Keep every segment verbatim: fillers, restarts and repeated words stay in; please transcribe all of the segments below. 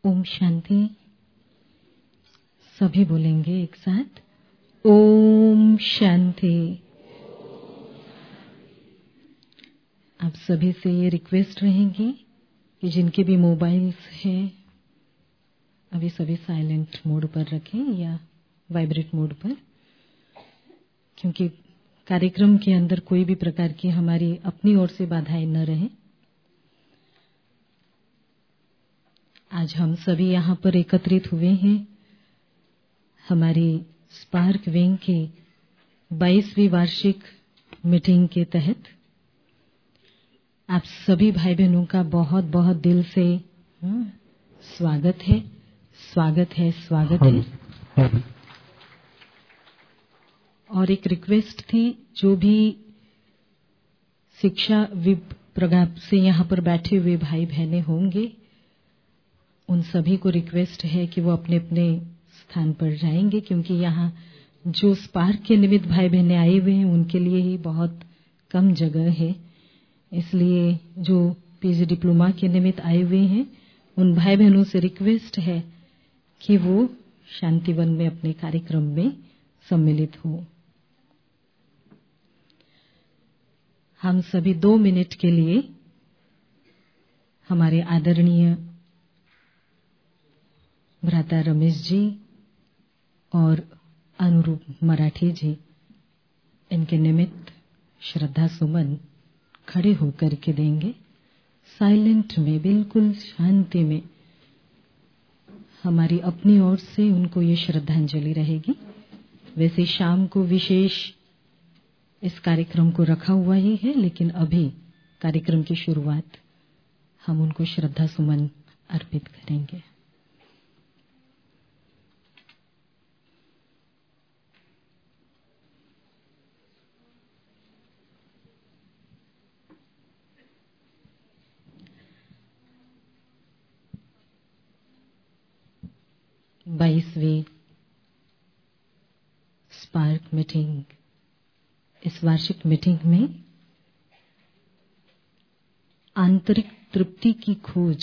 ओम शांति। सभी बोलेंगे एक साथ, ओम शांति। आप सभी से ये रिक्वेस्ट रहेगी कि जिनके भी मोबाइल्स हैं अभी सभी साइलेंट मोड पर रखें या वाइब्रेट मोड पर, क्योंकि कार्यक्रम के अंदर कोई भी प्रकार की हमारी अपनी ओर से बाधाएं न रहे। आज हम सभी यहाँ पर एकत्रित हुए हैं हमारी स्पार्क विंग की बाईसवीं वार्षिक मीटिंग के तहत। आप सभी भाई बहनों का बहुत बहुत दिल से स्वागत है, स्वागत है, स्वागत है। और एक रिक्वेस्ट थी, जो भी शिक्षा विभाग से यहाँ पर बैठे हुए भाई बहनें होंगे उन सभी को रिक्वेस्ट है कि वो अपने अपने स्थान पर जाएंगे, क्योंकि यहाँ जो स्पार्क के निमित्त भाई बहनें आए हुए हैं उनके लिए ही बहुत कम जगह है। इसलिए जो पीजी डिप्लोमा के निमित्त आए हुए हैं उन भाई बहनों से रिक्वेस्ट है कि वो शांतिवन में अपने कार्यक्रम में सम्मिलित हो। हम सभी दो मिनट के लिए हमारे आदरणीय भ्राता रमेश जी और अनुरूप मराठी जी इनके निमित्त श्रद्धा सुमन खड़े होकर के देंगे। साइलेंट में, बिल्कुल शांति में हमारी अपनी ओर से उनको ये श्रद्धांजलि रहेगी। वैसे शाम को विशेष इस कार्यक्रम को रखा हुआ ही है, लेकिन अभी कार्यक्रम की शुरुआत हम उनको श्रद्धा सुमन अर्पित करेंगे। बाईसवीं स्पार्क मीटिंग, इस वार्षिक मीटिंग में आंतरिक तृप्ति की खोज,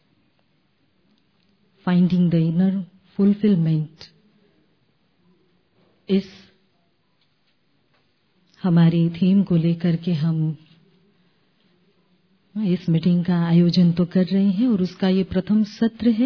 फाइंडिंग द इनर फुलफिलमेंट, इस हमारी थीम को लेकर के हम इस मीटिंग का आयोजन तो कर रहे हैं और उसका ये प्रथम सत्र है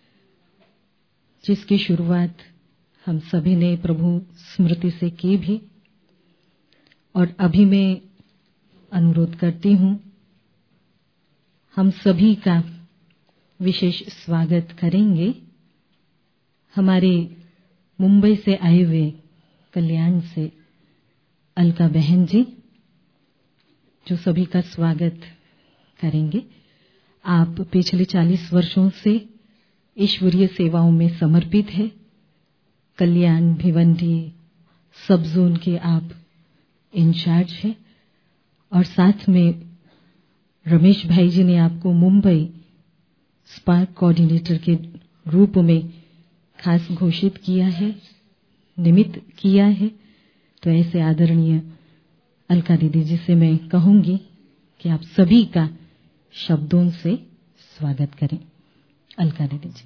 जिसकी शुरुआत हम सभी ने प्रभु स्मृति से की भी। और अभी मैं अनुरोध करती हूँ हम सभी का विशेष स्वागत करेंगे हमारे मुंबई से आए हुए कल्याण से अलका बहन जी, जो सभी का स्वागत करेंगे। आप पिछले चालीस वर्षों से ईश्वरीय सेवाओं में समर्पित है। कल्याण भिवंडी सब जोन के आप इंचार्ज हैं और साथ में रमेश भाई जी ने आपको मुंबई स्पार्क कोऑर्डिनेटर के रूप में खास घोषित किया है, निमित्त किया है। तो ऐसे आदरणीय अलका दीदी जी से मैं कहूंगी कि आप सभी का शब्दों से स्वागत करें। अलका दीदी जी।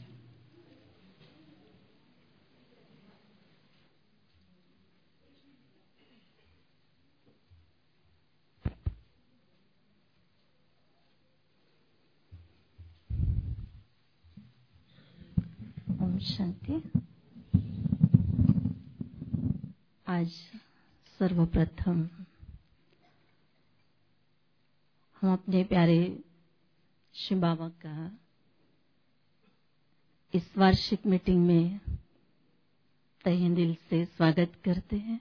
ओम शांति। आज सर्वप्रथम हम अपने प्यारे शिव बाबा का इस वार्षिक मीटिंग में तहे दिल से स्वागत करते हैं।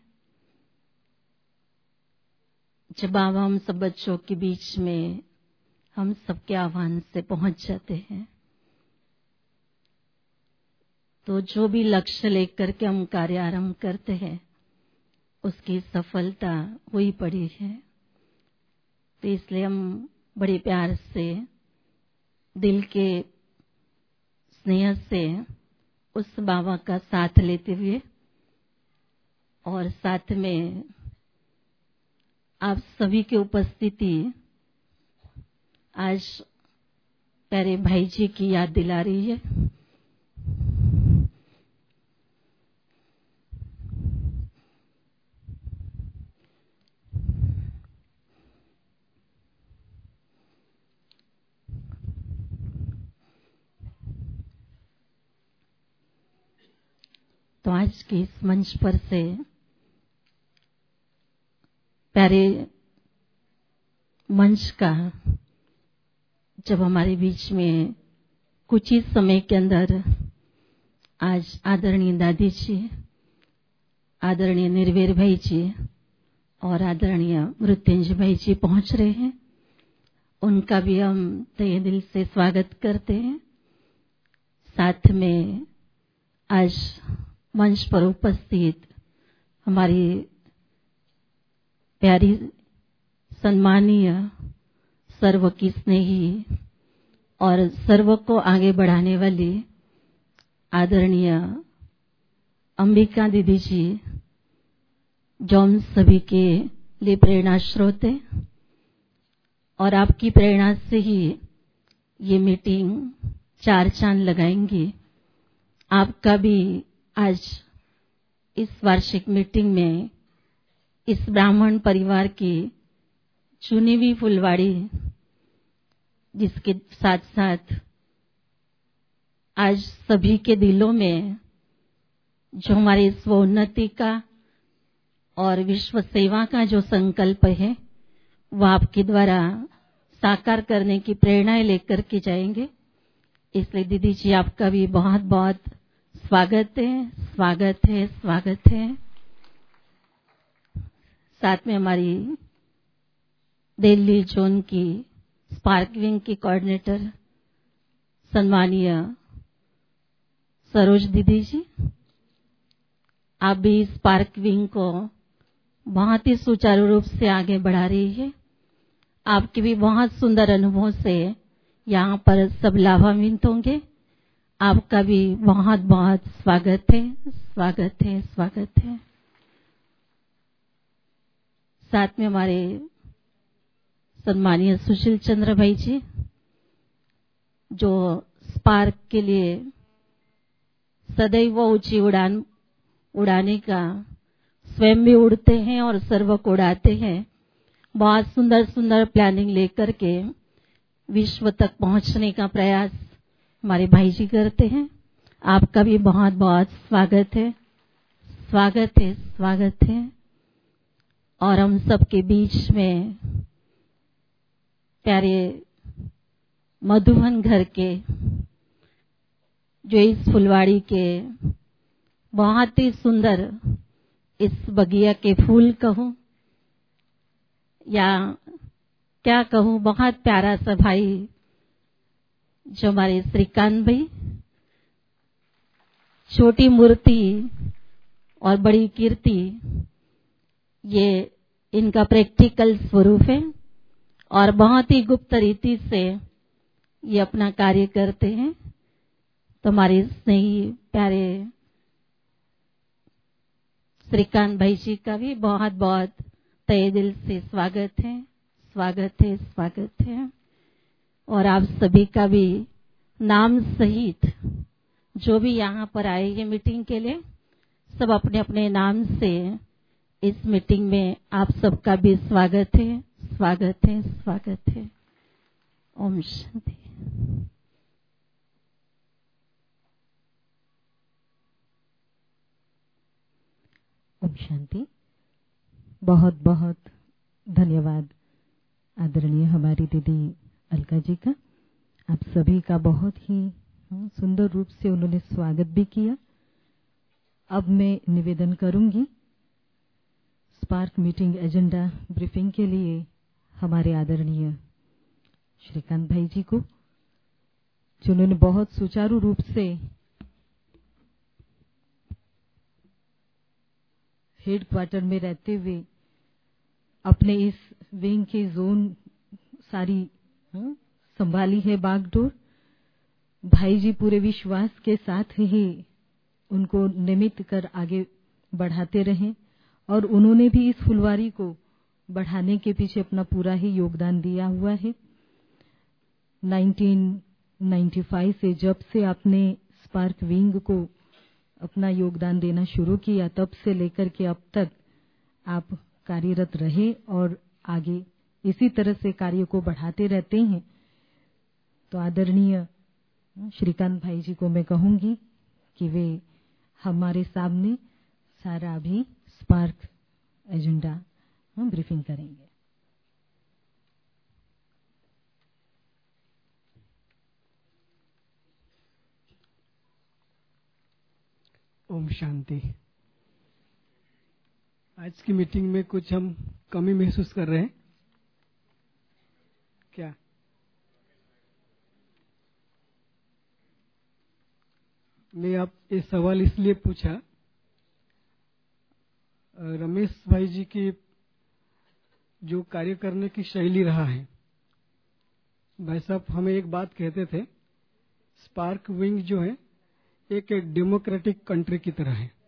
जब बाबा हम सब बच्चों के बीच में हम सबके आह्वान से पहुंच जाते हैं तो जो भी लक्ष्य लेकर के हम कार्य आरंभ करते हैं उसकी सफलता हुई पड़ी है। तो इसलिए हम बड़े प्यार से दिल के स्नेह से उस बाबा का साथ लेते हुए और साथ में आप सभी की उपस्थिति आज प्यारे भाई जी की याद दिला रही है तो आज के इस मंच पर से प्यारे मंच का जब हमारे बीच में कुछ ही समय के अंदर आज आदरणीय दादी जी, आदरणीय निर्वेर भाई जी और आदरणीय मृत्युंजय भाई जी पहुंच रहे हैं, उनका भी हम तहे दिल से स्वागत करते हैं। साथ में आज मंच पर उपस्थित हमारी प्यारी सम्मानीय सर्व की स्नेही और सर्व को आगे बढ़ाने वाली आदरणीय अंबिका दीदी जी, जो हम सभी के लिए प्रेरणा स्रोत है और आपकी प्रेरणा से ही ये मीटिंग चार चांद लगाएंगी। आपका भी आज इस वार्षिक मीटिंग में इस ब्राह्मण परिवार की चुनी हुई फुलवाड़ी, जिसके साथ साथ आज सभी के दिलों में जो हमारे स्वोन्नति का और विश्व सेवा का जो संकल्प है वह आपके द्वारा साकार करने की प्रेरणा लेकर के जाएंगे। इसलिए दीदी जी आपका भी बहुत बहुत स्वागत है, स्वागत है, स्वागत है। साथ में हमारी दिल्ली जोन की स्पार्क विंग की कोऑर्डिनेटर सम्मानीय सरोज दीदी जी, आप भी स्पार्क विंग को बहुत ही सुचारू रूप से आगे बढ़ा रही है। आपके भी बहुत सुंदर अनुभव से यहाँ पर सब लाभान्वित होंगे। आपका भी बहुत बहुत स्वागत है, स्वागत है, स्वागत है। साथ में हमारे सम्मानीय सुशील चंद्र भाई जी, जो स्पार्क के लिए सदैव ऊंची उड़ान उड़ाने का स्वयं भी उड़ते हैं और सर्व को उड़ाते हैं। बहुत सुंदर सुंदर प्लानिंग लेकर के विश्व तक पहुंचने का प्रयास हमारे भाई जी करते हैं। आपका भी बहुत बहुत स्वागत है, स्वागत है, स्वागत है। और हम सबके बीच में प्यारे मधुबन घर के, जो इस फुलवाड़ी के बहुत ही सुंदर इस बगिया के फूल कहूं या क्या कहूं, बहुत प्यारा सा भाई जो हमारे श्रीकांत भाई, छोटी मूर्ति और बड़ी कीर्ति, ये इनका प्रैक्टिकल स्वरूप है और बहुत ही गुप्त रीति से ये अपना कार्य करते हैं। तो हमारे स्नेही प्यारे श्रीकांत भाई जी का भी बहुत बहुत तहे दिल से स्वागत है, स्वागत है, स्वागत है। और आप सभी का भी नाम सहित जो भी यहाँ पर आए ये मीटिंग के लिए, सब अपने अपने नाम से इस मीटिंग में आप सबका भी स्वागत है, स्वागत है, स्वागत है। ओम शांति। ओम शांति। बहुत बहुत धन्यवाद आदरणीय हमारी दीदी अलका जी का। आप सभी का बहुत ही सुंदर रूप से उन्होंने स्वागत भी किया। अब मैं निवेदन करूंगी स्पार्क मीटिंग एजेंडा ब्रीफिंग के लिए हमारे आदरणीय श्रीकांत भाई जी को, जिन्होंने बहुत सुचारू रूप से हेड क्वार्टर में रहते हुए अपने इस विंग की जोन सारी संभाली है बागडोर। भाई जी पूरे विश्वास के साथ ही उनको निमित्त कर आगे बढ़ाते रहें और उन्होंने भी इस फुलवारी को बढ़ाने के पीछे अपना पूरा ही योगदान दिया हुआ है। उन्नीस सौ पचानवे से जब से आपने स्पार्क विंग को अपना योगदान देना शुरू किया, तब से लेकर के अब तक आप कार्यरत रहे और आगे इसी तरह से कार्य को बढ़ाते रहते हैं। तो आदरणीय श्रीकांत भाई जी को मैं कहूंगी कि वे हमारे सामने सारा अभी स्पार्क एजेंडा हम ब्रीफिंग करेंगे। ओम शांति। आज की मीटिंग में कुछ हम कमी महसूस कर रहे हैं क्या? मैं आप ये सवाल इसलिए पूछा, रमेश भाई जी की जो कार्य करने की शैली रहा है, भाई साहब हमें एक बात कहते थे, स्पार्क विंग जो है एक डेमोक्रेटिक कंट्री की तरह है।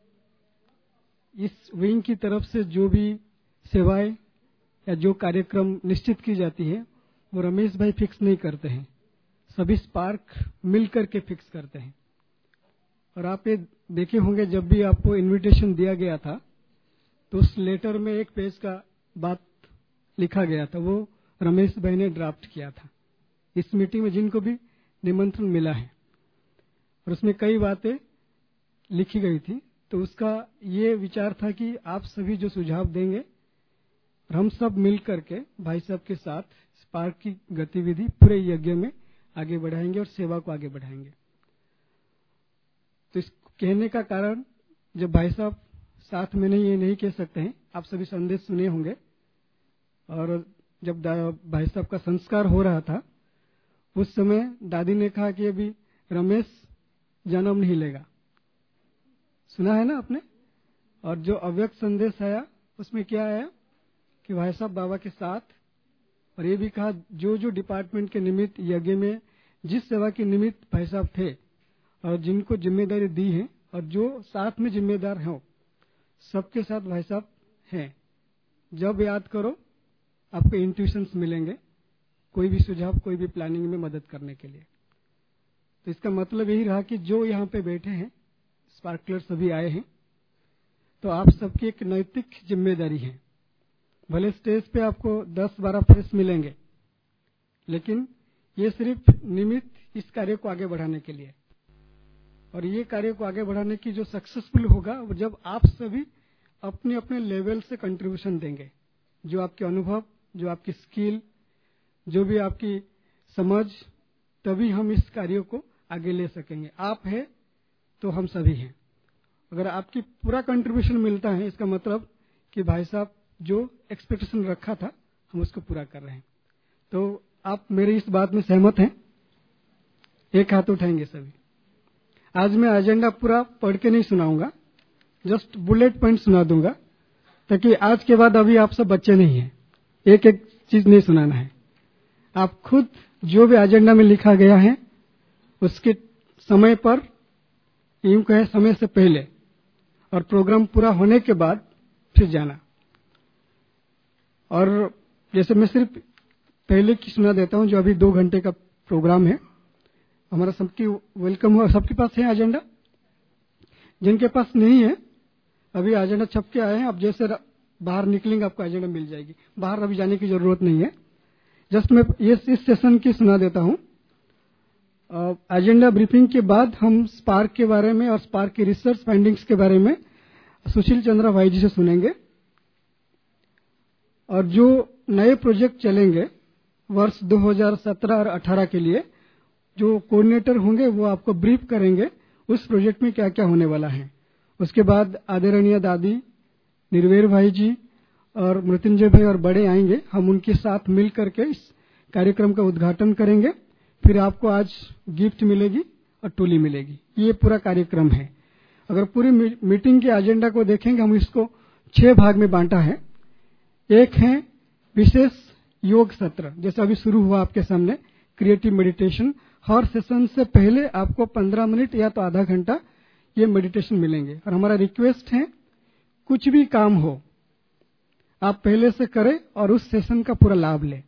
इस विंग की तरफ से जो भी सेवाएं या जो कार्यक्रम निश्चित की जाती है वो रमेश भाई फिक्स नहीं करते हैं, सभी स्पार्क मिल करके फिक्स करते हैं। और आप ये देखे होंगे जब भी आपको इनविटेशन दिया गया था तो उस लेटर में एक पेज का बात लिखा गया था, वो रमेश भाई ने ड्राफ्ट किया था इस मीटिंग में जिनको भी निमंत्रण मिला है, और उसमें कई बातें लिखी गई थी। तो उसका ये विचार था कि आप सभी जो सुझाव देंगे और हम सब मिल करके भाई साहब के साथ स्पार्क की गतिविधि पूरे यज्ञ में आगे बढ़ाएंगे और सेवा को आगे बढ़ाएंगे। तो इस कहने का कारण, जब भाई साहब साथ में नहीं ये नहीं कह सकते हैं, आप सभी संदेश सुने होंगे, और जब भाई साहब का संस्कार हो रहा था उस समय दादी ने कहा कि अभी रमेश जन्म नहीं लेगा, सुना है ना आपने। और जो अव्यक्त संदेश आया उसमें क्या आया कि भाई साहब बाबा के साथ, और ये भी कहा जो जो डिपार्टमेंट के निमित्त यज्ञ में जिस सेवा के निमित्त भाई साहब थे और जिनको जिम्मेदारी दी है और जो साथ में जिम्मेदार हो सबके साथ भाई साहब हैं। जब याद करो आपको इंट्यूशंस मिलेंगे, कोई भी सुझाव कोई भी प्लानिंग में मदद करने के लिए। तो इसका मतलब यही रहा कि जो यहाँ पे बैठे हैं स्पार्कलर सभी आए हैं, तो आप सबकी एक नैतिक जिम्मेदारी है। भले स्टेज पे आपको दस बारह फेस मिलेंगे, लेकिन ये सिर्फ निमित्त इस कार्य को आगे बढ़ाने के लिए, और ये कार्य को आगे बढ़ाने की जो सक्सेसफुल होगा वो जब आप सभी अपने अपने लेवल से कंट्रीब्यूशन देंगे, जो आपके अनुभव, जो आपकी स्किल, जो भी आपकी समझ, तभी हम इस कार्य को आगे ले सकेंगे। आप है तो हम सभी हैं। अगर आपकी पूरा कंट्रीब्यूशन मिलता है, इसका मतलब कि भाई साहब जो एक्सपेक्टेशन रखा था हम उसको पूरा कर रहे हैं। तो आप मेरी इस बात में सहमत हैं? एक हाथ उठाएंगे सभी। आज मैं एजेंडा पूरा पढ़ के नहीं सुनाऊंगा, जस्ट बुलेट पॉइंट सुना दूंगा, ताकि आज के बाद अभी आप सब बच्चे नहीं हैं, एक एक चीज नहीं सुनाना है। आप खुद जो भी एजेंडा में लिखा गया है उसके समय पर, यूं कहे समय से पहले और प्रोग्राम पूरा होने के बाद फिर जाना। और जैसे मैं सिर्फ पहले की सुना देता हूं, जो अभी दो घंटे का प्रोग्राम है हमारा, सबकी वेलकम हुआ। सबके पास है एजेंडा? जिनके पास नहीं है, अभी एजेंडा छप के आए हैं, आप जैसे बाहर निकलेंगे आपको एजेंडा मिल जाएगी, बाहर अभी जाने की जरूरत नहीं है। जस्ट मैं ये इस सेशन की सुना देता हूं। एजेंडा ब्रीफिंग के बाद हम स्पार्क के बारे में और स्पार्क की रिसर्च फाइंडिंग्स के बारे में सुशील चंद्रा भाई जी से सुनेंगे, और जो नए प्रोजेक्ट चलेंगे वर्ष दो हज़ार सत्रह और अठारह के लिए, जो कोऑर्डिनेटर होंगे वो आपको ब्रीफ करेंगे उस प्रोजेक्ट में क्या क्या होने वाला है। उसके बाद आदरणीय दादी, निर्वेर भाई जी और मृत्युंजय भाई और बड़े आएंगे, हम उनके साथ मिल करके इस कार्यक्रम का उद्घाटन करेंगे। फिर आपको आज गिफ्ट मिलेगी और टोली मिलेगी। ये पूरा कार्यक्रम है। अगर पूरी मीटिंग के एजेंडा को देखेंगे, हम इसको छह भाग में बांटा है। एक है विशेष योग सत्र, जैसे अभी शुरू हुआ आपके सामने क्रिएटिव मेडिटेशन। हर सेशन से पहले आपको पंद्रह मिनट या तो आधा घंटा ये मेडिटेशन मिलेंगे, और हमारा रिक्वेस्ट है कुछ भी काम हो आप पहले से करें और उस सेशन का पूरा लाभ लें।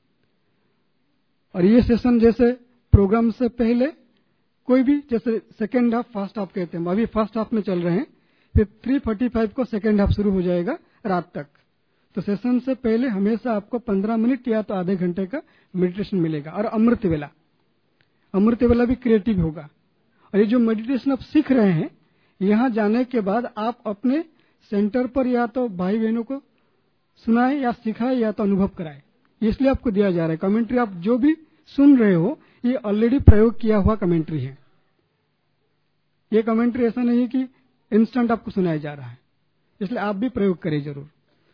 और ये सेशन जैसे प्रोग्राम से पहले कोई भी, जैसे सेकेंड हाफ फर्स्ट हाफ कहते हैं, अभी फर्स्ट हाफ में चल रहे हैं, फिर तीन पैंतालीस को सेकेंड हाफ शुरू हो जाएगा रात तक। तो सेशन से पहले हमेशा आपको पंद्रह मिनट या तो आधे घंटे का मेडिटेशन मिलेगा। और अमृत वेला, अमृत वेला भी क्रिएटिव होगा। और ये जो मेडिटेशन आप सीख रहे हैं यहाँ जाने के बाद आप अपने सेंटर पर या तो भाई बहनों को सुनाए या सिखाए या तो अनुभव कराए, इसलिए आपको दिया जा रहा है। कमेंट्री आप जो भी सुन रहे हो ये ऑलरेडी प्रयोग किया हुआ कमेंट्री है। ये कमेंट्री ऐसा नहीं कि इंस्टेंट आपको सुनाया जा रहा है, इसलिए आप भी प्रयोग करें जरूर।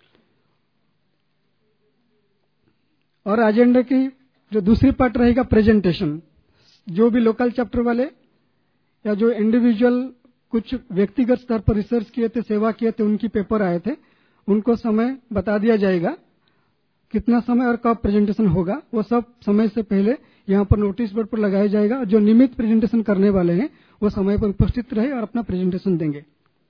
और एजेंडा की जो दूसरी पार्ट रहेगा प्रेजेंटेशन, जो भी लोकल चैप्टर वाले या जो इंडिविजुअल कुछ व्यक्तिगत स्तर पर रिसर्च किए थे, सेवा किए थे, उनकी पेपर आए थे, उनको समय बता दिया जाएगा कितना समय और कब प्रेजेंटेशन होगा। वो सब समय से पहले यहाँ पर नोटिस बोर्ड पर लगाया जाएगा। जो नियमित प्रेजेंटेशन करने वाले हैं वो समय पर उपस्थित रहे और अपना प्रेजेंटेशन देंगे।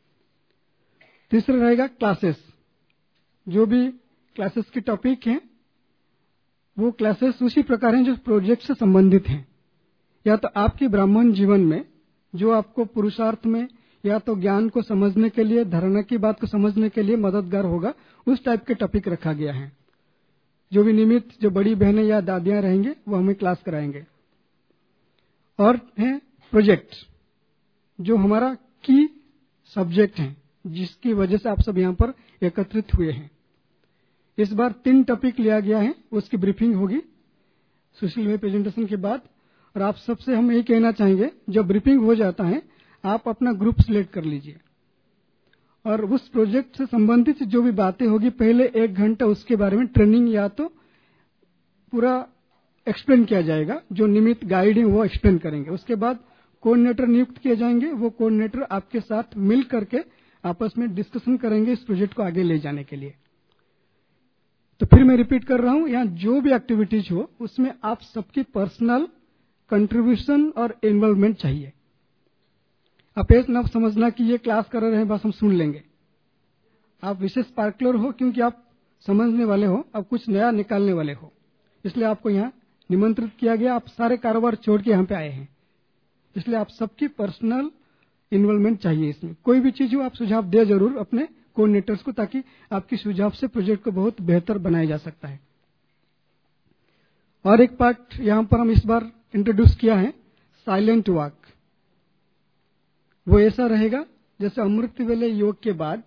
तीसरा रहेगा क्लासेस। जो भी क्लासेस की टॉपिक हैं वो क्लासेस उसी प्रकार हैं जो प्रोजेक्ट से संबंधित हैं, या तो आपके ब्राह्मण जीवन में जो आपको पुरुषार्थ में या तो ज्ञान को समझने के लिए, धारणा की बात को समझने के लिए मददगार होगा, उस टाइप के टॉपिक रखा गया है। जो भी निमित्त जो बड़ी बहनें या दादियां रहेंगे वो हमें क्लास कराएंगे। और है प्रोजेक्ट, जो हमारा की सब्जेक्ट है, जिसकी वजह से आप सब यहाँ पर एकत्रित हुए हैं। इस बार तीन टॉपिक लिया गया है, उसकी ब्रीफिंग होगी सुशील भाई प्रेजेंटेशन के बाद। और आप सबसे हम यही कहना चाहेंगे, जब ब्रीफिंग हो जाता है आप अपना ग्रुप सिलेक्ट कर लीजिए और उस प्रोजेक्ट से संबंधित जो भी बातें होगी पहले एक घंटा उसके बारे में ट्रेनिंग या तो पूरा एक्सप्लेन किया जाएगा। जो निमित्त गाइड है वो एक्सप्लेन करेंगे। उसके बाद कोऑर्डिनेटर नियुक्त किए जाएंगे। वो कोऑर्डिनेटर आपके साथ मिल करके आपस में डिस्कशन करेंगे इस प्रोजेक्ट को आगे ले जाने के लिए। तो फिर मैं रिपीट कर रहा हूं, यहाँ जो भी एक्टिविटीज हो उसमें आप सबकी पर्सनल कंट्रीब्यूशन और इन्वॉल्वमेंट चाहिए। आप ऐसा न समझना कि ये क्लास कर रहे हैं बस हम सुन लेंगे। आप विशेष स्पार्कलर हो क्योंकि आप समझने वाले हो, आप कुछ नया निकालने वाले हो, इसलिए आपको यहाँ निमंत्रित किया गया। आप सारे कारोबार छोड़ के यहाँ पे आए हैं, इसलिए आप सबकी पर्सनल इन्वॉल्वमेंट चाहिए। इसमें कोई भी चीज हो आप सुझाव दे जरूर अपने कोऑर्डिनेटर्स को, ताकि आपकी सुझाव से प्रोजेक्ट को बहुत बेहतर बनाया जा सकता है। और एक पार्ट यहाँ पर हम इस बार इंट्रोड्यूस किया है, साइलेंट वॉक। वो ऐसा रहेगा जैसे अमृत वेले योग के बाद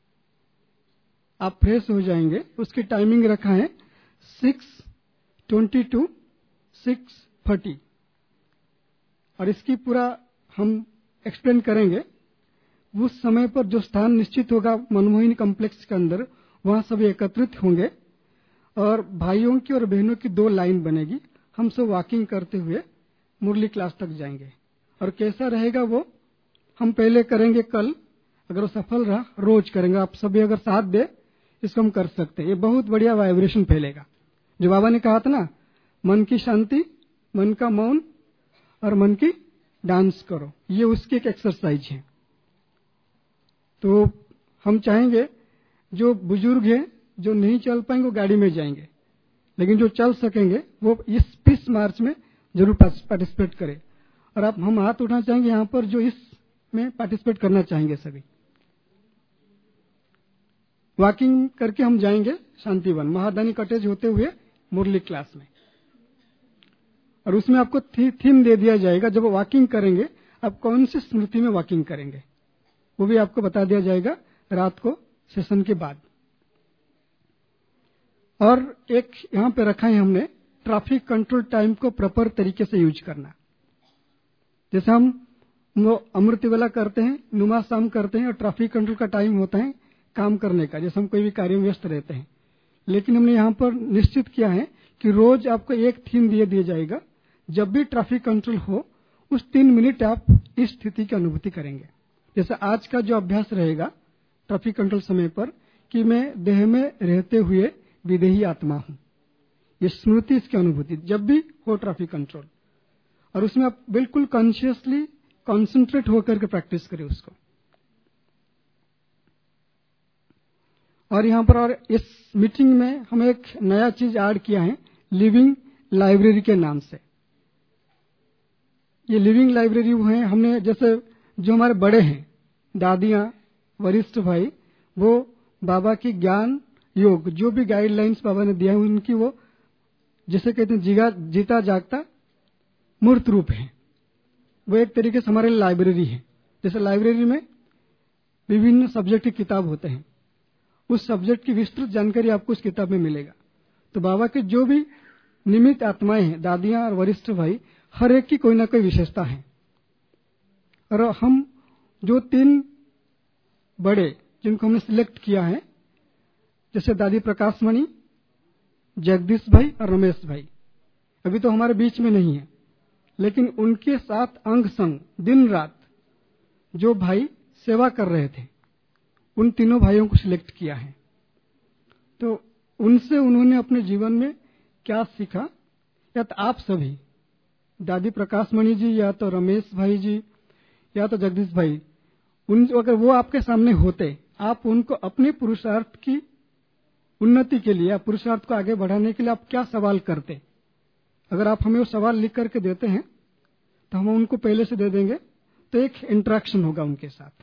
आप फ्रेश हो जाएंगे। उसकी टाइमिंग रखा है six twenty to six thirty, और इसकी पूरा हम एक्सप्लेन करेंगे। उस समय पर जो स्थान निश्चित होगा मनमोहिनी कॉम्प्लेक्स के अंदर, वहां सभी एकत्रित होंगे और भाइयों की और बहनों की दो लाइन बनेगी। हम सब वॉकिंग करते हुए मुरली क्लास तक जाएंगे। और कैसा रहेगा वो हम पहले करेंगे कल, अगर वो सफल रहा रोज करेंगे। आप सभी अगर साथ दे इसको हम कर सकते हैं। ये बहुत बढ़िया वाइब्रेशन फैलेगा। जो बाबा ने कहा था ना, मन की शांति, मन का मौन और मन की डांस करो, ये उसकी एक एक्सरसाइज है। तो हम चाहेंगे जो बुजुर्ग हैं जो नहीं चल पाएंगे वो गाड़ी में जाएंगे, लेकिन जो चल सकेंगे वो इस पीस मार्च में जरूर पार्टिसिपेट करें। और आप हम हाथ उठाना चाहेंगे यहाँ पर जो इसमें पार्टिसिपेट करना चाहेंगे सभी। वॉकिंग करके हम जाएंगे शांतिवन, महादानी कॉटेज होते हुए मुरली क्लास में। और उसमें आपको थी, थीम दे दिया जाएगा। जब वॉकिंग करेंगे आप कौन सी स्मृति में वॉकिंग करेंगे वो भी आपको बता दिया जाएगा रात को सेशन के बाद। और एक यहाँ पे रखा है हमने ट्रैफिक कंट्रोल टाइम को प्रॉपर तरीके से यूज करना। जैसे हम वो अमृत वेला करते हैं, नुमा शाम करते हैं, और ट्रैफिक कंट्रोल का टाइम होता है काम करने का, जैसे हम कोई भी कार्य में व्यस्त रहते हैं। लेकिन हमने यहाँ पर निश्चित किया है कि रोज आपको एक थीम दिए दिया जाएगा। जब भी ट्रैफिक कंट्रोल हो उस तीन मिनट आप इस स्थिति की अनुभूति करेंगे। जैसे आज का जो अभ्यास रहेगा ट्रैफिक कंट्रोल समय पर कि मैं देह में रहते हुए विदेही आत्मा हूं, ये स्मृति, इसकी अनुभूति जब भी हो ट्रैफिक कंट्रोल। और उसमें आप बिल्कुल कॉन्शियसली कॉन्सेंट्रेट होकर के प्रैक्टिस करें उसको। और यहाँ पर और इस मीटिंग में हम एक नया चीज ऐड किया है, लिविंग लाइब्रेरी के नाम से। ये लिविंग लाइब्रेरी वो है, हमने जैसे जो हमारे बड़े हैं, दादियां, वरिष्ठ भाई, वो बाबा की ज्ञान योग जो भी गाइडलाइंस बाबा ने दिया है उनकी वो जिसे कहते हैं जीगा जीता जागता मूर्त रूप है। वो एक तरीके से हमारे लाइब्रेरी है। जैसे लाइब्रेरी में विभिन्न सब्जेक्ट की किताब होते हैं, उस सब्जेक्ट की विस्तृत जानकारी आपको उस किताब में मिलेगा। तो बाबा के जो भी निमित्त आत्माएं हैं, दादियां और वरिष्ठ भाई, हर एक की कोई ना कोई विशेषता है। और हम जो तीन बड़े जिनको हमने सिलेक्ट किया है, जैसे दादी प्रकाशमणि, जगदीश भाई और रमेश भाई, अभी तो हमारे बीच में नहीं है, लेकिन उनके साथ अंग संग दिन रात जो भाई सेवा कर रहे थे, उन तीनों भाइयों को सिलेक्ट किया है। तो उनसे उन्होंने अपने जीवन में क्या सीखा, या तो आप सभी, दादी प्रकाशमणि जी या तो रमेश भाई जी या तो जगदीश भाई, उन अगर वो आपके सामने होते, आप उनको अपने पुरुषार्थ की उन्नति के लिए, पुरुषार्थ को आगे बढ़ाने के लिए आप क्या सवाल करते? अगर आप हमें वो सवाल लिख करके देते हैं तो हम उनको पहले से दे देंगे, तो एक इंटरेक्शन होगा उनके साथ।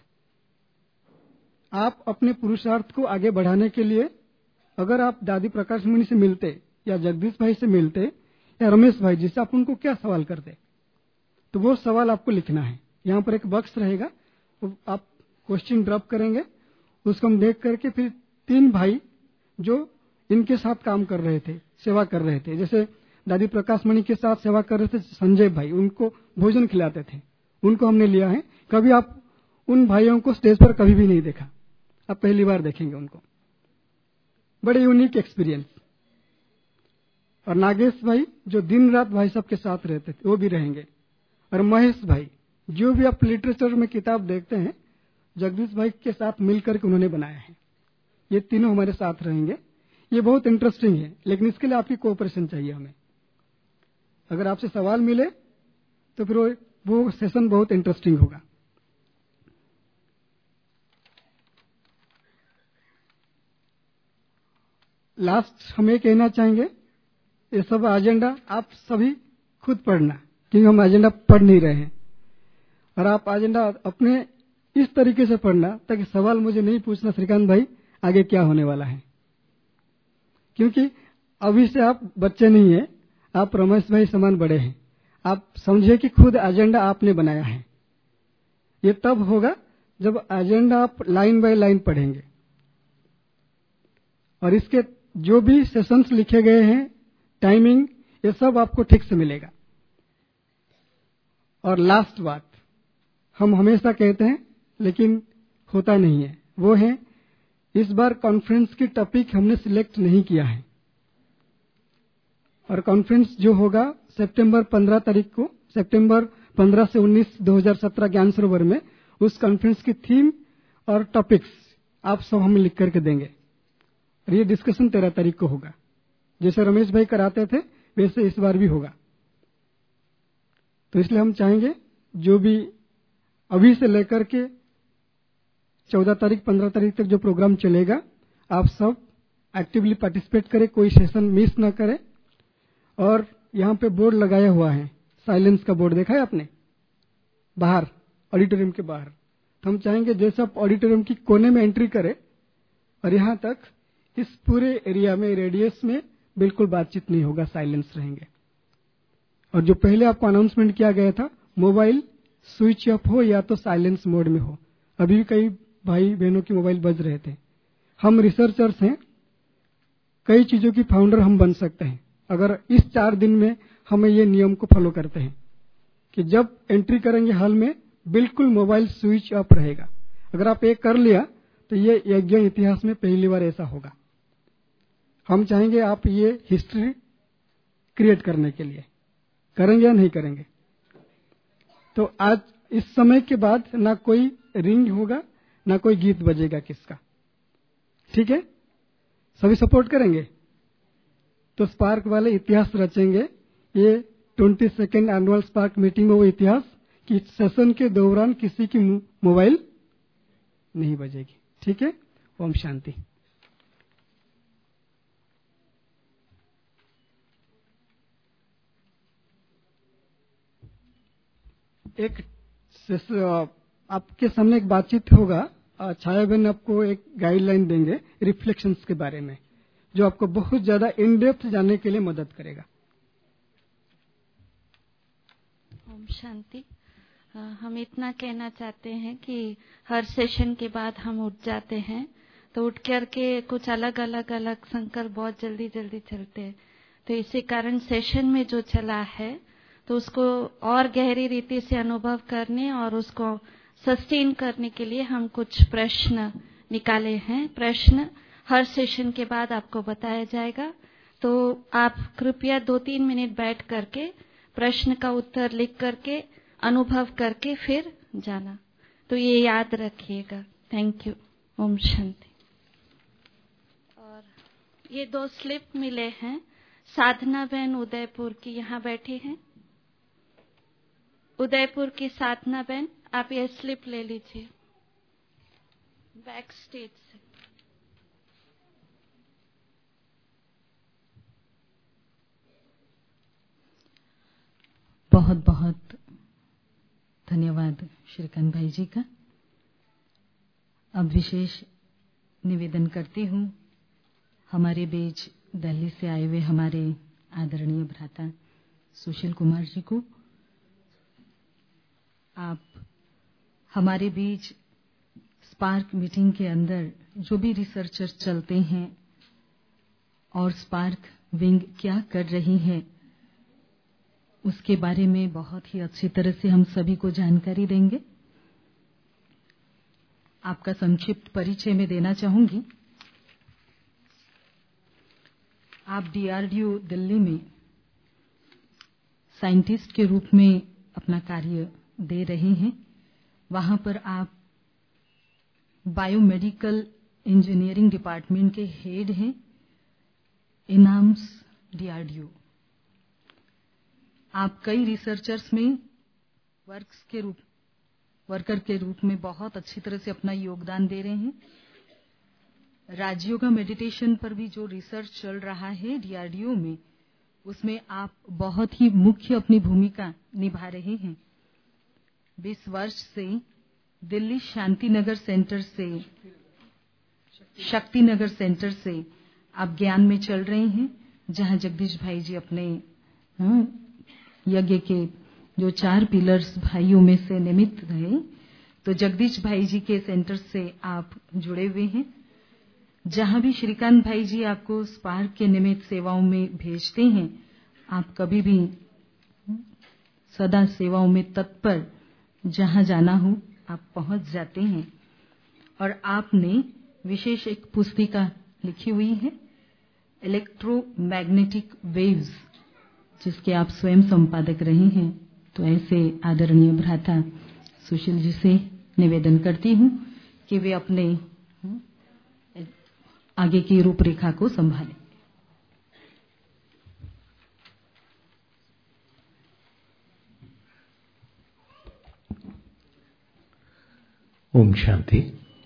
आप अपने पुरुषार्थ को आगे बढ़ाने के लिए अगर आप दादी प्रकाशमणि से मिलते या जगदीश भाई से मिलते या रमेश भाई जी से, आप उनको क्या सवाल करते? तो वो सवाल आपको लिखना है। यहाँ पर एक बॉक्स रहेगा, आप क्वेश्चन ड्रॉप करेंगे, उसको हम देख करके फिर तीन भाई जो इनके साथ काम कर रहे थे, सेवा कर रहे थे, जैसे दादी प्रकाशमणि के साथ सेवा कर रहे थे संजय भाई, उनको भोजन खिलाते थे, उनको हमने लिया है। कभी आप उन भाइयों को स्टेज पर कभी भी नहीं देखा, आप पहली बार देखेंगे उनको। बड़े यूनिक एक्सपीरियंस। और नागेश भाई जो दिन रात भाई साहब के साथ रहते थे, वो भी रहेंगे। और महेश भाई जो भी आप लिटरेचर में किताब देखते हैं, जगदीश भाई के साथ मिलकर के उन्होंने बनाया है। ये तीनों हमारे साथ रहेंगे। ये बहुत इंटरेस्टिंग है, लेकिन इसके लिए आपकी कोऑपरेशन चाहिए हमें। अगर आपसे सवाल मिले तो फिर वो, वो सेशन बहुत इंटरेस्टिंग होगा। लास्ट हम ये कहना चाहेंगे, ये सब एजेंडा आप सभी खुद पढ़ना, क्योंकि हम एजेंडा पढ़ नहीं रहे हैं। और आप एजेंडा अपने इस तरीके से पढ़ना ताकि सवाल मुझे नहीं पूछना श्रीकांत भाई आगे क्या होने वाला है, क्योंकि अभी से आप बच्चे नहीं है, आप रमेश भाई समान बड़े हैं। आप समझे कि खुद एजेंडा आपने बनाया है। ये तब होगा जब एजेंडा आप लाइन बाय लाइन पढ़ेंगे, और इसके जो भी सेशंस लिखे गए हैं, टाइमिंग, ये सब आपको ठीक से मिलेगा। और लास्ट बात हम हमेशा कहते हैं लेकिन होता नहीं है, वो है इस बार कॉन्फ्रेंस की टॉपिक हमने सिलेक्ट नहीं किया है। और कॉन्फ्रेंस जो होगा सितंबर पंद्रह तारीख को, सितंबर पंद्रह से उन्नीस दो हज़ार सत्रह ज्ञान सरोवर में, उस कॉन्फ्रेंस की थीम और टॉपिक्स आप सब हम लिख करके देंगे। और ये डिस्कशन तेरह तारीख को होगा। जैसे रमेश भाई कराते थे वैसे इस बार भी होगा। तो इसलिए हम चाहेंगे जो भी अभी से लेकर के चौदह तारीख पंद्रह तारीख तक जो प्रोग्राम चलेगा, आप सब एक्टिवली पार्टिसिपेट करें, कोई सेशन मिस ना करें। और यहाँ पे बोर्ड लगाया हुआ है, साइलेंस का बोर्ड देखा है आपने बाहर, ऑडिटोरियम के बाहर। तो हम चाहेंगे जैसे आप ऑडिटोरियम की कोने में एंट्री करें और यहाँ तक इस पूरे एरिया में, रेडियस में बिल्कुल बातचीत नहीं होगा, साइलेंस रहेंगे। और जो पहले आपको अनाउंसमेंट किया गया था, मोबाइल स्विच ऑफ हो या तो साइलेंस मोड में हो। अभी भी कई भाई बहनों की मोबाइल बज रहे थे। हम रिसर्चर्स हैं, कई चीजों की फाउंडर हम बन सकते हैं अगर इस चार दिन में हमें ये नियम को फॉलो करते हैं कि जब एंट्री करेंगे हॉल में बिल्कुल मोबाइल स्विच ऑफ रहेगा। अगर आप ये कर लिया तो ये यज्ञ इतिहास में पहली बार ऐसा होगा। हम चाहेंगे आप ये हिस्ट्री क्रिएट करने के लिए करेंगे या नहीं करेंगे। तो आज इस समय के बाद ना कोई रिंग होगा ना कोई गीत बजेगा किसका, ठीक है? सभी सपोर्ट करेंगे तो स्पार्क वाले इतिहास रचेंगे। ये twenty second annual SPARC meeting में वो इतिहास कि सेशन के दौरान किसी की मोबाइल नहीं बजेगी, ठीक है? ओम शांति। एक आपके सामने एक बातचीत होगा, छाया बहन आपको एक गाइडलाइन देंगे रिफ्लेक्शंस के बारे में, जो आपको बहुत ज्यादा इन डेप्थ जानने के लिए मदद करेगा। ओम शांति। हाँ, हम इतना कहना चाहते हैं कि हर सेशन के बाद हम उठ जाते हैं, तो उठ करके कुछ अलग अलग अलग संकल्प बहुत जल्दी जल्दी चलते हैं, तो इसी कारण सेशन में जो चला है तो उसको और गहरी रीति से अनुभव करने और उसको सस्टेन करने के लिए हम कुछ प्रश्न निकाले हैं। प्रश्न हर सेशन के बाद आपको बताया जाएगा, तो आप कृपया दो तीन मिनट बैठ करके प्रश्न का उत्तर लिख करके अनुभव करके फिर जाना, तो ये याद रखिएगा। Thank you. ओम शांति। और ये दो स्लिप मिले हैं, साधना बहन उदयपुर की यहाँ बैठी हैं। उदयपुर की साधना बहन, आप ये स्लिप ले लीजिए बैक स्टेज से। बहुत बहुत धन्यवाद श्रीकांत भाई जी का। अब विशेष निवेदन करती हूँ हमारे बीच दिल्ली से आए हुए हमारे आदरणीय भ्राता सुशील कुमार जी को। आप हमारे बीच स्पार्क मीटिंग के अंदर जो भी रिसर्चर चलते हैं और स्पार्क विंग क्या कर रही है उसके बारे में बहुत ही अच्छी तरह से हम सभी को जानकारी देंगे। आपका संक्षिप्त परिचय मैं देना चाहूंगी। आप डीआरडीओ दिल्ली में साइंटिस्ट के रूप में अपना कार्य दे रहे हैं। वहां पर आप बायोमेडिकल इंजीनियरिंग डिपार्टमेंट के हेड हैं, इनाम्स डीआरडीओ। आप कई रिसर्चर्स में वर्क्स के रूप वर्कर के रूप में बहुत अच्छी तरह से अपना योगदान दे रहे हैं। राजयोगा मेडिटेशन पर भी जो रिसर्च चल रहा है डीआरडीओ में, उसमें आप बहुत ही मुख्य अपनी भूमिका निभा रहे हैं। बीस वर्ष से दिल्ली शांतिनगर सेंटर से शक्तिनगर सेंटर से आप ज्ञान में चल रहे हैं, जहां जगदीश भाई जी अपने यज्ञ के जो चार पिलर्स भाइयों में से निमित्त रहे, तो जगदीश भाई जी के सेंटर से आप जुड़े हुए हैं। जहां भी श्रीकांत भाई जी आपको स्पार्क के निमित्त सेवाओं में भेजते हैं, आप कभी भी सदा सेवाओं में तत्पर जहां जाना हो आप पहुंच जाते हैं। और आपने विशेष एक पुस्तिका लिखी हुई है, इलेक्ट्रोमैग्नेटिक वेव्स, जिसके आप स्वयं संपादक रहे हैं। तो ऐसे आदरणीय भ्राता सुशील जी से निवेदन करती हूं कि वे अपने आगे की रूपरेखा को संभालें। ओम शांति।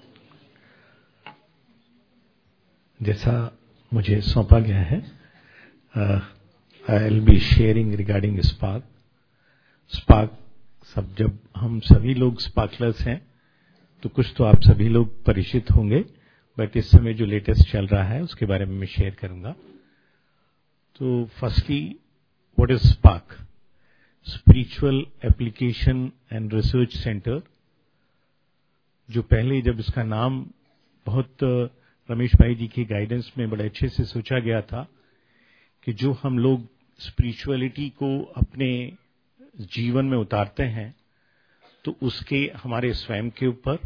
जैसा मुझे सौंपा गया है, I will be sharing regarding SPARC. SPARC सब, जब हम सभी लोग स्पार्कलर्स हैं तो कुछ तो आप सभी लोग परिचित होंगे, बट इस समय जो लेटेस्ट चल रहा है उसके बारे में मैं शेयर करूंगा। तो firstly, what is SPARC? Spiritual application and research centre. जो पहले जब इसका नाम बहुत रमेश भाई जी की गाइडेंस में बड़े अच्छे से सोचा गया था कि जो हम लोग स्पिरिचुअलिटी को अपने जीवन में उतारते हैं, तो उसके हमारे स्वयं के ऊपर,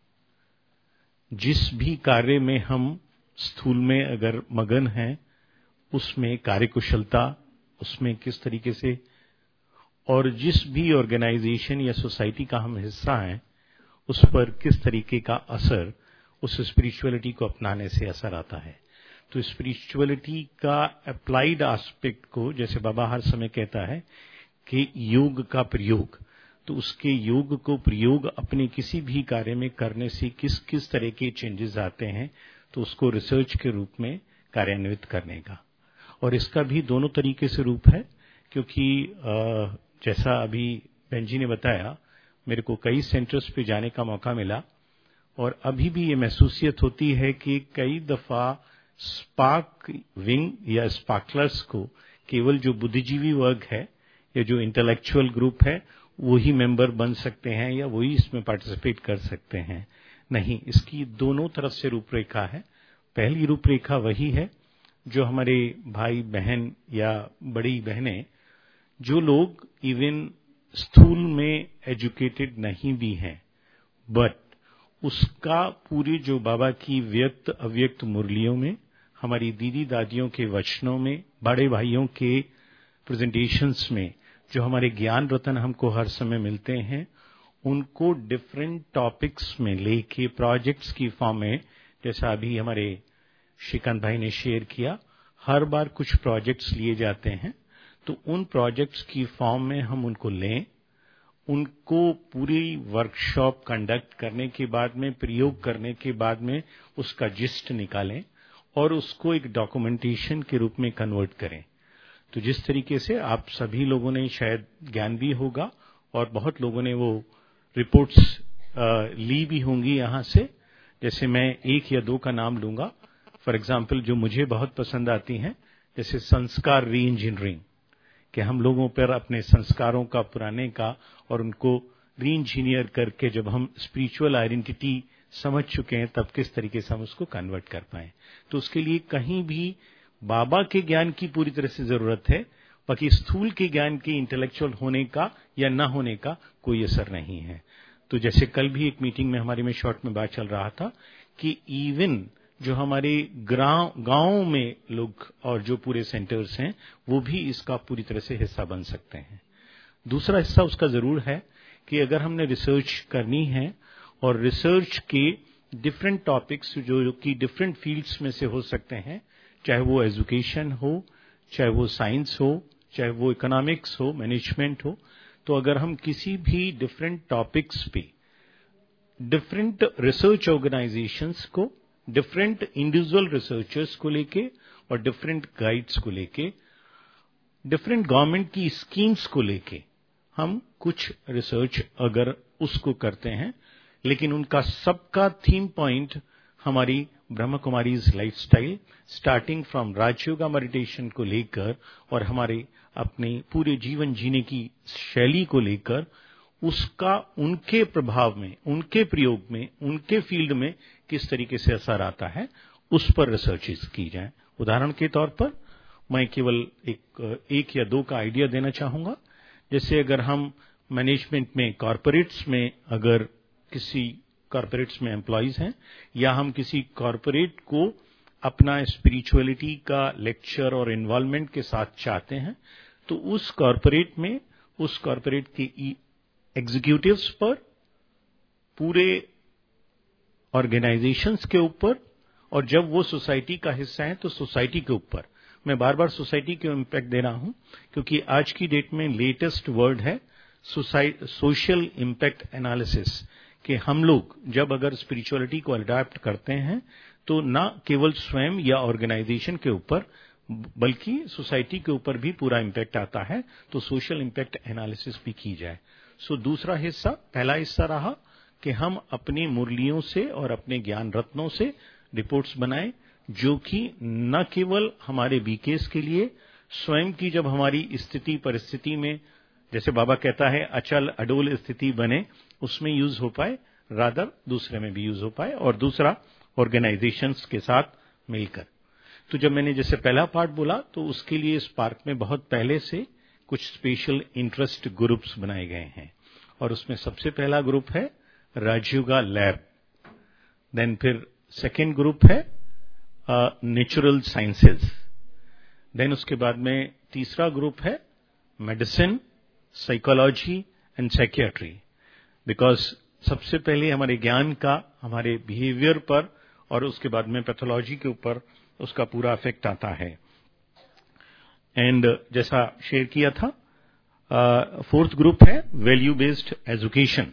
जिस भी कार्य में हम स्थूल में अगर मगन हैं उसमें कार्यकुशलता, उसमें किस तरीके से, और जिस भी ऑर्गेनाइजेशन या सोसाइटी का हम हिस्सा हैं उस पर किस तरीके का असर उस स्पिरिचुअलिटी को अपनाने से असर आता है। तो स्पिरिचुअलिटी का अप्लाइड एस्पेक्ट को, जैसे बाबा हर समय कहता है कि योग का प्रयोग, तो उसके योग को प्रयोग अपने किसी भी कार्य में करने से किस किस तरह के चेंजेस आते हैं, तो उसको रिसर्च के रूप में कार्यान्वित करने का। और इसका भी दोनों तरीके से रूप है, क्योंकि जैसा अभी बहन जी ने बताया, मेरे को कई सेंटर्स पे जाने का मौका मिला और अभी भी ये महसूसियत होती है कि कई दफा स्पार्क विंग या स्पार्कलर्स को केवल जो बुद्धिजीवी वर्ग है या जो इंटेलेक्चुअल ग्रुप है वही मेंबर बन सकते हैं या वही इसमें पार्टिसिपेट कर सकते हैं। नहीं, इसकी दोनों तरफ से रूपरेखा है। पहली रूपरेखा वही है जो हमारे भाई बहन या बड़ी बहनें, जो लोग इवन स्थूल में एजुकेटेड नहीं भी हैं, बट उसका पूरी जो बाबा की व्यक्त अव्यक्त मुरलियों में, हमारी दीदी दादियों के वचनों में, बड़े भाइयों के प्रेजेंटेशंस में जो हमारे ज्ञान रत्न हमको हर समय मिलते हैं, उनको डिफरेंट टॉपिक्स में लेके प्रोजेक्ट्स की फॉर्म में, जैसा अभी हमारे श्रीकांत भाई ने शेयर किया, हर बार कुछ प्रोजेक्ट्स लिए जाते हैं। तो उन प्रोजेक्ट्स की फॉर्म में हम उनको लें, उनको पूरी वर्कशॉप कंडक्ट करने के बाद में, प्रयोग करने के बाद में उसका जिस्ट निकालें और उसको एक डॉक्यूमेंटेशन के रूप में कन्वर्ट करें। तो जिस तरीके से आप सभी लोगों ने शायद ज्ञान भी होगा और बहुत लोगों ने वो रिपोर्ट्स ली भी होंगी यहां से। जैसे मैं एक या दो का नाम लूंगा, फॉर एग्जाम्पल, जो मुझे बहुत पसंद आती हैं, जैसे संस्कार री इंजीनियरिंग, कि हम लोगों पर अपने संस्कारों का, पुराने का, और उनको री इंजीनियर करके जब हम स्पिरिचुअल आइडेंटिटी समझ चुके हैं, तब किस तरीके से हम उसको कन्वर्ट कर पाएं। तो उसके लिए कहीं भी बाबा के ज्ञान की पूरी तरह से जरूरत है, बाकी स्थूल के ज्ञान के इंटेलेक्चुअल होने का या न होने का कोई असर नहीं है। तो जैसे कल भी एक मीटिंग में हमारे में शॉर्ट में बात चल रहा था कि इवन जो हमारे गांव गांवों में लोग और जो पूरे सेंटर्स हैं, वो भी इसका पूरी तरह से हिस्सा बन सकते हैं। दूसरा हिस्सा उसका जरूर है कि अगर हमने रिसर्च करनी है, और रिसर्च के डिफरेंट टॉपिक्स जो कि डिफरेंट फील्ड्स में से हो सकते हैं, चाहे वो एजुकेशन हो, चाहे वो साइंस हो, चाहे वो इकोनॉमिक्स हो, मैनेजमेंट हो, तो अगर हम किसी भी डिफरेंट टॉपिक्स पे डिफरेंट रिसर्च ऑर्गेनाइजेशंस को, डिफरेंट इंडिविजुअल रिसर्चर्स को लेके और डिफरेंट गाइड्स को लेके, डिफरेंट गवर्नमेंट की स्कीम्स को लेके हम कुछ रिसर्च अगर उसको करते हैं, लेकिन उनका सबका थीम पॉइंट हमारी Brahma Kumaris lifestyle, starting from Rajyoga meditation को लेकर और हमारे अपने पूरे जीवन जीने की शैली को लेकर, उसका उनके प्रभाव में, उनके प्रयोग में, उनके फील्ड में किस तरीके से असर आता है, उस पर रिसर्चेस की जाए। उदाहरण के तौर पर मैं केवल एक एक या दो का आइडिया देना चाहूंगा। जैसे अगर हम मैनेजमेंट में, कॉर्पोरेट्स में, अगर किसी कॉर्पोरेट्स में एम्प्लॉइज हैं, या हम किसी कॉर्पोरेट को अपना स्पिरिचुअलिटी का लेक्चर और इन्वॉल्वमेंट के साथ चाहते हैं, तो उस कॉर्पोरेट में, उस कॉर्पोरेट के एग्जीक्यूटिव्स पर, पूरे ऑर्गेनाइजेशंस के ऊपर, और जब वो सोसाइटी का हिस्सा है तो सोसाइटी के ऊपर। मैं बार बार सोसाइटी के इम्पैक्ट दे रहा हूं क्योंकि आज की डेट में लेटेस्ट वर्ड है सोशल इम्पैक्ट एनालिसिस, कि हम लोग जब अगर स्पिरिचुअलिटी को अडॉप्ट करते हैं तो न केवल स्वयं या ऑर्गेनाइजेशन के ऊपर बल्कि सोसाइटी के ऊपर भी पूरा इम्पैक्ट आता है, तो सोशल इम्पैक्ट एनालिसिस भी की जाए। सो दूसरा हिस्सा, पहला हिस्सा रहा कि हम अपनी मुरलियों से और अपने ज्ञान रत्नों से रिपोर्ट्स बनाएं, जो कि न केवल हमारे बीकेस के लिए, स्वयं की जब हमारी स्थिति परिस्थिति में, जैसे बाबा कहता है अचल अडोल स्थिति बने, उसमें यूज हो पाए, रादर दूसरे में भी यूज हो पाए, और दूसरा ऑर्गेनाइजेशंस के साथ मिलकर। तो जब मैंने जैसे पहला पार्ट बोला, तो उसके लिए इस पार्क में बहुत पहले से कुछ स्पेशल इंटरेस्ट ग्रुप्स बनाए गए हैं, और उसमें सबसे पहला ग्रुप है राजयोगा लैब, देन फिर सेकेंड ग्रुप है नेचुरल साइंसेज, देन उसके बाद में तीसरा ग्रुप है medicine, psychology and psychiatry, because सबसे पहले हमारे ज्ञान का हमारे बिहेवियर पर और उसके बाद में पैथोलॉजी के ऊपर उसका पूरा इफेक्ट आता है। एंड जैसा शेयर किया था, फोर्थ ग्रुप है वैल्यू बेस्ड एजुकेशन।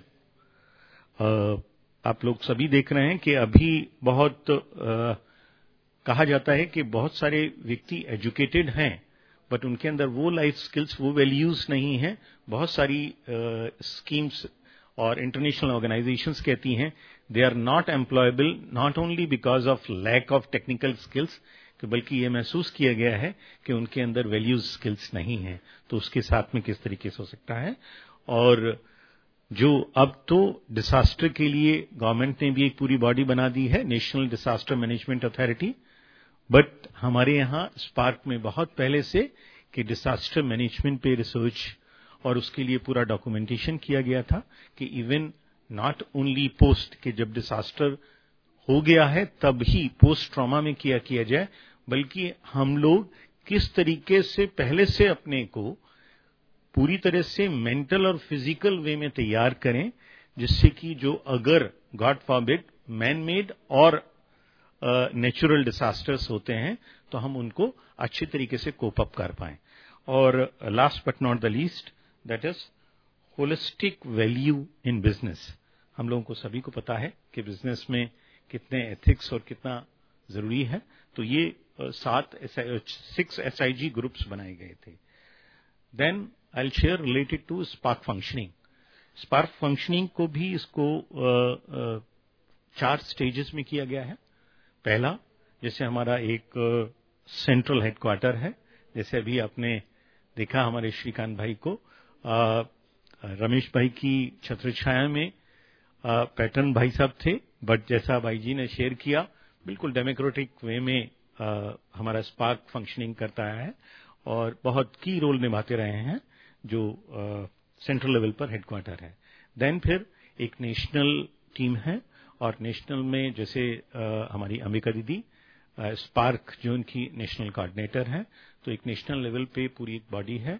आप लोग सभी देख रहे हैं कि अभी बहुत uh, कहा जाता है कि बहुत सारे व्यक्ति एजुकेटेड हैं, बट उनके अंदर वो लाइफ स्किल्स, वो वैल्यूज नहीं है। बहुत सारी स्कीम्स uh, और इंटरनेशनल ऑर्गेनाइजेशंस कहती हैं they are not employable, not only because of lack of technical skills, बल्कि ये महसूस किया गया है कि उनके अंदर वैल्यूज स्किल्स नहीं है। तो उसके साथ में किस तरीके से हो सकता है, और जो अब तो डिसास्टर के लिए गवर्नमेंट ने भी एक पूरी बॉडी बना दी है, national disaster management authority, but हमारे यहाँ स्पार्क में बहुत पहले से कि डिसास्टर मैनेजमेंट पे रिसर्च और उसके लिए पूरा डॉक्यूमेंटेशन किया गया था कि इवन नॉट ओनली पोस्ट कि जब डिसास्टर हो गया है तब ही पोस्ट ट्रॉमा में किया किया जाए, बल्कि हम लोग किस तरीके से पहले से अपने को पूरी तरह से मेंटल और फिजिकल वे में तैयार करें, जिससे कि जो अगर गॉड फॉरबिड मैन मेड और नेचुरल डिसास्टर्स होते हैं तो हम उनको अच्छी तरीके से कोप अप कर पाएं। और last but not the least, that is holistic value in business. हम लोगों को सभी को पता है कि बिजनेस में कितने एथिक्स और कितना जरूरी है, तो ये सात six S I G groups बनाए गए थे। Then I will share related to SPARC functioning. SPARC functioning को भी इसको uh, uh, चार स्टेजेस में किया गया है। पहला, जैसे हमारा एक सेंट्रल हेडक्वार्टर है, जैसे अभी आपने देखा हमारे श्रीकांत भाई को, uh, रमेश भाई की छत्र छाया में पैटर्न भाई साहब थे, बट जैसा भाई जी ने शेयर किया बिल्कुल डेमोक्रेटिक वे में uh, हमारा स्पार्क फंक्शनिंग करता है और बहुत की रोल निभाते रहे हैं जो सेंट्रल uh, लेवल पर हेडक्वार्टर है। देन फिर एक नेशनल टीम है और नेशनल में जैसे uh, हमारी अंबिका दीदी स्पार्क uh, जो उनकी नेशनल कोऑर्डिनेटर है, तो एक नेशनल लेवल पे पूरी एक बॉडी है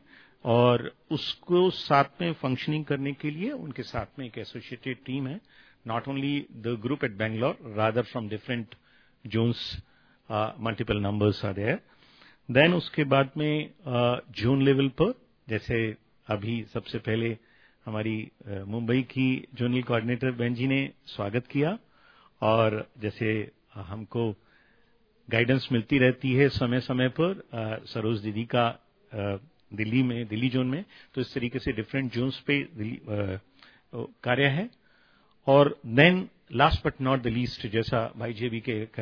और उसको साथ में फंक्शनिंग करने के लिए उनके साथ में एक एसोसिएटेड टीम है, not only the group at Bangalore, rather from different zones, multiple numbers are there. Then उसके बाद में जोन uh, लेवल पर जैसे अभी सबसे पहले हमारी uh, मुंबई की जोनल कोऑर्डिनेटर बहन जी ने स्वागत किया और जैसे uh, हमको गाइडेंस मिलती रहती है समय समय पर uh, सरोज दीदी का uh, दिल्ली में दिल्ली जोन में, तो इस तरीके से डिफरेंट जोन्स पे uh, कार्य है। और then last but not the least, जैसा भाई जी भी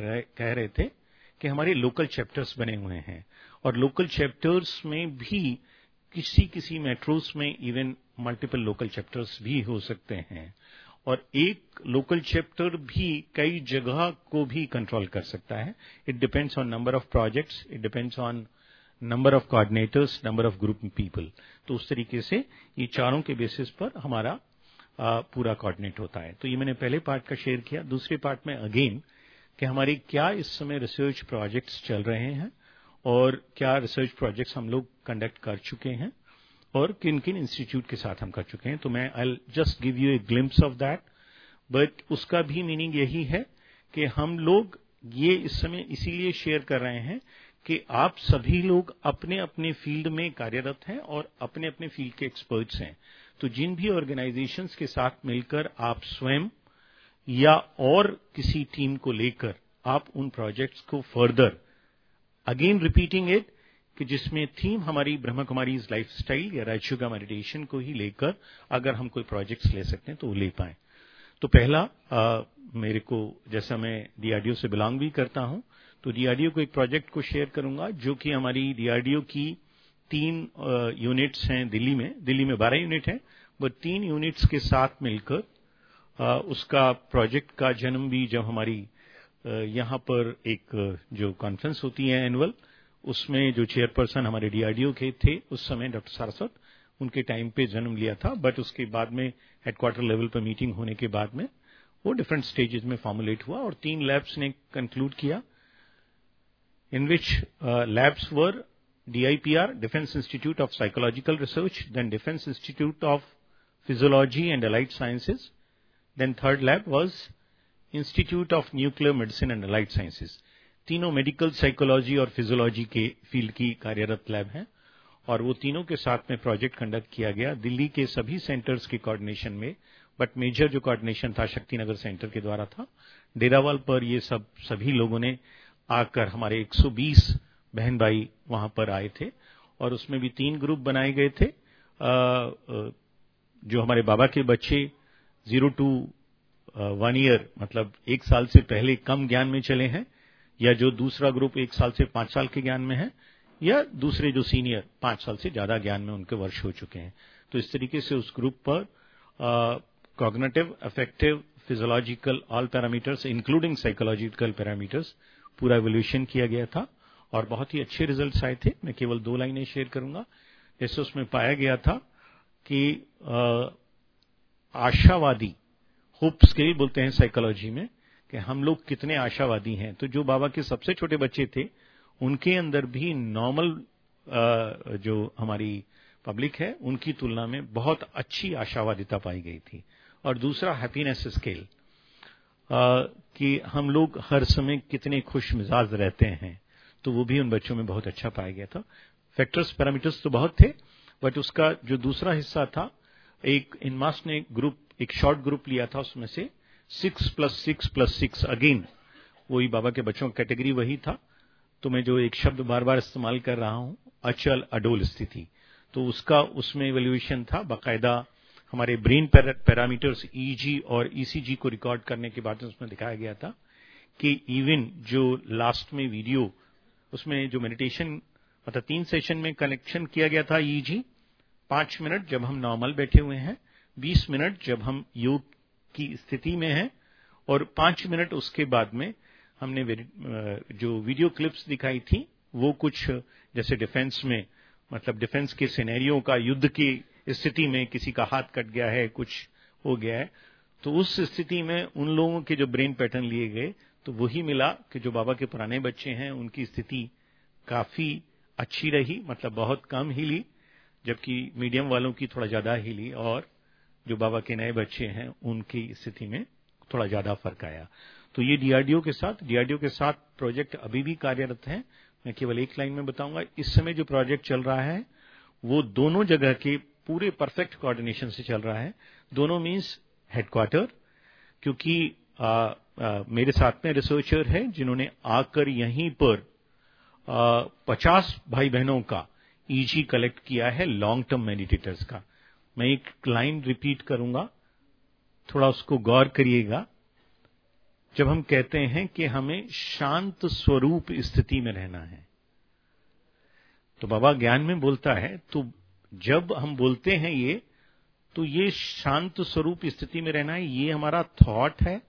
कह रहे थे कि हमारे लोकल चैप्टर्स बने हुए हैं और लोकल चैप्टर्स में भी किसी किसी मेट्रोस में इवन मल्टीपल लोकल चैप्टर्स भी हो सकते हैं और एक लोकल चैप्टर भी कई जगह को भी कंट्रोल कर सकता है। It depends on number of projects, it depends on number of coordinators, number of group people. तो उस तरीके से ये चारों के बेसिस पर हमारा आ, पूरा कोऑर्डिनेट होता है। तो ये मैंने पहले पार्ट का शेयर किया। दूसरे पार्ट में अगेन कि हमारे क्या इस समय रिसर्च प्रोजेक्ट्स चल रहे हैं और क्या रिसर्च प्रोजेक्ट्स हम लोग कंडक्ट कर चुके हैं और किन किन इंस्टीट्यूट के साथ हम कर चुके हैं। तो मैं I just give you a glimpse of that, but उसका भी मीनिंग यही है कि हम लोग ये इस समय इसीलिए शेयर कर रहे हैं कि आप सभी लोग अपने अपने फील्ड में कार्यरत हैं और अपने अपने फील्ड के एक्सपर्ट्स हैं। तो जिन भी ऑर्गेनाइजेशंस के साथ मिलकर आप स्वयं या और किसी टीम को लेकर आप उन प्रोजेक्ट्स को फर्दर, अगेन रिपीटिंग इट, कि जिसमें थीम हमारी ब्रह्मा कुमारीज लाइफस्टाइल या राजयोगा मेडिटेशन को ही लेकर अगर हम कोई प्रोजेक्ट्स ले सकते हैं तो वो ले पाएं। तो पहला आ, मेरे को, जैसा मैं डीआरडीओ से बिलोंग भी करता हूं, तो डीआरडीओ को एक प्रोजेक्ट को शेयर करूंगा जो कि हमारी डीआरडीओ की तीन यूनिट्स हैं दिल्ली में। दिल्ली में बारह यूनिट हैं, बट तीन यूनिट्स के साथ मिलकर आ, उसका प्रोजेक्ट का जन्म भी जब हमारी यहाँ पर एक जो कॉन्फ्रेंस होती है एनुअल, उसमें जो चेयरपर्सन हमारे डीआरडीओ के थे उस समय डॉक्टर सारस्वत, उनके टाइम पे जन्म लिया था। बट उसके बाद में हेडक्वार्टर लेवल पर मीटिंग होने के बाद में वो डिफरेंट स्टेजेस में फॉर्मुलेट हुआ और तीन लैब्स ने कंक्लूड किया, in which labs were D I P R, Defense Institute of Psychological Research, then Defense Institute of Physiology and Allied Sciences, then third lab was Institute of Nuclear Medicine and Allied Sciences. तीनों medical psychology और physiology के field की कार्यरत lab हैं और वो तीनों के साथ में प्रोजेक्ट कंडक्ट किया गया दिल्ली के सभी सेंटर्स के कोऑर्डिनेशन में, बट मेजर जो कोऑर्डिनेशन था शक्तिनगर सेंटर के द्वारा था। डेरावाल पर ये सब सभी लोगों ने आकर, हमारे एक सौ बीस बहन भाई वहां पर आए थे और उसमें भी तीन ग्रुप बनाए गए थे। जो हमारे बाबा के बच्चे जीरो टू वन ईयर, मतलब एक साल से पहले कम ज्ञान में चले हैं, या जो दूसरा ग्रुप एक साल से पांच साल के ज्ञान में है, या दूसरे जो सीनियर पांच साल से ज्यादा ज्ञान में उनके वर्ष हो चुके हैं। तो इस तरीके से उस ग्रुप पर cognitive, affective, physiological, all parameters including psychological parameters पूरा इवोल्यूशन किया गया था और बहुत ही अच्छे रिजल्ट्स आए थे। मैं केवल दो लाइनें शेयर करूंगा। जैसे उसमें पाया गया था कि आ, आशावादी, होप स्केल बोलते हैं साइकोलॉजी में, कि हम लोग कितने आशावादी हैं। तो जो बाबा के सबसे छोटे बच्चे थे उनके अंदर भी नॉर्मल जो हमारी पब्लिक है उनकी तुलना में बहुत अच्छी आशावादिता पाई गई थी। और दूसरा हैप्पीनेस स्केल, कि हम लोग हर समय कितने खुश मिजाज रहते हैं, तो वो भी उन बच्चों में बहुत अच्छा पाया गया था। फैक्टर्स, पैरामीटर्स तो बहुत थे, बट उसका जो दूसरा हिस्सा था, एक इनमास ने ग्रुप, एक शॉर्ट ग्रुप लिया था, उसमें से six plus six plus six, again वही बाबा के बच्चों का कैटेगरी वही था। तो मैं जो एक शब्द बार बार इस्तेमाल कर रहा हूं, अचल अडोल स्थिति, तो उसका उसमें इवैल्यूएशन था। बाकायदा हमारे ब्रेन पैरामीटर्स ईजी और ईसीजी को रिकॉर्ड करने के बाद उसमें दिखाया गया था कि इवन जो लास्ट में वीडियो, उसमें जो मेडिटेशन, मतलब तीन सेशन में कनेक्शन किया गया था ईजी, पांच मिनट जब हम नॉर्मल बैठे हुए हैं, बीस मिनट जब हम योग की स्थिति में हैं, और पांच मिनट उसके बाद में हमने जो वीडियो क्लिप्स दिखाई थी वो कुछ जैसे डिफेंस में, मतलब डिफेंस के सिनेरियो का, युद्ध की स्थिति में किसी का हाथ कट गया है, कुछ हो गया है, तो उस स्थिति में उन लोगों के जो ब्रेन पैटर्न लिए गए तो वही मिला कि जो बाबा के पुराने बच्चे हैं उनकी स्थिति काफी अच्छी रही, मतलब बहुत कम हिली, जबकि मीडियम वालों की थोड़ा ज्यादा हिली, और जो बाबा के नए बच्चे हैं उनकी स्थिति में थोड़ा ज्यादा फर्क आया। तो ये डीआरडीओ के साथ डीआरडीओ के साथ प्रोजेक्ट अभी भी कार्यरत है। मैं केवल एक लाइन में बताऊंगा, इस समय जो प्रोजेक्ट चल रहा है वो दोनों जगह के पूरे परफेक्ट कोऑर्डिनेशन से चल रहा है। दोनों मींस हेडक्वार्टर, क्योंकि आ, आ, मेरे साथ में रिसर्चर है जिन्होंने आकर यहीं पर पचास भाई बहनों का ईजी कलेक्ट किया है, लॉन्ग टर्म मेडिटेटर्स का। मैं एक लाइन रिपीट करूंगा, थोड़ा उसको गौर करिएगा। जब हम कहते हैं कि हमें शांत स्वरूप स्थिति में रहना है, तो बाबा ज्ञान में बोलता है, तो जब हम बोलते हैं ये, तो ये शांत स्वरूप स्थिति में रहना है, ये हमारा थॉट है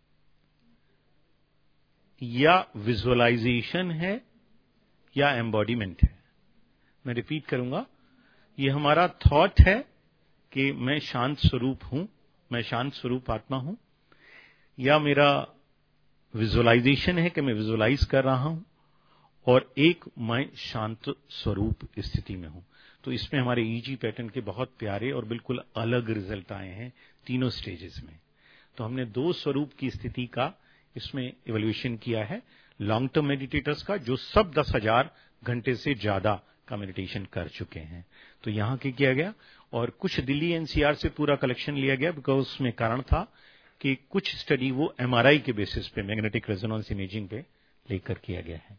या विजुअलाइजेशन है या एम्बॉडीमेंट है। मैं रिपीट करूंगा, ये हमारा थॉट है कि मैं शांत स्वरूप हूं, मैं शांत स्वरूप आत्मा हूं, या मेरा विजुअलाइजेशन है कि मैं विजुअलाइज कर रहा हूं, और एक मैं शांत स्वरूप स्थिति में हूं। तो इसमें हमारे ईजी पैटर्न के बहुत प्यारे और बिल्कुल अलग रिजल्ट आए हैं तीनों स्टेजेस में। तो हमने दो स्वरूप की स्थिति का इसमें इवैल्यूएशन किया है, लॉन्ग टर्म मेडिटेटर्स का, जो सब दस हजार घंटे से ज्यादा का मेडिटेशन कर चुके हैं। तो यहां क्या किया गया, और कुछ दिल्ली एनसीआर से पूरा कलेक्शन लिया गया, बिकॉज उसमें कारण था कि कुछ स्टडी वो एमआरआई के बेसिस पे, मैग्नेटिक रेजोनेंस इमेजिंग पे लेकर किया गया है।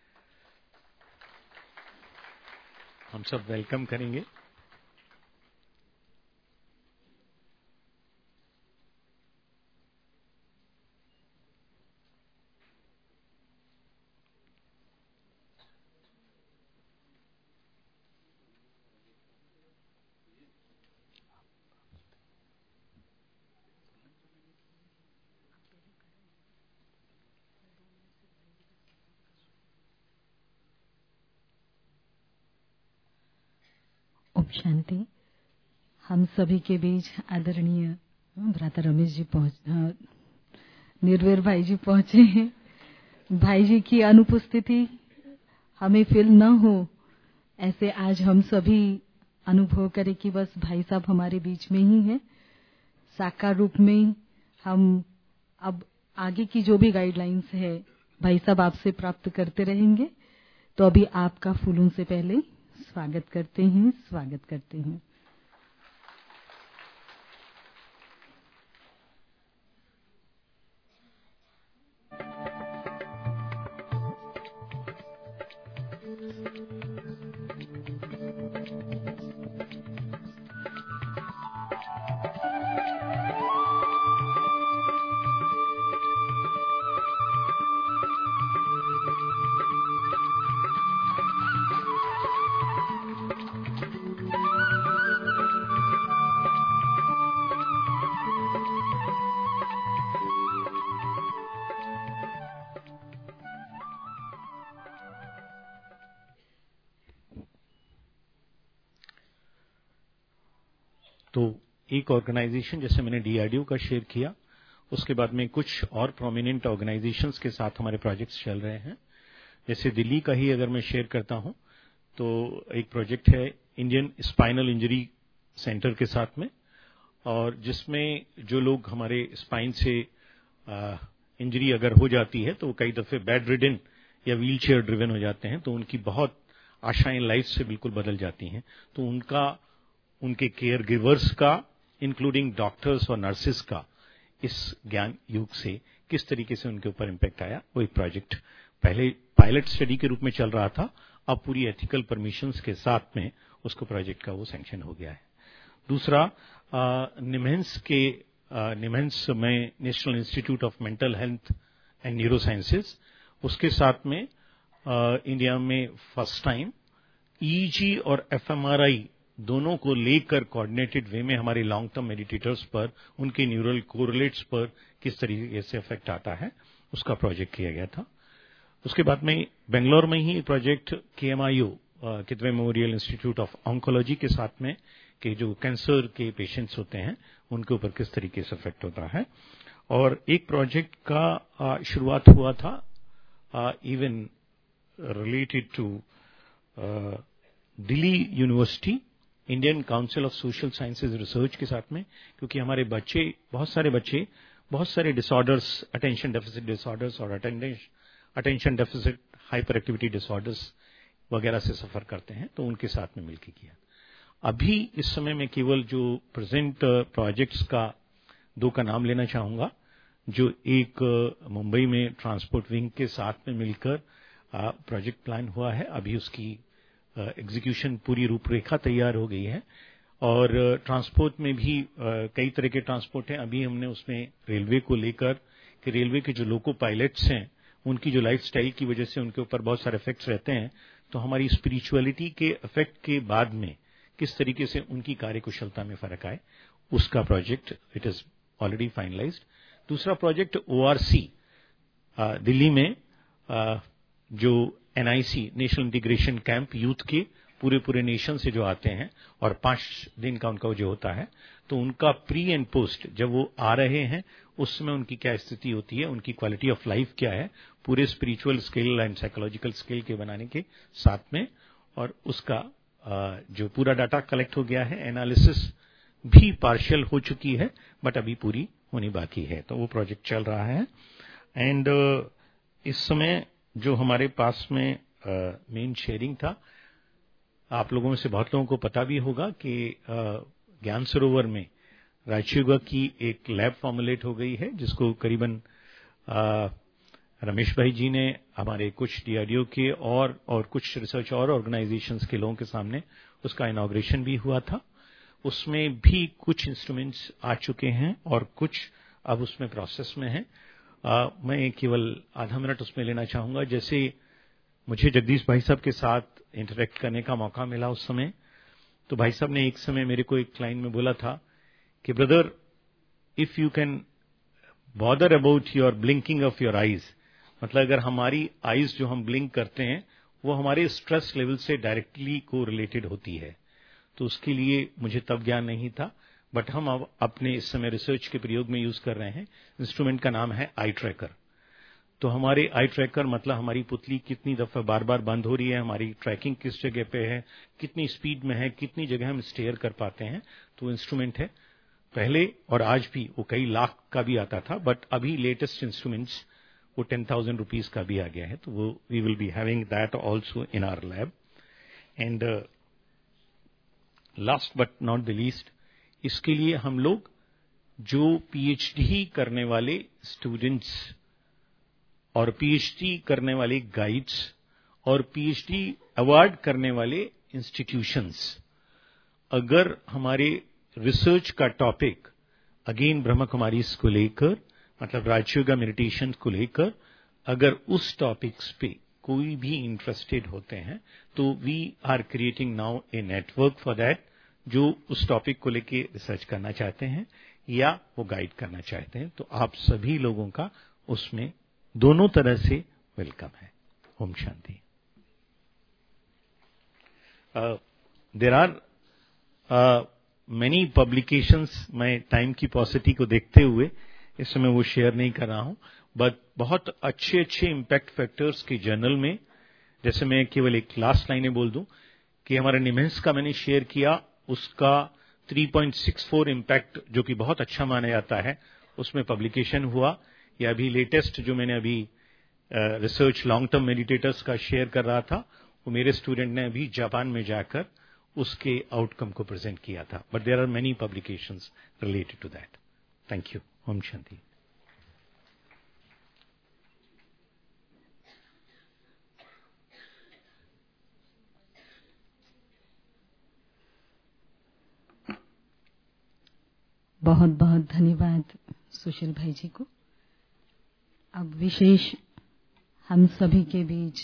हम सब वेलकम करेंगे। ओम शांति। हम सभी के बीच आदरणीय भ्राता रमेश जी पहुंच, निर्वेर भाई जी पहुंचे हैं। भाई जी की अनुपस्थिति हमें फील न हो, ऐसे आज हम सभी अनुभव करें कि बस भाई साहब हमारे बीच में ही हैं, साकार रूप में। हम अब आगे की जो भी गाइडलाइंस है भाई साहब आपसे प्राप्त करते रहेंगे। तो अभी आपका फूलों से पहले स्वागत करते हैं, स्वागत करते हैं। तो एक ऑर्गेनाइजेशन जैसे मैंने डीआरडीओ का शेयर किया, उसके बाद में कुछ और प्रोमिनेंट ऑर्गेनाइजेशंस के साथ हमारे प्रोजेक्ट्स चल रहे हैं। जैसे दिल्ली का ही अगर मैं शेयर करता हूं तो एक प्रोजेक्ट है इंडियन स्पाइनल इंजरी सेंटर के साथ में, और जिसमें जो लोग हमारे स्पाइन से इंजरी अगर हो जाती है तो वो कई दफे बेड रिडन या व्हील चेयर ड्रिवन हो जाते हैं, तो उनकी बहुत आशाएं लाइफ से बिल्कुल बदल जाती हैं। तो उनका, उनके केयर गिवर्स का, इंक्लूडिंग डॉक्टर्स और नर्सेस का इस ज्ञान युग से किस तरीके से उनके ऊपर इम्पैक्ट आया, वो एक प्रोजेक्ट पहले पायलट स्टडी के रूप में चल रहा था, अब पूरी एथिकल परमिशंस के साथ में उसको प्रोजेक्ट का वो सैंक्शन हो गया है। दूसरा, निमहेंस के निमहेंस में national institute of mental health and neurosciences, उसके साथ में आ, इंडिया में फर्स्ट टाइम ईईजी और एफएमआरआई दोनों को लेकर कोऑर्डिनेटेड वे में हमारे लॉन्ग टर्म मेडिटेटर्स पर, उनके न्यूरल कोरिलेट्स पर किस तरीके से इफेक्ट आता है, उसका प्रोजेक्ट किया गया था। उसके बाद में बेंगलोर में ही project KMIO, Kidwai memorial institute of oncology के साथ में, कि जो कैंसर के पेशेंट्स होते हैं उनके ऊपर किस तरीके से इफेक्ट होता है। और एक प्रोजेक्ट का शुरुआत हुआ था even related to Delhi university Indian council of social sciences research के साथ में, क्योंकि हमारे बच्चे, बहुत सारे बच्चे बहुत सारे डिसऑर्डर्स, अटेंशन डेफिसिट डिसऑर्डर्स और attention deficit hyperactivity disorders वगैरह से सफर करते हैं, तो उनके साथ में मिलकर किया। अभी इस समय में केवल जो प्रेजेंट प्रोजेक्ट्स का दो का नाम लेना चाहूंगा, जो एक मुंबई में ट्रांसपोर्ट विंग के साथ में मिलकर प्रोजेक्ट प्लान हुआ है, अभी उसकी एग्जीक्यूशन पूरी रूपरेखा तैयार हो गई है। और ट्रांसपोर्ट में भी कई तरह के ट्रांसपोर्ट हैं। अभी हमने उसमें रेलवे को लेकर कि रेलवे के जो लोको पायलट्स हैं उनकी जो लाइफ स्टाइल की वजह से उनके ऊपर बहुत सारे इफेक्ट्स रहते हैं, तो हमारी स्पिरिचुअलिटी के इफेक्ट के बाद में किस तरीके से उनकी कार्यकुशलता में फर्क आए, उसका project it is already finalised. दूसरा प्रोजेक्ट ओआरसी दिल्ली में, आ, जो NIC national integration camp youth के पूरे पूरे नेशन से जो आते हैं और पांच दिन का उनका जो होता है, तो उनका प्री एंड पोस्ट जब वो आ रहे हैं उस समय उनकी क्या स्थिति होती है, उनकी क्वालिटी ऑफ लाइफ क्या है, पूरे spiritual skill and psychological skill के बनाने के साथ में, और उसका जो पूरा डाटा कलेक्ट हो गया है, एनालिसिस भी पार्शियल हो चुकी है बट अभी पूरी होनी बाकी है, तो वो प्रोजेक्ट चल रहा है। एंड इस समय जो हमारे पास में मेन शेयरिंग था, आप लोगों में से बहुत लोगों को पता भी होगा कि ज्ञान सरोवर में राजयोगा की एक लैब फॉर्मुलेट हो गई है, जिसको करीबन आ, रमेश भाई जी ने हमारे कुछ डीआरडीओ के और और कुछ रिसर्च और ऑर्गेनाइजेशंस के लोगों के सामने उसका इनॉग्रेशन भी हुआ था। उसमें भी कुछ इंस्ट्रूमेंट्स आ चुके हैं और कुछ अब उसमें प्रोसेस में हैं। आ, मैं केवल आधा मिनट उसमें लेना चाहूंगा। जैसे मुझे जगदीश भाई साहब के साथ इंटरेक्ट करने का मौका मिला उस समय, तो भाई साहब ने एक समय मेरे को एक लाइन में बोला था कि brother, if you can bother about your blinking of your eyes, मतलब अगर हमारी आईज जो हम ब्लिंक करते हैं वो हमारे स्ट्रेस लेवल से डायरेक्टली को रिलेटेड होती है, तो उसके लिए मुझे तब ज्ञान नहीं था, बट हम अब अपने इस समय रिसर्च के प्रयोग में यूज कर रहे हैं। इंस्ट्रूमेंट का नाम है आई ट्रैकर। तो हमारे आई ट्रैकर मतलब हमारी पुतली कितनी दफा बार बार बंद हो रही है, हमारी ट्रैकिंग किस जगह पे है, कितनी स्पीड में है, कितनी जगह हम स्टेयर कर पाते हैं, तो इंस्ट्रूमेंट है। पहले और आज भी वो कई लाख का भी आता था, बट अभी लेटेस्ट इंस्ट्रूमेंट्स वो टेन थाउजेंड रुपीज का भी आ गया है, तो वो we will be having that also in our lab. And last but not the least, इसके लिए हम लोग जो पीएचडी करने वाले स्टूडेंट्स और पीएचडी करने वाले गाइड्स और पीएचडी अवार्ड करने वाले इंस्टीट्यूशंस, अगर हमारे रिसर्च का टॉपिक अगेन ब्रह्मा कुमारीज को लेकर, मतलब राजयोगा मेडिटेशन को लेकर, अगर उस टॉपिक्स पे कोई भी इंटरेस्टेड होते हैं, तो we are creating now a network for that, जो उस टॉपिक को लेके रिसर्च करना चाहते हैं या वो गाइड करना चाहते हैं, तो आप सभी लोगों का उसमें दोनों तरह से वेलकम है। ओम शांति। देयर आर मेनी पब्लिकेशंस, मैं टाइम की पॉसिटी को देखते हुए इस समय वो शेयर नहीं कर रहा हूं, बट बहुत अच्छे अच्छे इम्पैक्ट फैक्टर्स के जर्नल में, जैसे मैं केवल एक लास्ट लाइनें बोल दूं कि हमारे निमेंस का मैंने शेयर किया, उसका three point six four impact जो कि बहुत अच्छा माना जाता है, उसमें पब्लिकेशन हुआ। या अभी लेटेस्ट जो मैंने अभी रिसर्च लॉन्ग टर्म मेडिटेटर्स का शेयर कर रहा था, वो मेरे स्टूडेंट ने अभी जापान में जाकर उसके आउटकम को प्रेजेंट किया था। But there are many publications related to that. Thank you. ओम शांति। बहुत बहुत धन्यवाद सुशील भाई जी को। अब विशेष हम सभी के बीच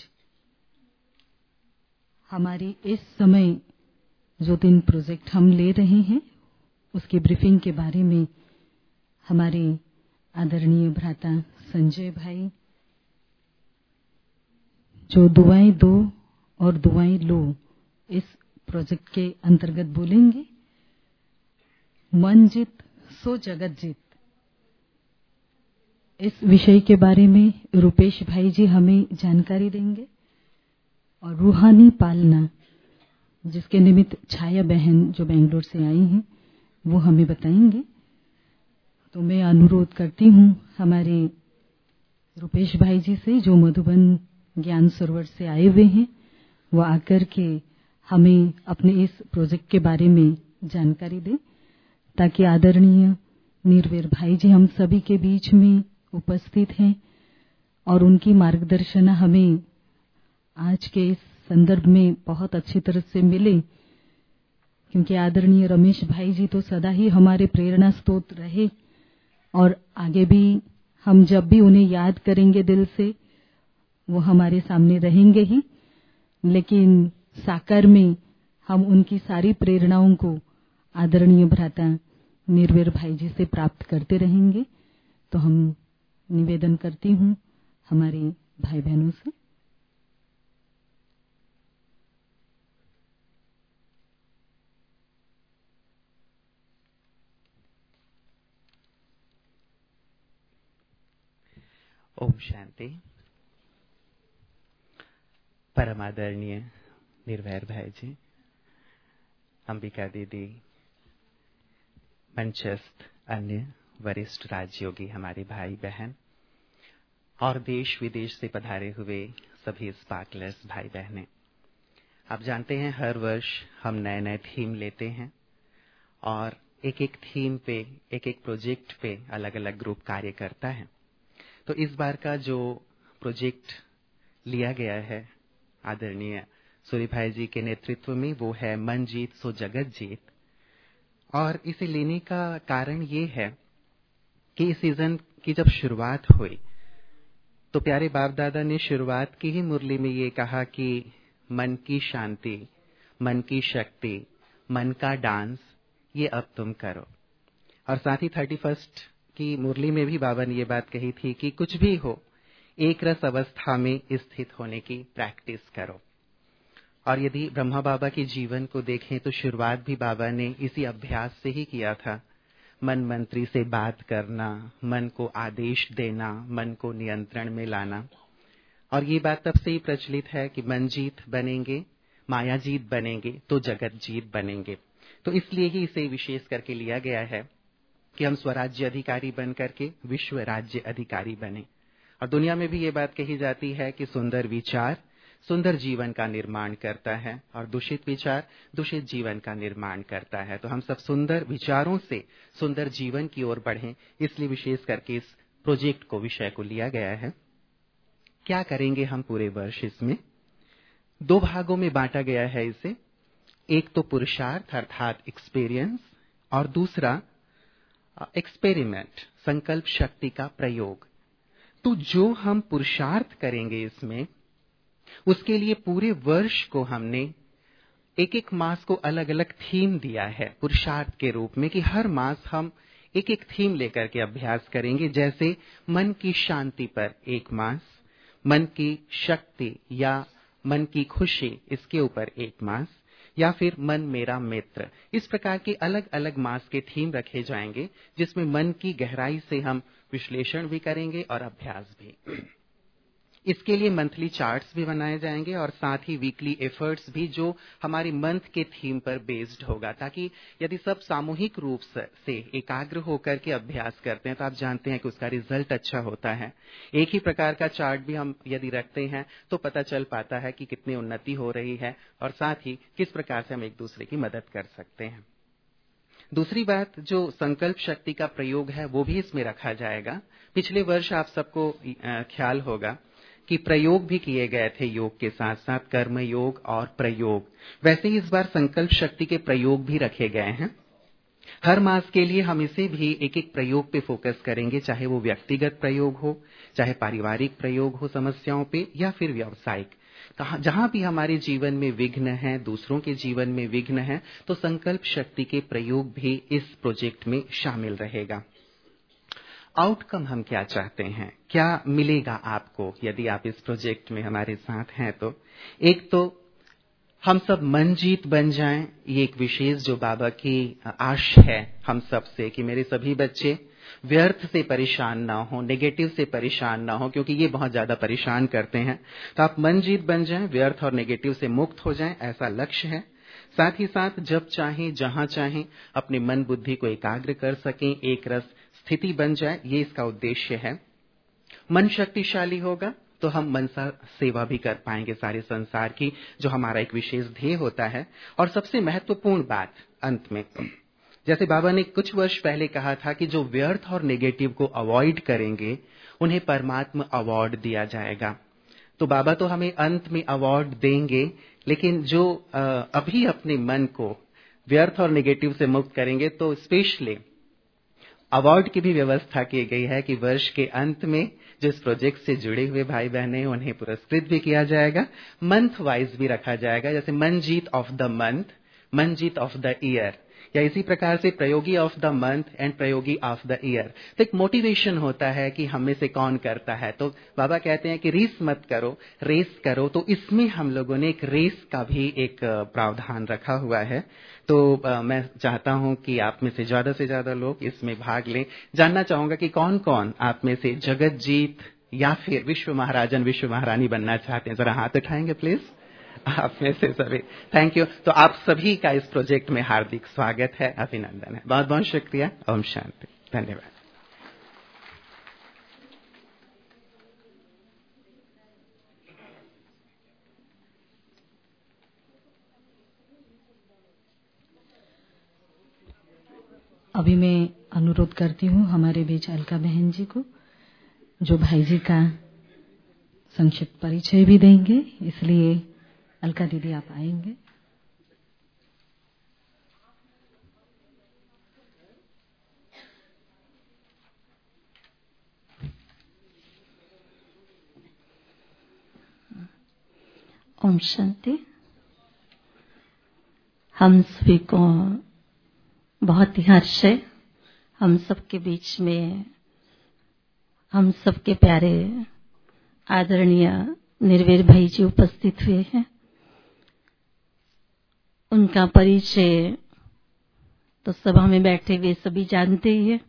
हमारी इस समय जो तीन प्रोजेक्ट हम ले रहे हैं उसकी ब्रीफिंग के बारे में हमारे आदरणीय भ्राता संजय भाई जो दुआएं दो और दुआएं लो इस प्रोजेक्ट के अंतर्गत बोलेंगे। मन जित सो जगत जित, इस विषय के बारे में रूपेश भाई जी हमें जानकारी देंगे। और रूहानी पालना, जिसके निमित्त छाया बहन जो बेंगलोर से आई हैं वो हमें बताएंगे। तो मैं अनुरोध करती हूं हमारे रूपेश भाई जी से, जो मधुबन ज्ञान सरोवर से आए हुए हैं, वो आकर के हमें अपने इस प्रोजेक्ट के बारे में जानकारी दें, ताकि आदरणीय नीरवेर भाई जी हम सभी के बीच में उपस्थित हैं और उनकी मार्गदर्शन हमें आज के इस संदर्भ में बहुत अच्छी तरह से मिले, क्योंकि आदरणीय रमेश भाई जी तो सदा ही हमारे प्रेरणा स्रोत रहे और आगे भी हम जब भी उन्हें याद करेंगे दिल से वो हमारे सामने रहेंगे ही, लेकिन साकार में हम उनकी सारी प्रेरणाओं को आदरणीय भ्राता नीरवेर भाई जी से प्राप्त करते रहेंगे। तो हम निवेदन करती हूं हमारे भाई बहनों से। ओम शांति। परमादरणीय निर्भैर भाई जी, अंबिका दीदी, मंचस्थ अन्य वरिष्ठ राजयोगी हमारे भाई बहन और देश विदेश से पधारे हुए सभी स्पार्कलर्स भाई बहनें, आप जानते हैं हर वर्ष हम नए नए थीम लेते हैं और एक एक थीम पे, एक एक प्रोजेक्ट पे अलग अलग ग्रुप कार्य करता है। तो इस बार का जो प्रोजेक्ट लिया गया है आदरणीय सूर्य भाई जी के नेतृत्व में, वो है मन जीत सो जगत जीत। और इसे लेने का कारण ये है कि इस सीजन की जब शुरुआत हुई तो प्यारे बाप दादा ने शुरुआत की ही मुरली में ये कहा कि मन की शांति, मन की शक्ति, मन का डांस, ये अब तुम करो। और साथ ही थर्टी फर्स्ट की मुरली में भी बाबा ने ये बात कही थी कि कुछ भी हो, एक रस अवस्था में स्थित होने की प्रैक्टिस करो। और यदि ब्रह्मा बाबा के जीवन को देखें तो शुरुआत भी बाबा ने इसी अभ्यास से ही किया था। मन मंत्री से बात करना, मन को आदेश देना, मन को नियंत्रण में लाना। और ये बात तब से ही प्रचलित है कि मन जीत बनेंगे, माया जीत बनेंगे तो जगत जीत बनेंगे। तो इसलिए ही इसे विशेष करके लिया गया है कि हम स्वराज्य अधिकारी बन करके विश्व राज्य अधिकारी बने। और दुनिया में भी ये बात कही जाती है कि सुंदर विचार सुंदर जीवन का निर्माण करता है और दूषित विचार दूषित जीवन का निर्माण करता है। तो हम सब सुंदर विचारों से सुंदर जीवन की ओर बढ़ें, इसलिए विशेष करके इस प्रोजेक्ट को, विषय को लिया गया है। क्या करेंगे हम पूरे वर्ष? इसमें दो भागों में बांटा गया है इसे। एक तो पुरुषार्थ अर्थात एक्सपीरियंस और दूसरा एक्सपेरिमेंट, संकल्प शक्ति का प्रयोग। तो जो हम पुरुषार्थ करेंगे इसमें, उसके लिए पूरे वर्ष को हमने एक एक मास को अलग अलग थीम दिया है पुरुषार्थ के रूप में, कि हर मास हम एक एक थीम लेकर के अभ्यास करेंगे। जैसे मन की शांति पर एक मास, मन की शक्ति या मन की खुशी, इसके ऊपर एक मास, या फिर मन मेरा मित्र। इस प्रकार के अलग अलग मास के थीम रखे जाएंगे, जिसमें मन की गहराई से हम विश्लेषण भी करेंगे और अभ्यास भी। इसके लिए मंथली चार्ट्स भी बनाए जाएंगे और साथ ही वीकली एफर्ट्स भी, जो हमारी मंथ के थीम पर बेस्ड होगा, ताकि यदि सब सामूहिक रूप से एकाग्र होकर के अभ्यास करते हैं तो आप जानते हैं कि उसका रिजल्ट अच्छा होता है। एक ही प्रकार का चार्ट भी हम यदि रखते हैं तो पता चल पाता है कि कितनी उन्नति हो रही है और साथ ही किस प्रकार से हम एक दूसरे की मदद कर सकते हैं। दूसरी बात, जो संकल्प शक्ति का प्रयोग है वो भी इसमें रखा जाएगा। पिछले वर्ष आप सबको ख्याल होगा कि प्रयोग भी किए गए थे, योग के साथ साथ कर्म योग और प्रयोग। वैसे ही इस बार संकल्प शक्ति के प्रयोग भी रखे गए हैं। हर मास के लिए हम इसे भी एक एक प्रयोग पे फोकस करेंगे, चाहे वो व्यक्तिगत प्रयोग हो, चाहे पारिवारिक प्रयोग हो समस्याओं पे, या फिर व्यावसायिक। जहां भी हमारे जीवन में विघ्न है, दूसरों के जीवन में विघ्न है, तो संकल्प शक्ति के प्रयोग भी इस प्रोजेक्ट में शामिल रहेगा। आउटकम हम क्या चाहते हैं, क्या मिलेगा आपको यदि आप इस प्रोजेक्ट में हमारे साथ हैं तो? एक तो हम सब मन जीत बन जाएं, ये एक विशेष जो बाबा की आश है हम सब से, कि मेरे सभी बच्चे व्यर्थ से परेशान ना हो, नेगेटिव से परेशान ना हो, क्योंकि ये बहुत ज्यादा परेशान करते हैं। तो आप मन जीत बन जाएं, व्यर्थ और नेगेटिव से मुक्त हो जाएं, ऐसा लक्ष्य है। साथ ही साथ जब चाहें जहां चाहें अपने मन बुद्धि को एकाग्र कर सकें, एक रस स्थिति बन जाए, ये इसका उद्देश्य है। मन शक्तिशाली होगा तो हम मनसा सेवा भी कर पाएंगे सारे संसार की, जो हमारा एक विशेष ध्येय होता है। और सबसे महत्वपूर्ण बात अंत में, जैसे बाबा ने कुछ वर्ष पहले कहा था कि जो व्यर्थ और नेगेटिव को अवॉइड करेंगे उन्हें परमात्मा अवार्ड दिया जाएगा। तो बाबा तो हमें अंत में अवार्ड देंगे, लेकिन जो अभी अपने मन को व्यर्थ और नेगेटिव से मुक्त करेंगे तो स्पेशली अवार्ड की भी व्यवस्था की गई है कि वर्ष के अंत में जो इस प्रोजेक्ट से जुड़े हुए भाई बहने उन्हें पुरस्कृत भी किया जाएगा। मंथ वाइज भी रखा जाएगा, जैसे मंजीत ऑफ द मंथ, मंजीत ऑफ द ईयर, या इसी प्रकार से प्रयोगी ऑफ द मंथ एंड प्रयोगी ऑफ द ईयर। तो एक मोटिवेशन होता है कि हम में से कौन करता है। तो बाबा कहते हैं कि रेस मत करो, रेस करो। तो इसमें हम लोगों ने एक रेस का भी एक प्रावधान रखा हुआ है। तो आ, मैं चाहता हूं कि आप में से ज्यादा से ज्यादा लोग इसमें भाग लें। जानना चाहूंगा कि कौन कौन आप में से जगत जीत या फिर विश्व महाराजन, विश्व महारानी बनना चाहते हैं? जरा हाथ उठाएंगे प्लीज, आप में से सभी। Thank you. तो आप सभी का इस प्रोजेक्ट में हार्दिक स्वागत है, अभिनंदन है। बहुत बहुत शुक्रिया। ओम शांति। धन्यवाद। अभी मैं अनुरोध करती हूँ हमारे बीच अलका बहन जी को, जो भाई जी का संक्षिप्त परिचय भी देंगे। इसलिए अलका दीदी आप आएंगे। ओम शांति। हम सभी को बहुत ही हर्ष है, हम सबके बीच में हम सबके प्यारे आदरणीय निर्वेर भाई जी उपस्थित हुए हैं। उनका परिचय तो सभा में बैठे हुए सभी जानते ही है।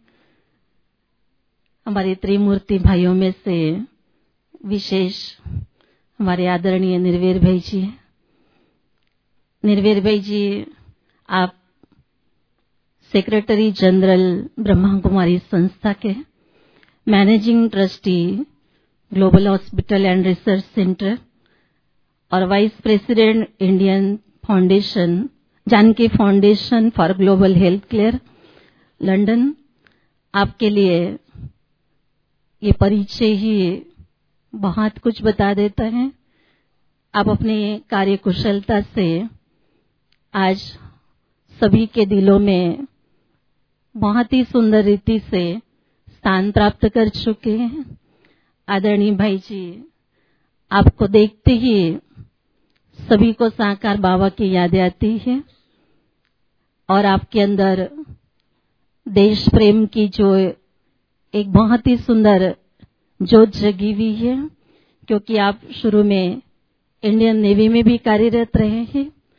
हमारे त्रिमूर्ति भाइयों में से विशेष हमारे आदरणीय निर्वेर भाई जी हैं। निर्वेर भाई जी आप सेक्रेटरी जनरल ब्रह्मा कुमारी संस्था के, managing trustee global hospital and research centre और vice president Indian foundation, Janki foundation for global health care London. आपके लिए ये परिचय ही बहुत कुछ बता देता है। आप अपने कार्य कुशलता से आज सभी के दिलों में बहुत ही सुंदर रीति से स्थान प्राप्त कर चुके हैं। आदरणीय भाई जी, आपको देखते ही सभी को साकार बाबा की याद आती है और आपके अंदर देश प्रेम की जो एक बहुत ही सुंदर जोत जगी हुई है, क्योंकि आप शुरू में इंडियन नेवी में भी कार्यरत रहे हैं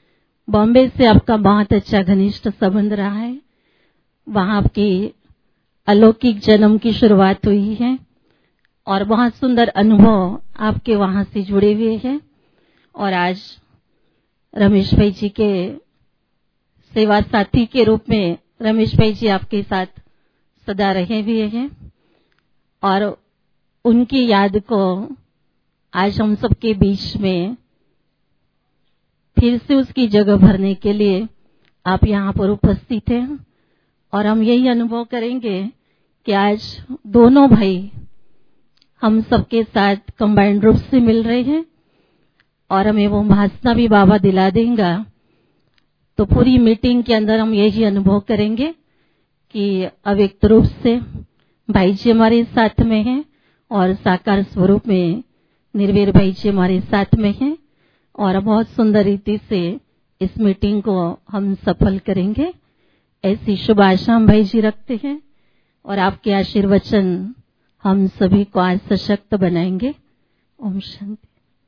बॉम्बे से आपका बहुत अच्छा घनिष्ठ संबंध रहा है। वहां आपकी अलौकिक जन्म की शुरुआत हुई है और बहुत सुंदर अनुभव आपके वहां से जुड़े हुए हैं। और आज रमेश भाई जी के सेवा साथी के रूप में रमेश भाई जी आपके साथ सदा रहे हुए हैं और उनकी याद को आज हम सबके बीच में फिर से उसकी जगह भरने के लिए आप यहाँ पर उपस्थित हैं। और हम यही अनुभव करेंगे कि आज दोनों भाई हम सबके साथ कंबाइंड रूप से मिल रहे हैं और हमें वो भाषा भी बाबा दिला देगा। तो पूरी मीटिंग के अंदर हम यही अनुभव करेंगे कि अव्यक्त रूप से भाई जी हमारे साथ में हैं और साकार स्वरूप में निर्वीर भाई जी हमारे साथ में हैं और बहुत सुंदर रीति से इस मीटिंग को हम सफल करेंगे। ऐसी शुभ आशा हम भाई जी रखते हैं और आपके आशीर्वचन हम सभी को आज सशक्त बनाएंगे। ओम शांति।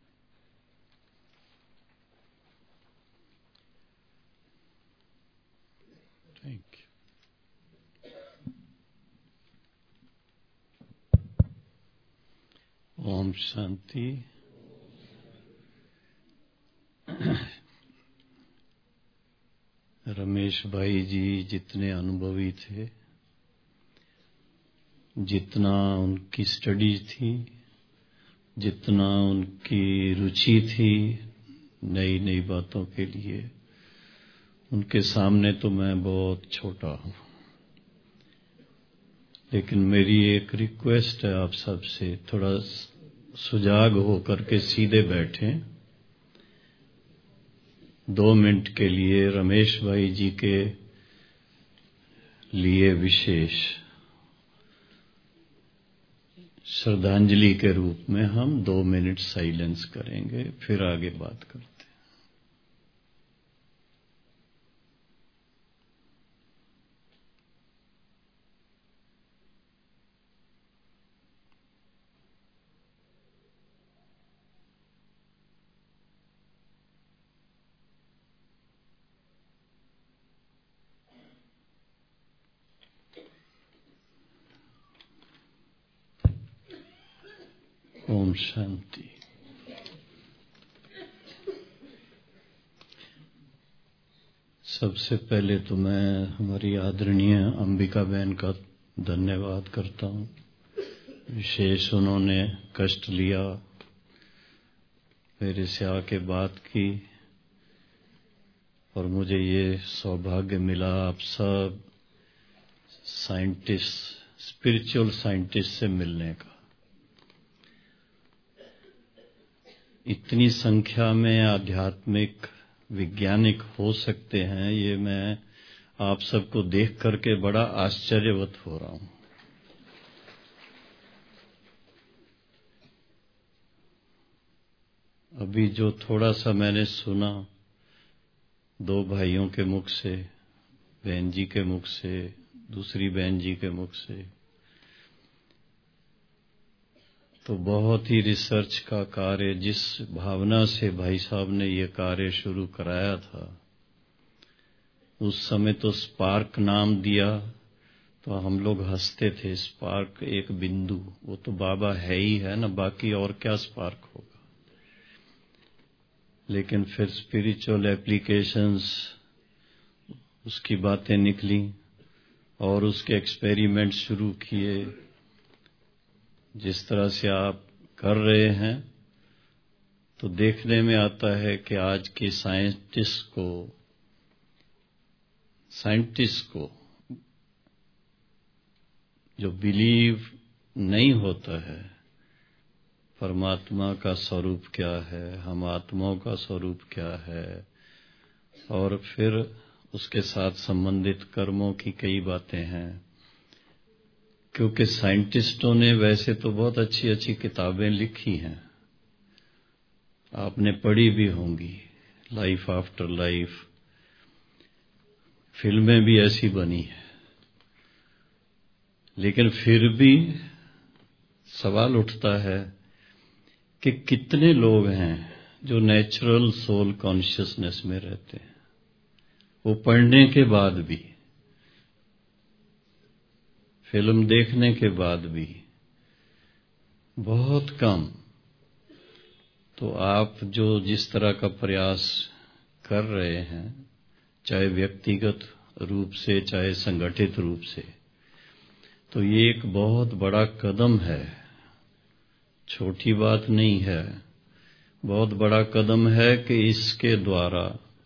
ओम शांति। रमेश भाई जी जितने अनुभवी थे, जितना उनकी स्टडी थी, जितना उनकी रुचि थी नई नई बातों के लिए, उनके सामने तो मैं बहुत छोटा हूँ। लेकिन मेरी एक रिक्वेस्ट है आप सबसे, थोड़ा सुजाग होकर के सीधे बैठें। दो मिनट के लिए रमेश भाई जी के लिए विशेष श्रद्धांजलि के रूप में हम दो मिनट साइलेंस करेंगे, फिर आगे बात करते हैं। ओम शांति। सबसे पहले तो मैं हमारी आदरणीय अंबिका बहन का धन्यवाद करता हूँ। विशेष उन्होंने कष्ट लिया, मेरे से आके बात की और मुझे ये सौभाग्य मिला आप सब साइंटिस्ट, स्पिरिचुअल साइंटिस्ट से मिलने का। इतनी संख्या में आध्यात्मिक वैज्ञानिक हो सकते हैं, ये मैं आप सबको देख करके बड़ा आश्चर्यवत हो रहा हूं। अभी जो थोड़ा सा मैंने सुना दो भाइयों के मुख से, बहन जी के मुख से, दूसरी बहन जी के मुख से, तो बहुत ही रिसर्च का कार्य, जिस भावना से भाई साहब ने ये कार्य शुरू कराया था, उस समय तो स्पार्क नाम दिया तो हम लोग हंसते थे। स्पार्क एक बिंदु, वो तो बाबा है ही है ना, बाकी और क्या स्पार्क होगा। लेकिन फिर स्पिरिचुअल एप्लीकेशंस, उसकी बातें निकली और उसके एक्सपेरिमेंट शुरू किए। जिस तरह से आप कर रहे हैं तो देखने में आता है कि आज के साइंटिस्ट को साइंटिस्ट को जो बिलीव नहीं होता है परमात्मा का स्वरूप क्या है, हम आत्माओं का स्वरूप क्या है, और फिर उसके साथ संबंधित कर्मों की कई बातें हैं। क्योंकि साइंटिस्टों ने वैसे तो बहुत अच्छी अच्छी किताबें लिखी हैं, आपने पढ़ी भी होंगी, लाइफ आफ्टर लाइफ, फिल्में भी ऐसी बनी है। लेकिन फिर भी सवाल उठता है कि कितने लोग हैं जो नेचुरल सोल कॉन्शियसनेस में रहते हैं। वो पढ़ने के बाद भी, फिल्म देखने के बाद भी बहुत कम। तो आप जो जिस तरह का प्रयास कर रहे हैं, चाहे व्यक्तिगत रूप से चाहे संगठित रूप से, तो ये एक बहुत बड़ा कदम है, छोटी बात नहीं है। बहुत बड़ा कदम है कि इसके द्वारा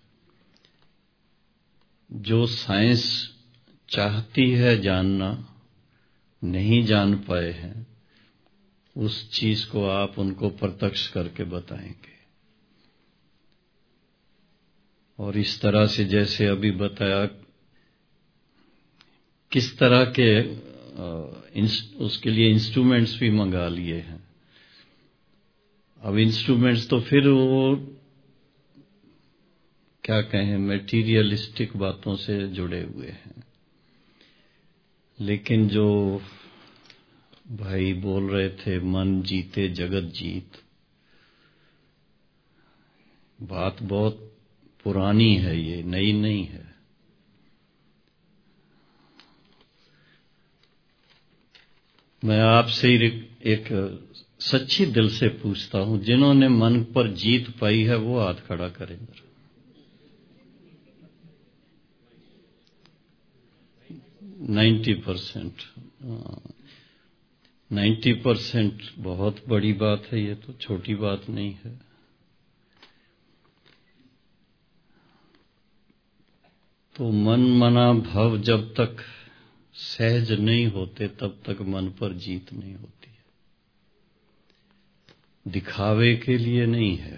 जो साइंस चाहती है जानना, नहीं जान पाए हैं, उस चीज को आप उनको प्रत्यक्ष करके बताएंगे। और इस तरह से जैसे अभी बताया, किस तरह के उसके लिए इंस्ट्रूमेंट्स भी मंगा लिए हैं। अब इंस्ट्रूमेंट्स तो फिर वो क्या कहें, मटेरियलिस्टिक बातों से जुड़े हुए हैं। लेकिन जो भाई बोल रहे थे, मन जीते जगत जीत, बात बहुत पुरानी है, ये नई नहीं है। मैं आपसे एक सच्ची दिल से पूछता हूं, जिन्होंने मन पर जीत पाई है वो हाथ खड़ा करें। नाइन्टी परसेंट नाइन्टी परसेंट बहुत बड़ी बात है, ये तो छोटी बात नहीं है। तो मन मना भव जब तक सहज नहीं होते, तब तक मन पर जीत नहीं होती है। दिखावे के लिए नहीं है,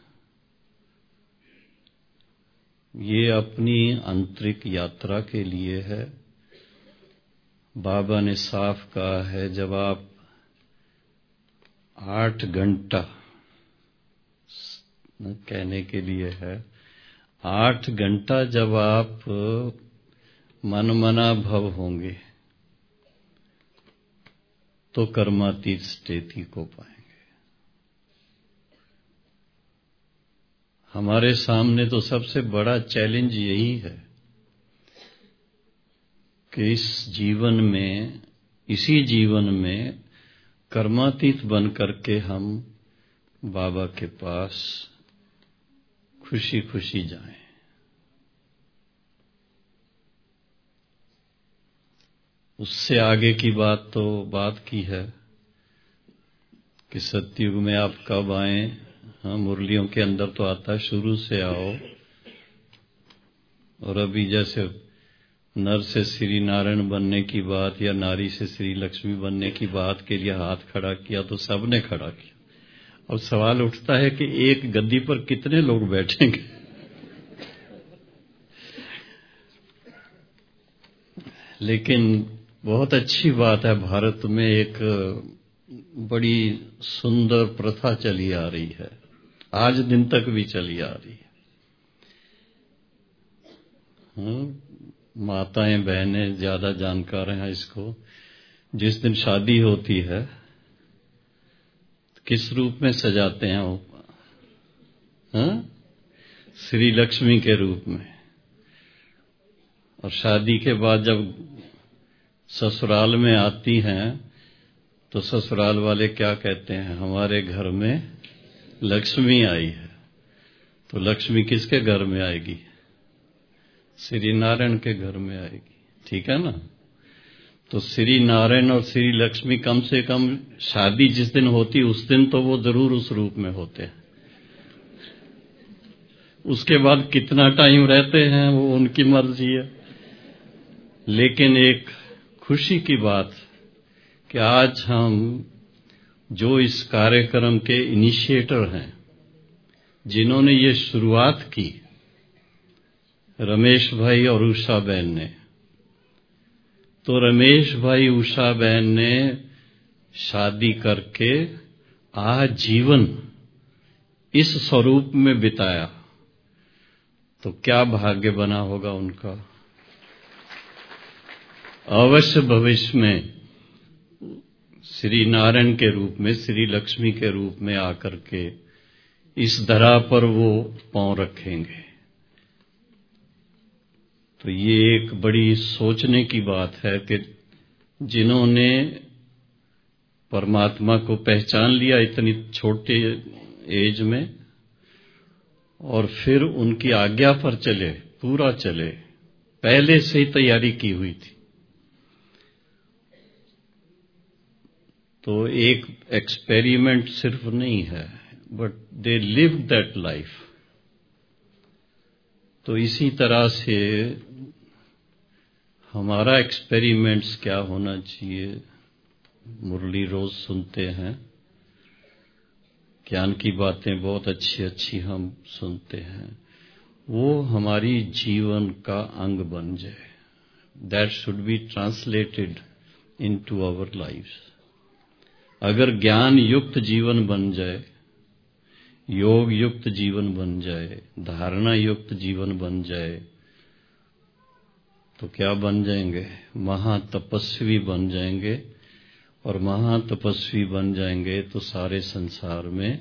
ये अपनी आंतरिक यात्रा के लिए है। बाबा ने साफ कहा है, जब आप आठ घंटा, कहने के लिए है, आठ घंटा जब आप मन मना भव होंगे तो कर्मातीत स्थिति को पाएंगे। हमारे सामने तो सबसे बड़ा चैलेंज यही है कि इस जीवन में, इसी जीवन में कर्मातीत बन करके हम बाबा के पास खुशी खुशी जाएं। उससे आगे की बात तो बात की है कि सतयुग में आप कब आए। हाँ, मुरलियों के अंदर तो आता है शुरू से आओ। और अभी जैसे नर से श्री नारायण बनने की बात या नारी से श्री लक्ष्मी बनने की बात के लिए हाथ खड़ा किया तो सबने खड़ा किया। अब सवाल उठता है कि एक गद्दी पर कितने लोग बैठेंगे। लेकिन बहुत अच्छी बात है, भारत में एक बड़ी सुंदर प्रथा चली आ रही है, आज दिन तक भी चली आ रही है। हाँ, माताएं बहनें ज्यादा जानकार हैं इसको। जिस दिन शादी होती है किस रूप में सजाते हैं वो? हाँ? श्री लक्ष्मी के रूप में। और शादी के बाद जब ससुराल में आती हैं तो ससुराल वाले क्या कहते हैं? हमारे घर में लक्ष्मी आई है। तो लक्ष्मी किसके घर में आएगी? श्री नारायण के घर में आएगी। ठीक है ना? तो श्री नारायण और श्री लक्ष्मी कम से कम शादी जिस दिन होती उस दिन तो वो जरूर उस रूप में होते हैं। उसके बाद कितना टाइम रहते हैं वो उनकी मर्जी है। लेकिन एक खुशी की बात कि आज हम जो इस कार्यक्रम के इनिशिएटर हैं, जिन्होंने ये शुरुआत की, रमेश भाई और उषा बहन ने, तो रमेश भाई उषा बहन ने शादी करके आजीवन इस स्वरूप में बिताया, तो क्या भाग्य बना होगा उनका। अवश्य भविष्य में श्री नारायण के रूप में, श्री लक्ष्मी के रूप में आकर के इस धरा पर वो पांव रखेंगे। तो ये एक बड़ी सोचने की बात है कि जिन्होंने परमात्मा को पहचान लिया इतनी छोटे एज में और फिर उनकी आज्ञा पर चले, पूरा चले, पहले से ही तैयारी की हुई थी, तो एक एक्सपेरिमेंट सिर्फ नहीं है, but they live that life. तो इसी तरह से हमारा एक्सपेरिमेंट्स क्या होना चाहिए। मुरली रोज सुनते हैं, ज्ञान की बातें बहुत अच्छी अच्छी हम सुनते हैं, वो हमारी जीवन का अंग बन जाए। That should be translated into our lives. अगर ज्ञान युक्त जीवन बन जाए, योग युक्त जीवन बन जाए, धारणा युक्त जीवन बन जाए, तो क्या बन जाएंगे? महातपस्वी बन जाएंगे। और महातपस्वी बन जाएंगे तो सारे संसार में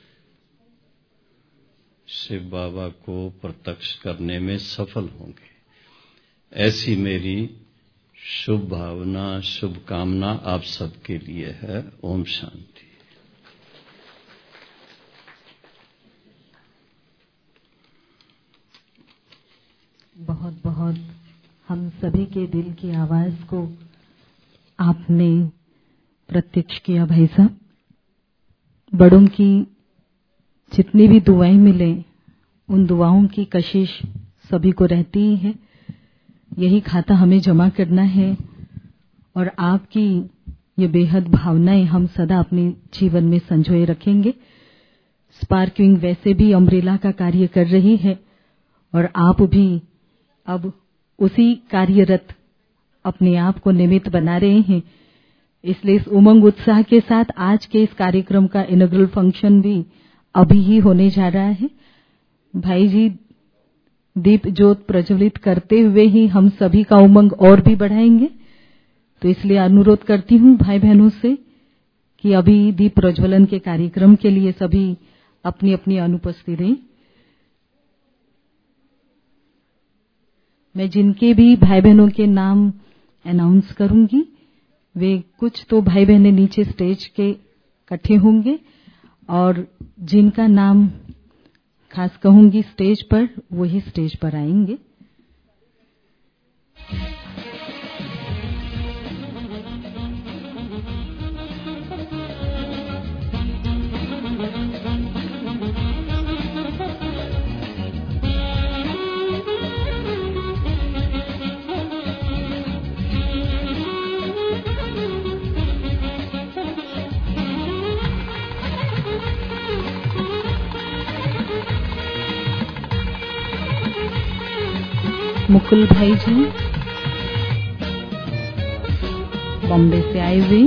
शिव बाबा को प्रत्यक्ष करने में सफल होंगे। ऐसी मेरी शुभ भावना, शुभ कामना आप सबके लिए है। ओम शांति। बहुत बहुत हम सभी के दिल की आवाज को आपने प्रत्यक्ष किया भाई साहब। बड़ों की जितनी भी दुआएं मिले, उन दुआओं की कशिश सभी को रहती ही है। यही खाता हमें जमा करना है और आपकी ये बेहद भावनाएं हम सदा अपने जीवन में संजोए रखेंगे। स्पार्किंग वैसे भी अम्ब्रेला का कार्य कर रही है और आप भी अब उसी कार्यरत अपने आप को निमित्त बना रहे हैं। इसलिए इस उमंग उत्साह के साथ आज के इस कार्यक्रम का इनॉग्रल फंक्शन भी अभी ही होने जा रहा है। भाई जी दीप ज्योत प्रज्वलित करते हुए ही हम सभी का उमंग और भी बढ़ाएंगे। तो इसलिए अनुरोध करती हूँ भाई बहनों से कि अभी दीप प्रज्वलन के कार्यक्रम के लिए सभी अपनी अपनी अनुपस्थिति दें। मैं जिनके भी भाई बहनों के नाम अनाउंस करूंगी, वे कुछ तो भाई बहनें नीचे स्टेज के इकट्ठे होंगे और जिनका नाम खास कहूंगी स्टेज पर, वही स्टेज पर आएंगे। मुकुल भाई जी बॉम्बे से आए हुए,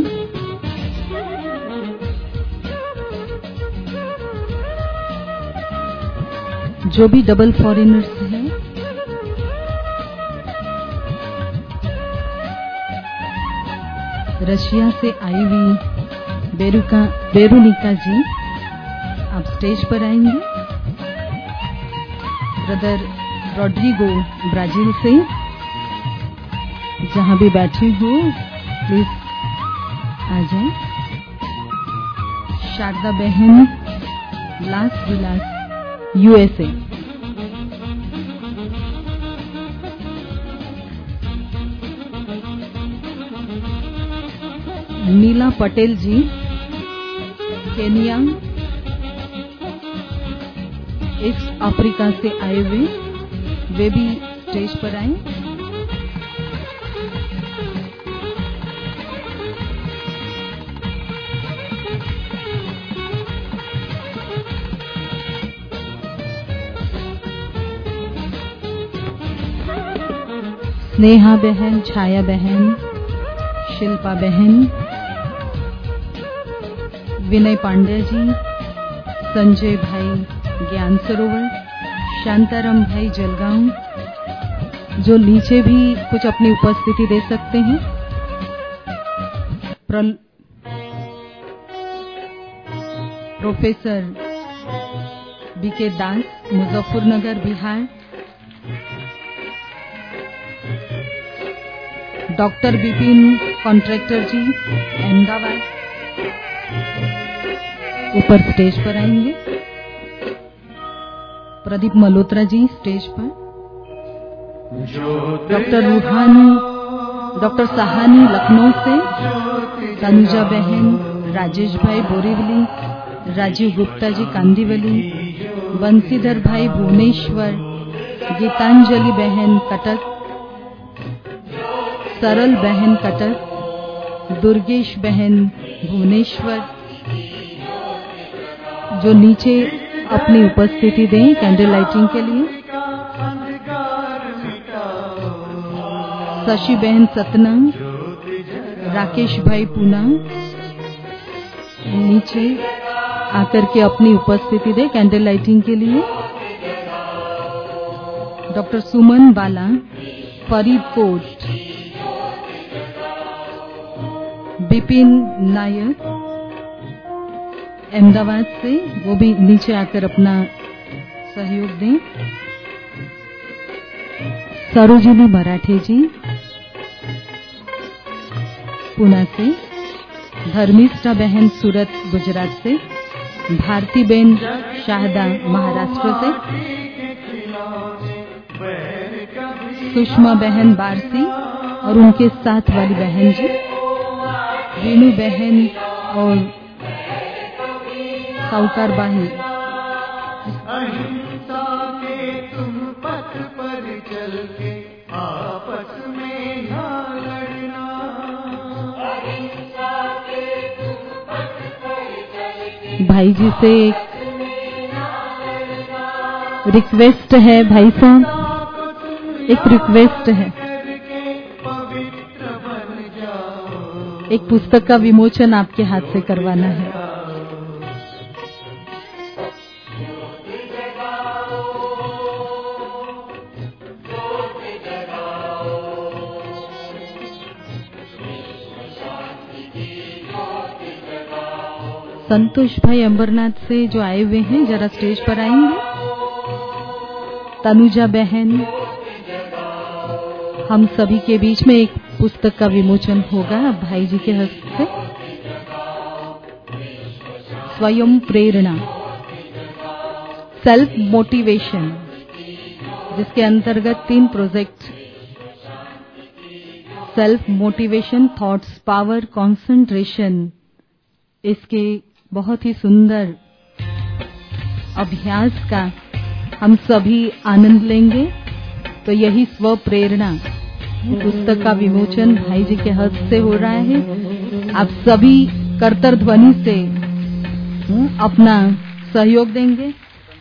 जो भी डबल फॉरेनर्स हैं, रशिया से आई हुई बेरुका बेरुनिका जी, आप स्टेज पर आएंगे। ब्रदर रॉड्रिगो ब्राजील से, जहां भी बैठे हो प्लीज आ जाए। शारदा बहन Las Vegas USA, Nila Patel ji Kenya East Africa से आए हुए, वे भी स्टेज पर आए। स्नेहा बहन, छाया बहन, शिल्पा बहन, विनय पांडे जी, संजय भाई ज्ञान सरोवर, शांताराम भाई जलगांव, जो नीचे भी कुछ अपनी उपस्थिति दे सकते हैं। Professor BK Das, Muzaffarnagar, Bihar. Doctor Vipin Contractor ji Ahmedabad ऊपर स्टेज पर आएंगे। प्रदीप मल्होत्रा जी स्टेज पर, डॉक्टर रूहानी, डॉक्टर साहानी लखनऊ से, तनुजा बहन, राजेश भाई बोरीवली, राजीव गुप्ता जी कांदीवली, बंसीधर भाई भुवनेश्वर, गीतांजलि बहन कटक, सरल बहन कटक, दुर्गेश बहन भुवनेश्वर, जो नीचे अपनी उपस्थिति दें कैंडल लाइटिंग के लिए। शशि बहन सतना, राकेश भाई पूना नीचे आकर के अपनी उपस्थिति दे कैंडल लाइटिंग के लिए। डॉक्टर सुमन बाला फरीदकोट, बिपिन नायक अहमदाबाद से, वो भी नीचे आकर अपना सहयोग दें। सरोजिनी मराठे जी पुणे से, धर्मिष्ठा बहन सूरत गुजरात से, भारती बेन शाहदा महाराष्ट्र से, सुषमा बहन बारसी और उनके साथ वाली बहन जी, वीणु बहन और साउकार बाही। अहिंसा के तुम पथ पर चल के आपस में ना लड़ना, अहिंसा के तुम पथ पर चल के भाई जी से एक रिक्वेस्ट है, भाई साहब एक रिक्वेस्ट है, पवित्र बन जाओ, एक पुस्तक का विमोचन आपके हाथ से करवाना है। संतोष भाई अंबरनाथ से जो आए हुए हैं जरा स्टेज पर आएंगे। तनुजा बहन, हम सभी के बीच में एक पुस्तक का विमोचन होगा भाई जी के हस्ते। स्वयं प्रेरणा, सेल्फ मोटिवेशन, जिसके अंतर्गत तीन project, self motivation, thoughts power, concentration, इसके बहुत ही सुंदर अभ्यास का हम सभी आनंद लेंगे। तो यही स्व प्रेरणा पुस्तक का विमोचन भाई जी के हस्त से हो रहा है। आप सभी करतर ध्वनि से अपना सहयोग देंगे।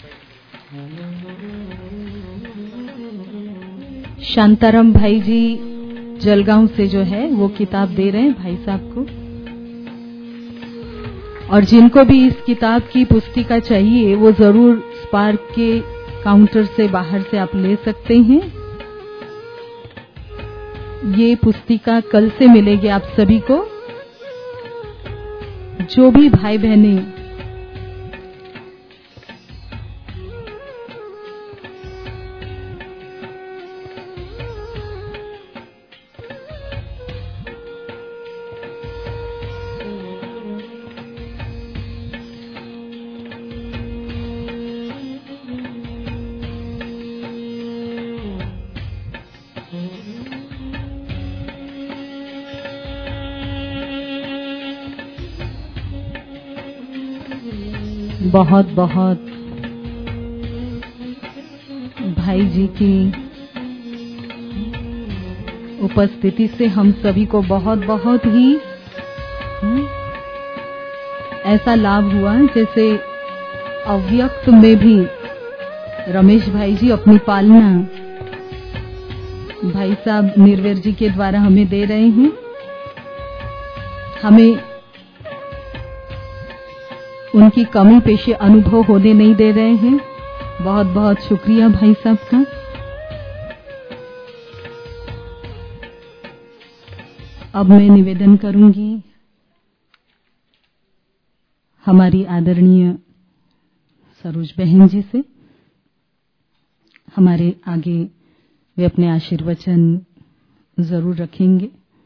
शांताराम भाई जी जलगांव से जो है वो किताब दे रहे हैं भाई साहब को, और जिनको भी इस किताब की पुस्तिका चाहिए वो जरूर स्पार्क के काउंटर से बाहर से आप ले सकते हैं। ये पुस्तिका कल से मिलेगी आप सभी को। जो भी भाई बहनें बहुत बहुत भाई जी की उपस्थिति से हम सभी को बहुत बहुत ही ऐसा लाभ हुआ जैसे अव्यक्त में भी रमेश भाई जी अपनी पालना भाई साहब निर्वेर जी के द्वारा हमें दे रहे हैं। हमें उनकी कमी पेशे अनुभव होने नहीं दे रहे हैं। बहुत बहुत शुक्रिया भाई साहब का। अब मैं निवेदन करूंगी हमारी आदरणीय सरोज बहन जी से। हमारे आगे वे अपने आशीर्वचन जरूर रखेंगे।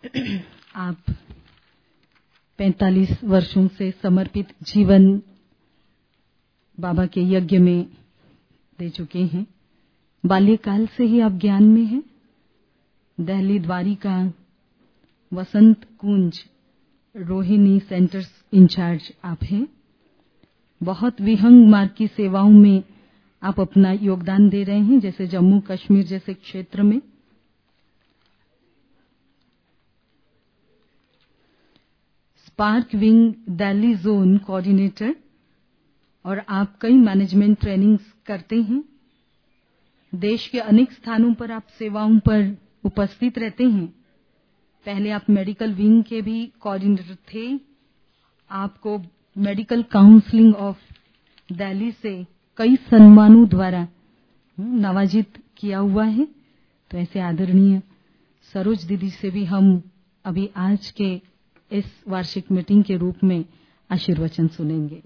आप पैंतालीस वर्षों से समर्पित जीवन बाबा के यज्ञ में दे चुके हैं। बाल्यकाल से ही आप ज्ञान में हैं। दिल्ली द्वारिका वसंत कुंज रोहिणी सेंटर्स इंचार्ज आप हैं। बहुत विहंग मार्ग की सेवाओं में आप अपना योगदान दे रहे हैं, जैसे जम्मू कश्मीर जैसे क्षेत्र में। SPARC wing Delhi zone coordinator, और आप कई मैनेजमेंट ट्रेनिंग्स करते हैं। देश के अनेक स्थानों पर आप सेवाओं पर उपस्थित रहते हैं। पहले आप मेडिकल विंग के भी कोऑर्डिनेटर थे। आपको मेडिकल काउंसलिंग ऑफ दिल्ली से कई सम्मानों द्वारा नवाजित किया हुआ है। तो ऐसे आदरणीय सरोज दीदी से भी हम अभी आज के इस वार्षिक मीटिंग के रूप में आशीर्वचन सुनेंगे।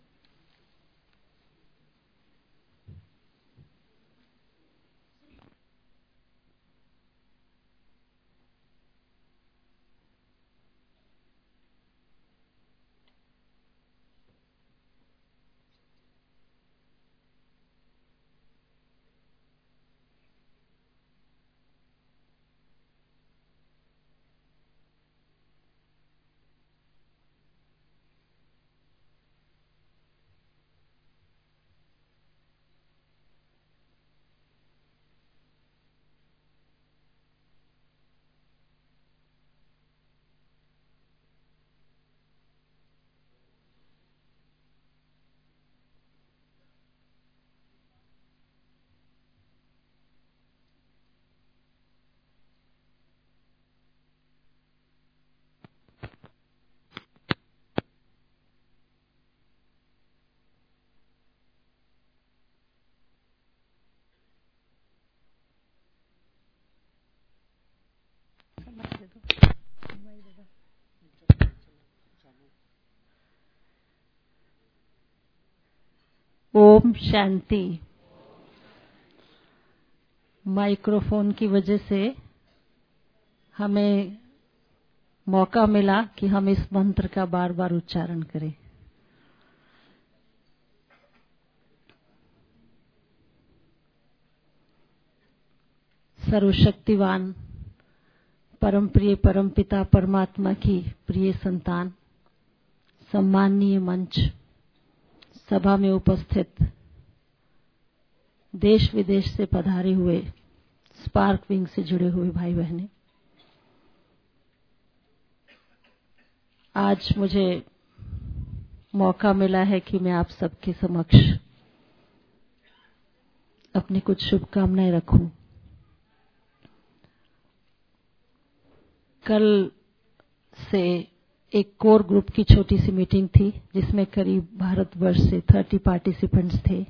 ओम शांति। माइक्रोफोन की वजह से हमें मौका मिला कि हम इस मंत्र का बार बार उच्चारण करें। सर्वशक्तिवान परम प्रिय परम पिता परमात्मा की प्रिय संतान, सम्माननीय मंच सभा में उपस्थित देश विदेश से पधारे हुए स्पार्क विंग से जुड़े हुए भाई बहनें, आज मुझे मौका मिला है कि मैं आप सबके समक्ष अपनी कुछ शुभकामनाएं रखूं। कल से एक कोर ग्रुप की छोटी सी मीटिंग थी जिसमें करीब भारतवर्ष से तीस पार्टिसिपेंट्स थे,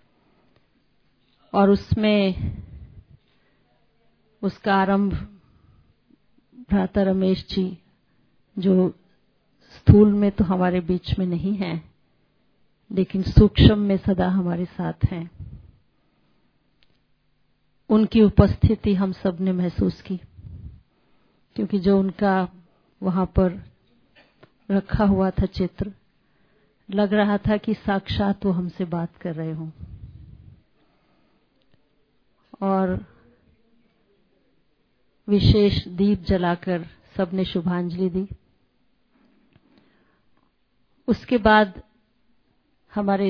और उसमें उसका आरंभ भ्राता रमेश जी, जो स्थूल में तो हमारे बीच में नहीं है लेकिन सूक्ष्म में सदा हमारे साथ हैं, उनकी उपस्थिति हम सब ने महसूस की, क्योंकि जो उनका वहां पर रखा हुआ था चित्र, लग रहा था कि साक्षात वो हमसे बात कर रहे हों। और विशेष दीप जलाकर सबने शुभांजलि दी। उसके बाद हमारे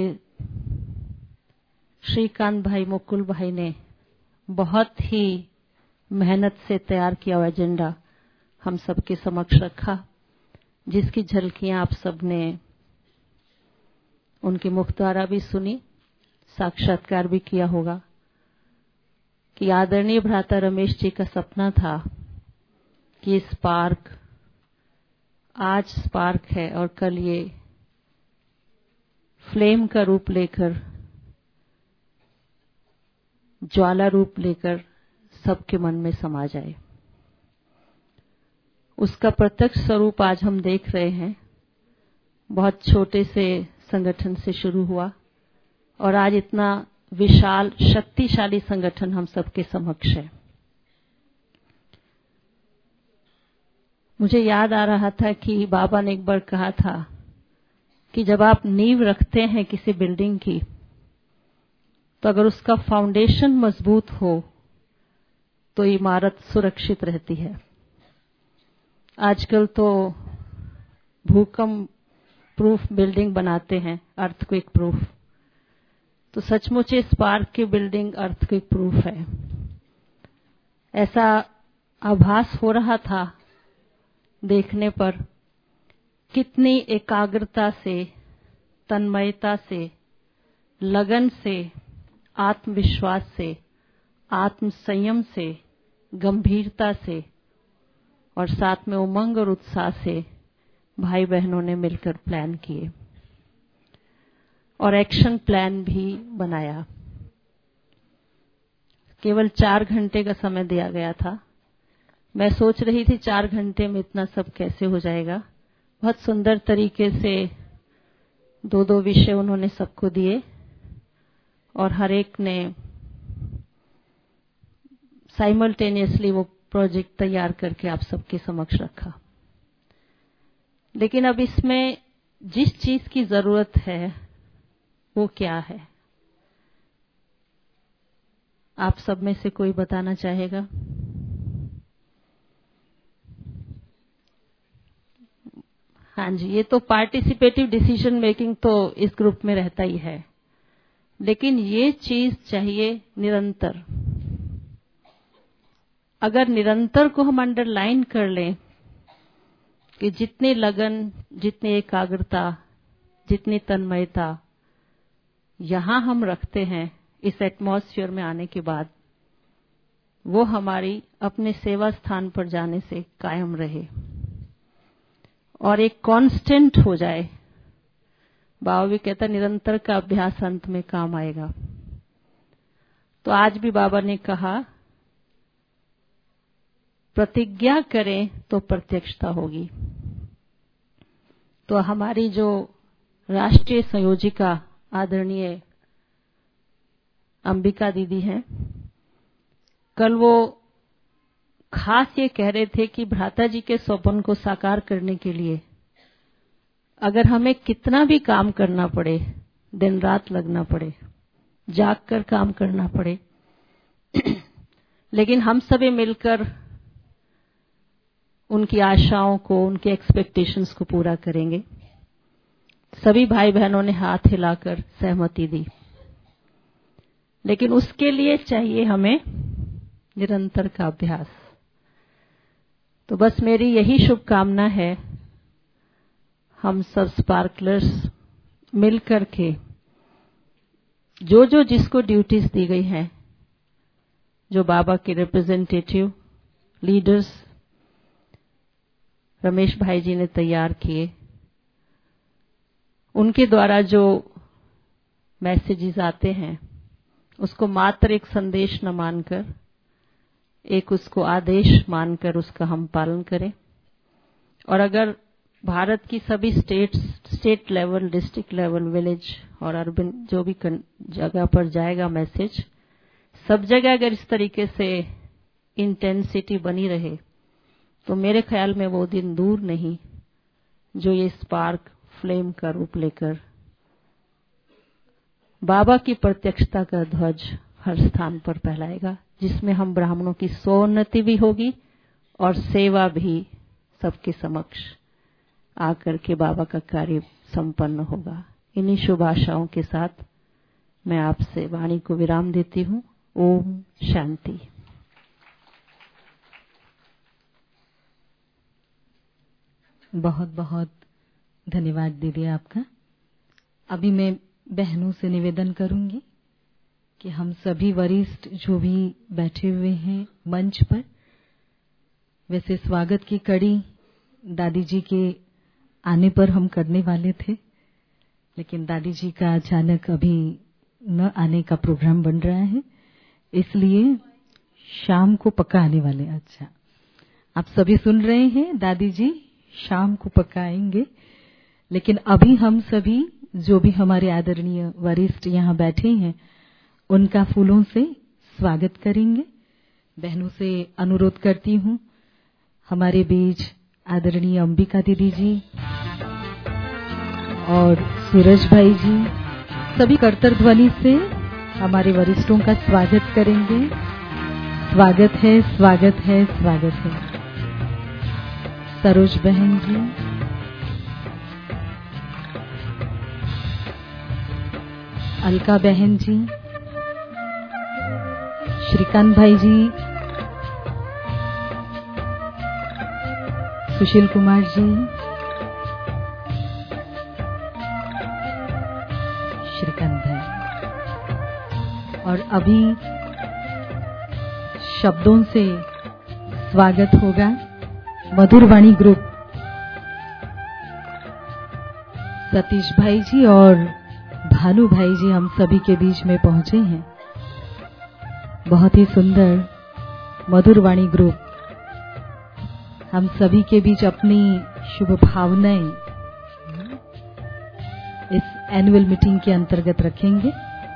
श्रीकांत भाई मुकुल भाई ने बहुत ही मेहनत से तैयार किया हुआ एजेंडा हम सबके समक्ष रखा, जिसकी झलकियां आप सबने उनके मुख द्वारा भी सुनी, साक्षात्कार भी किया होगा कि आदरणीय भ्राता रमेश जी का सपना था कि स्पार्क आज स्पार्क है और कल ये फ्लेम का रूप लेकर, ज्वाला रूप लेकर सबके मन में समा जाए। उसका प्रत्यक्ष स्वरूप आज हम देख रहे हैं। बहुत छोटे से संगठन से शुरू हुआ और आज इतना विशाल शक्तिशाली संगठन हम सबके समक्ष है। मुझे याद आ रहा था कि बाबा ने एक बार कहा था कि जब आप नींव रखते हैं किसी बिल्डिंग की, तो अगर उसका फाउंडेशन मजबूत हो तो इमारत सुरक्षित रहती है। आजकल तो भूकंप प्रूफ बिल्डिंग बनाते हैं, अर्थक्वेक प्रूफ। तो सचमुच इस पार्क की बिल्डिंग अर्थक्वेक प्रूफ है। ऐसा आभास हो रहा था देखने पर, कितनी एकाग्रता से, तन्मयता से, लगन से, आत्मविश्वास से, आत्म संयम से, गंभीरता से और साथ में उमंग और उत्साह से भाई बहनों ने मिलकर प्लान किए और एक्शन प्लान भी बनाया। केवल चार घंटे का समय दिया गया था। मैं सोच रही थी चार घंटे में इतना सब कैसे हो जाएगा। बहुत सुंदर तरीके से दो दो विषय उन्होंने सबको दिए और हर एक ने साइमल्टेनियसली वो प्रोजेक्ट तैयार करके आप सबके समक्ष रखा। लेकिन अब इसमें जिस चीज की जरूरत है वो क्या है, आप सब में से कोई बताना चाहेगा? हाँ जी, ये तो पार्टिसिपेटिव डिसीजन मेकिंग तो इस ग्रुप में रहता ही है, लेकिन ये चीज चाहिए निरंतर। अगर निरंतर को हम अंडरलाइन कर लें कि जितनी लगन, जितनी एकाग्रता, जितनी तन्मयता यहां हम रखते हैं इस एटमॉस्फेयर में आने के बाद, वो हमारी अपने सेवा स्थान पर जाने से कायम रहे और एक कांस्टेंट हो जाए। बाबा भी कहता निरंतर का अभ्यास अंत में काम आएगा। तो आज भी बाबा ने कहा प्रतिज्ञा करें तो प्रत्यक्षता होगी। तो हमारी जो राष्ट्रीय संयोजिका आदरणीय अंबिका दीदी हैं, कल वो खास ये कह रहे थे कि भ्राता जी के स्वप्न को साकार करने के लिए अगर हमें कितना भी काम करना पड़े, दिन रात लगना पड़े, जाग कर काम करना पड़े, लेकिन हम सभी मिलकर उनकी आशाओं को, उनके एक्सपेक्टेशंस को पूरा करेंगे। सभी भाई बहनों ने हाथ हिलाकर सहमति दी, लेकिन उसके लिए चाहिए हमें निरंतर का अभ्यास। तो बस मेरी यही शुभकामना है, हम सब स्पार्कलर्स मिलकर के जो जो जिसको ड्यूटीज दी गई हैं, जो बाबा के रिप्रेजेंटेटिव लीडर्स रमेश भाई जी ने तैयार किए, उनके द्वारा जो मैसेजेस आते हैं उसको मात्र एक संदेश न मानकर, एक उसको आदेश मानकर उसका हम पालन करें। और अगर भारत की सभी states, state level, district level, village और अर्बन जो भी जगह पर जाएगा मैसेज, सब जगह अगर इस तरीके से इंटेंसिटी बनी रहे तो मेरे ख्याल में वो दिन दूर नहीं जो ये स्पार्क फ्लेम का रूप लेकर बाबा की प्रत्यक्षता का ध्वज हर स्थान पर फहलाएगा, जिसमें हम ब्राह्मणों की सोन्नति भी होगी और सेवा भी सबके समक्ष आकर के बाबा का कार्य संपन्न होगा। इन्हीं शुभ आशाओं के साथ मैं आपसे वाणी को विराम देती हूँ। ओम शांति। बहुत बहुत धन्यवाद दीदी आपका। अभी मैं बहनों से निवेदन करूंगी कि हम सभी वरिष्ठ जो भी बैठे हुए हैं मंच पर, वैसे स्वागत की कड़ी दादी जी के आने पर हम करने वाले थे, लेकिन दादी जी का अचानक अभी न आने का प्रोग्राम बन रहा है, इसलिए शाम को पक्का आने वाले। अच्छा, आप सभी सुन रहे हैं, दादी जी शाम को पक्का आएंगे। लेकिन अभी हम सभी जो भी हमारे आदरणीय वरिष्ठ यहाँ बैठे हैं उनका फूलों से स्वागत करेंगे। बहनों से अनुरोध करती हूँ हमारे बीच आदरणीय अंबिका दीदी जी और सूरज भाई जी सभी करतर ध्वनि से हमारे वरिष्ठों का स्वागत करेंगे। स्वागत है, स्वागत है, स्वागत है। सरोज बहन जी, अलका बहन जी, श्रीकांत भाई जी, सुशील कुमार जी, श्रीकांत भाई, और अभी शब्दों से स्वागत होगा मधुरवाणी ग्रुप सतीश भाई जी और भानु भाई जी हम सभी के बीच में पहुंचे हैं। बहुत ही सुंदर मधुरवाणी ग्रुप हम सभी के बीच अपनी शुभ भावनाएं इस एनुअल मीटिंग के अंतर्गत रखेंगे।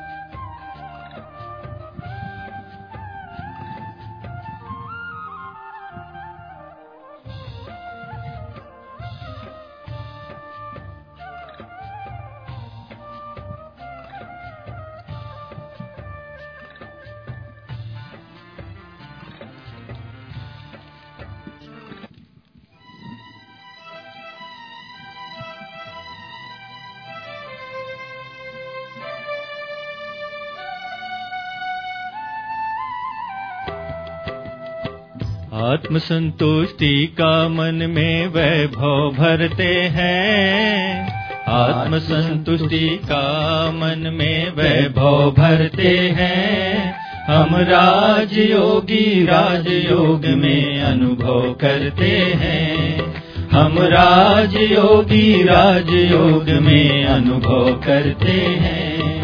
आत्म संतुष्टि का मन में वैभव भरते हैं। आत्म संतुष्टि का मन में वैभव भरते हैं। हम राजयोगी राजयोग में अनुभव करते हैं। हम राजयोगी राजयोग में अनुभव करते हैं।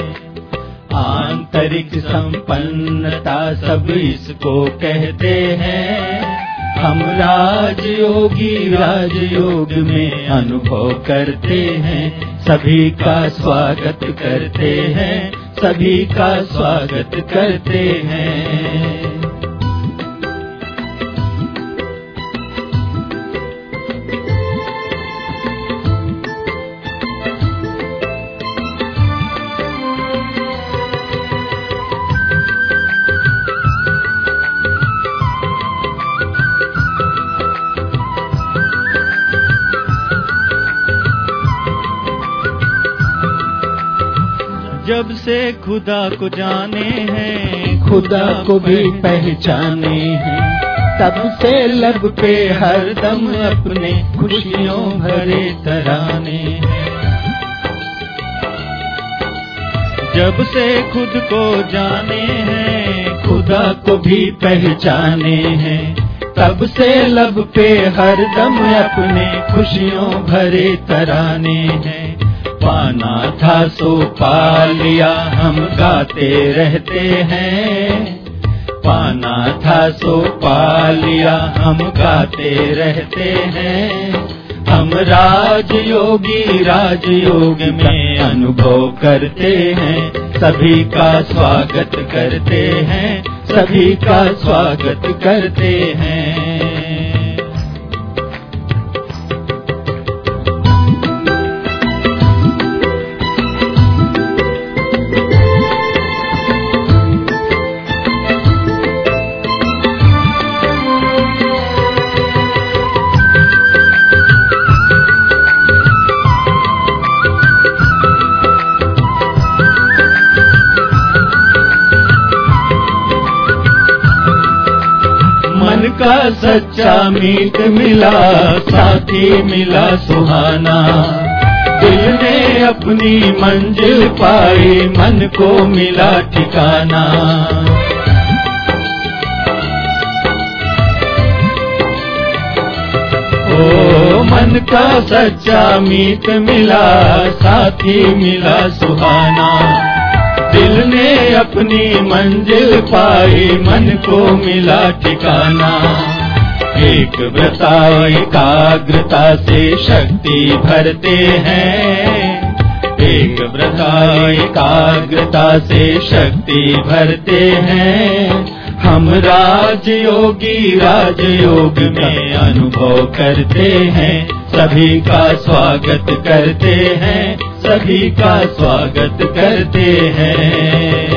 आंतरिक संपन्नता सब इसको कहते हैं। हम राजयोगी राजयोग में अनुभव करते हैं। सभी का स्वागत करते हैं। सभी का स्वागत करते हैं। जब से खुदा को जाने हैं, खुदा को भी पहचाने हैं, तब से लब पे हरदम अपने खुशियों भरे तराने हैं। जब से खुद को जाने हैं, खुदा को भी पहचाने हैं, तब से लब पे हरदम अपने खुशियों भरे तराने हैं। पाना था सो पा लिया हम गाते रहते हैं। पाना था सो पा लिया हम गाते रहते हैं। हम राजयोगी राजयोग में अनुभव करते हैं। सभी का स्वागत करते हैं। सभी का स्वागत करते हैं। का सच्चा मीत मिला, साथी मिला सुहाना। दिल ने अपनी मंजिल पाई, मन को मिला ठिकाना। ओ मन का सच्चा मीत मिला, साथी मिला सुहाना। दिल ने अपनी मंजिल पाई, मन को मिला ठिकाना। एक व्रता एकाग्रता से शक्ति भरते हैं। एक व्रता एकाग्रता से शक्ति भरते हैं। हम राजयोगी राजयोग में अनुभव करते हैं, सभी का स्वागत करते हैं, सभी का स्वागत करते हैं।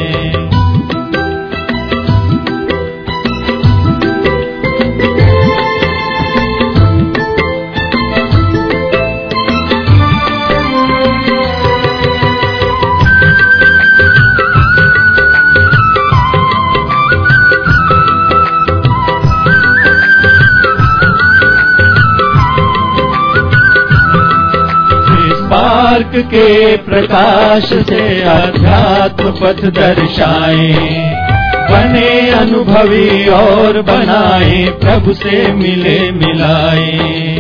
मार्ग के प्रकाश से अध्यात्म पथ दर्शाएं, बने अनुभवी और बनाए प्रभु से मिले मिलाए।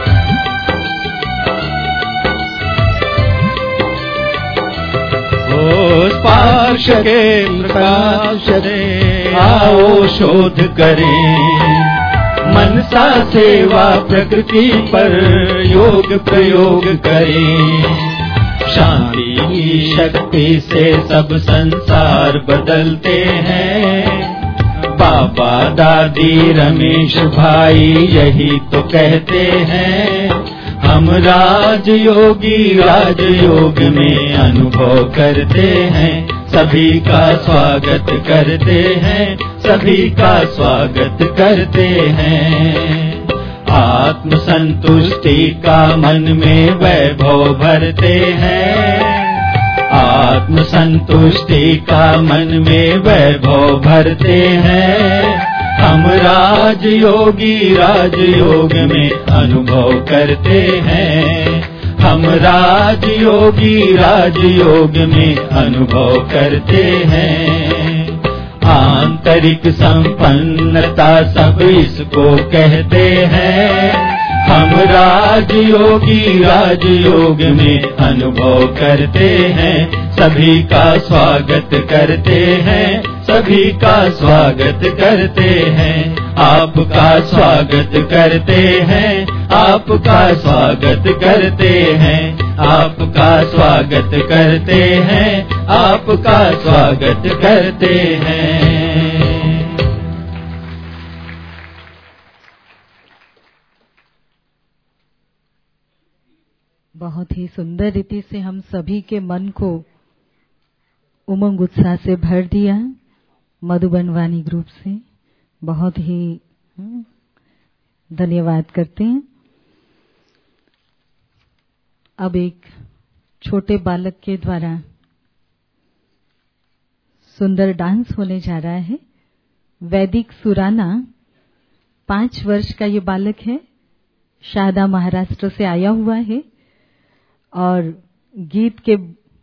ओ स्पर्श के प्रकाश से आओ शोध करें, मनसा सेवा प्रकृति पर योग प्रयोग करें। शांति की शक्ति से सब संसार बदलते हैं, बाबा दादी रमेश भाई यही तो कहते हैं। हम राजयोगी राजयोग में अनुभव करते हैं, सभी का स्वागत करते हैं, सभी का स्वागत करते हैं। आत्म संतुष्टि का मन में वैभव भरते हैं, आत्म संतुष्टि का मन में वैभव भरते हैं। हम राजयोगी राजयोग में अनुभव करते हैं, हम राजयोगी राजयोग में अनुभव करते हैं। आंतरिक संपन्नता सब इसको कहते हैं, हम राजयोगी राजयोग में अनुभव करते हैं, सभी का स्वागत करते हैं, सभी का स्वागत करते हैं। आपका स्वागत करते हैं, आपका स्वागत करते हैं, आपका स्वागत करते हैं, आपका स्वागत करते हैं। बहुत ही सुंदर रीति से हम सभी के मन को उमंग उत्साह से भर दिया मधुबन वाणी ग्रुप से। बहुत ही धन्यवाद करते हैं। अब एक छोटे बालक के द्वारा सुंदर डांस होने जा रहा है। वैदिक सुराना पांच वर्ष का ये बालक है, शारदा महाराष्ट्र से आया हुआ है और गीत के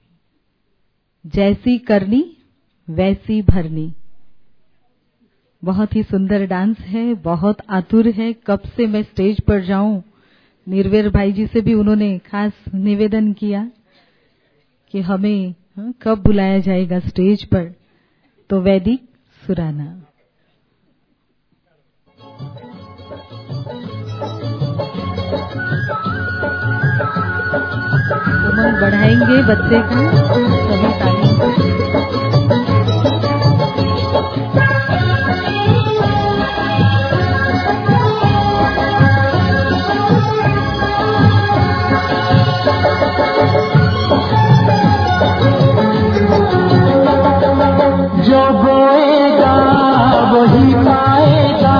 जैसी करनी वैसी भरनी। बहुत ही सुंदर डांस है, बहुत आतुर है कब से मैं स्टेज पर जाऊं। निर्वेर भाई जी से भी उन्होंने खास निवेदन किया कि हमें हाँ, कब बुलाया जाएगा स्टेज पर। तो वैदिक सुराना उमंग बढ़ाएंगे बच्चे का सभी ताली। जो बोएगा वही पाएगा,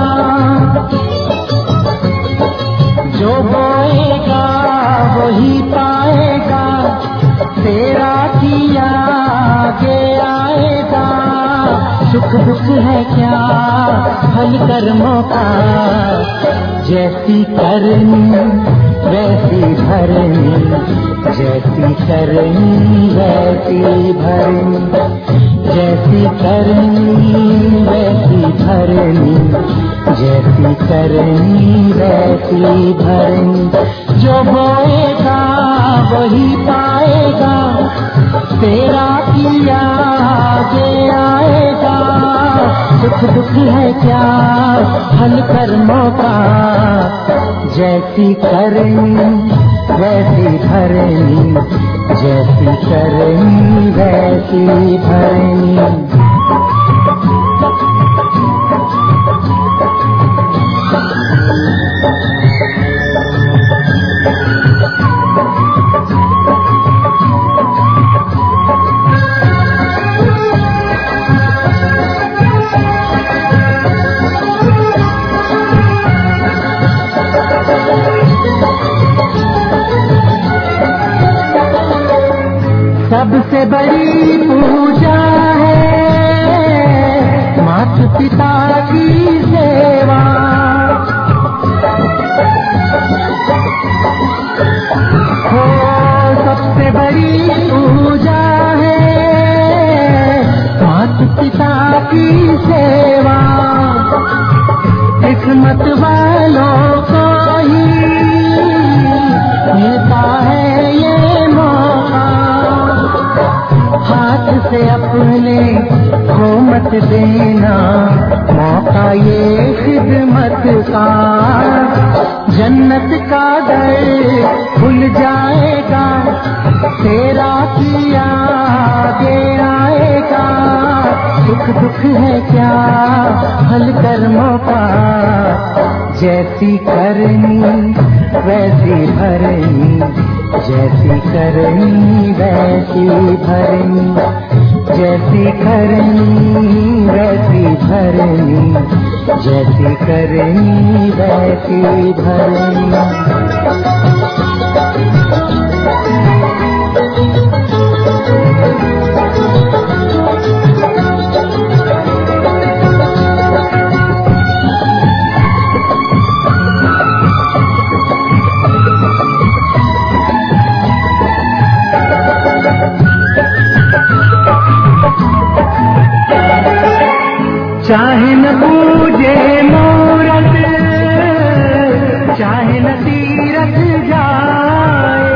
जो बोएगा वही पाएगा, तेरा किया आगे आएगा। सुख दुख है क्या फल कर्मों का, जैसी करनी वैसी भरनी, जैसी करनी वैसी भरनी, जैसी करनी वैसी भरनी, जैसी करनी वैसी भरनी। जो बोएगा वही पाएगा, तेरा किया आगे आएगा। सुख दुख है क्या फल कर्मों का, जैसी करनी वैसी भरनी, जैसी करनी वैसी भरनी। सबसे बड़ी पूजा है माता पिता की सेवा। हो सबसे बड़ी पूजा है माता पिता की सेवा। किस्मत वालों को ही मिलता है ये मौका। हाथ से अपने को मत देना मौका ये खिदमत का। जन्नत का दर खुल जाएगा तेरा किया आगे आएगा। सुख दुख है क्या हल कर मौका। जैसी करनी वैसी भरनी जैसी करनी वैसी भरनी। जैसी करनी वैसी भरनी जैसी करनी वैसी भरनी। चाहे न पूजे मूरत चाहे न तीरथ जाए।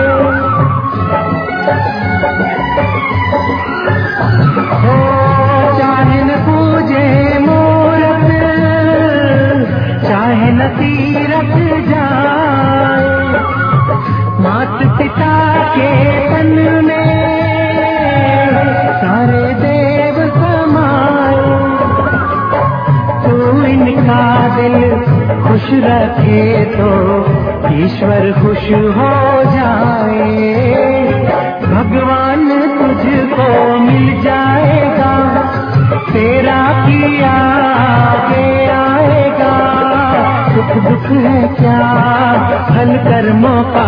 हो चाहे न पूजे मूरत चाहे न तीरथ जाए। मात पिता के तन में सारे देव समाए। इनका दिल खुश रखे तो ईश्वर खुश हो जाए। भगवान तुझको मिल जाएगा तेरा किया आगे आएगा। सुख दुख है क्या हल कर मौका।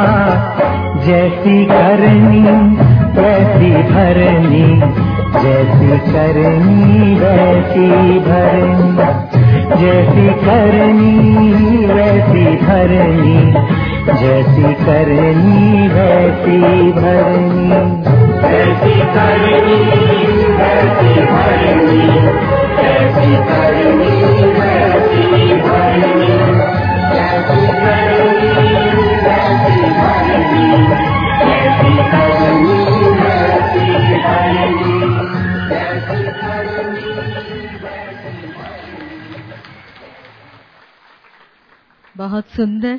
जैसी करनी वैसी भरनी जैसी करनी वैसी भरनी। जैसी करनी वैसी भरनी जैसी करनी वैसी भरनी। जैसी करनी वैसी भरनी जैसी करनी वैसी भरनी। जैसी करनी वैसी भरनी जैसी करनी वैसी भरनी। बहुत सुंदर।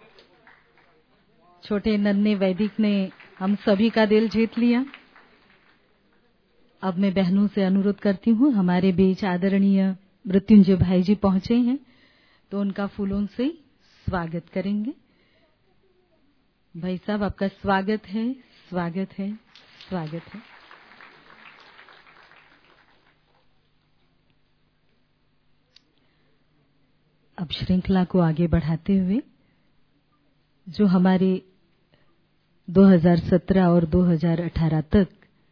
छोटे नन्हे वैदिक ने हम सभी का दिल जीत लिया। अब मैं बहनों से अनुरोध करती हूँ, हमारे बीच आदरणीय मृत्युंजय भाई जी पहुंचे हैं तो उनका फूलों से स्वागत करेंगे। भाई साहब आपका स्वागत है, स्वागत है, स्वागत है। अब श्रृंखला को आगे बढ़ाते हुए जो हमारे दो हज़ार सत्रह और दो हज़ार अठारह तक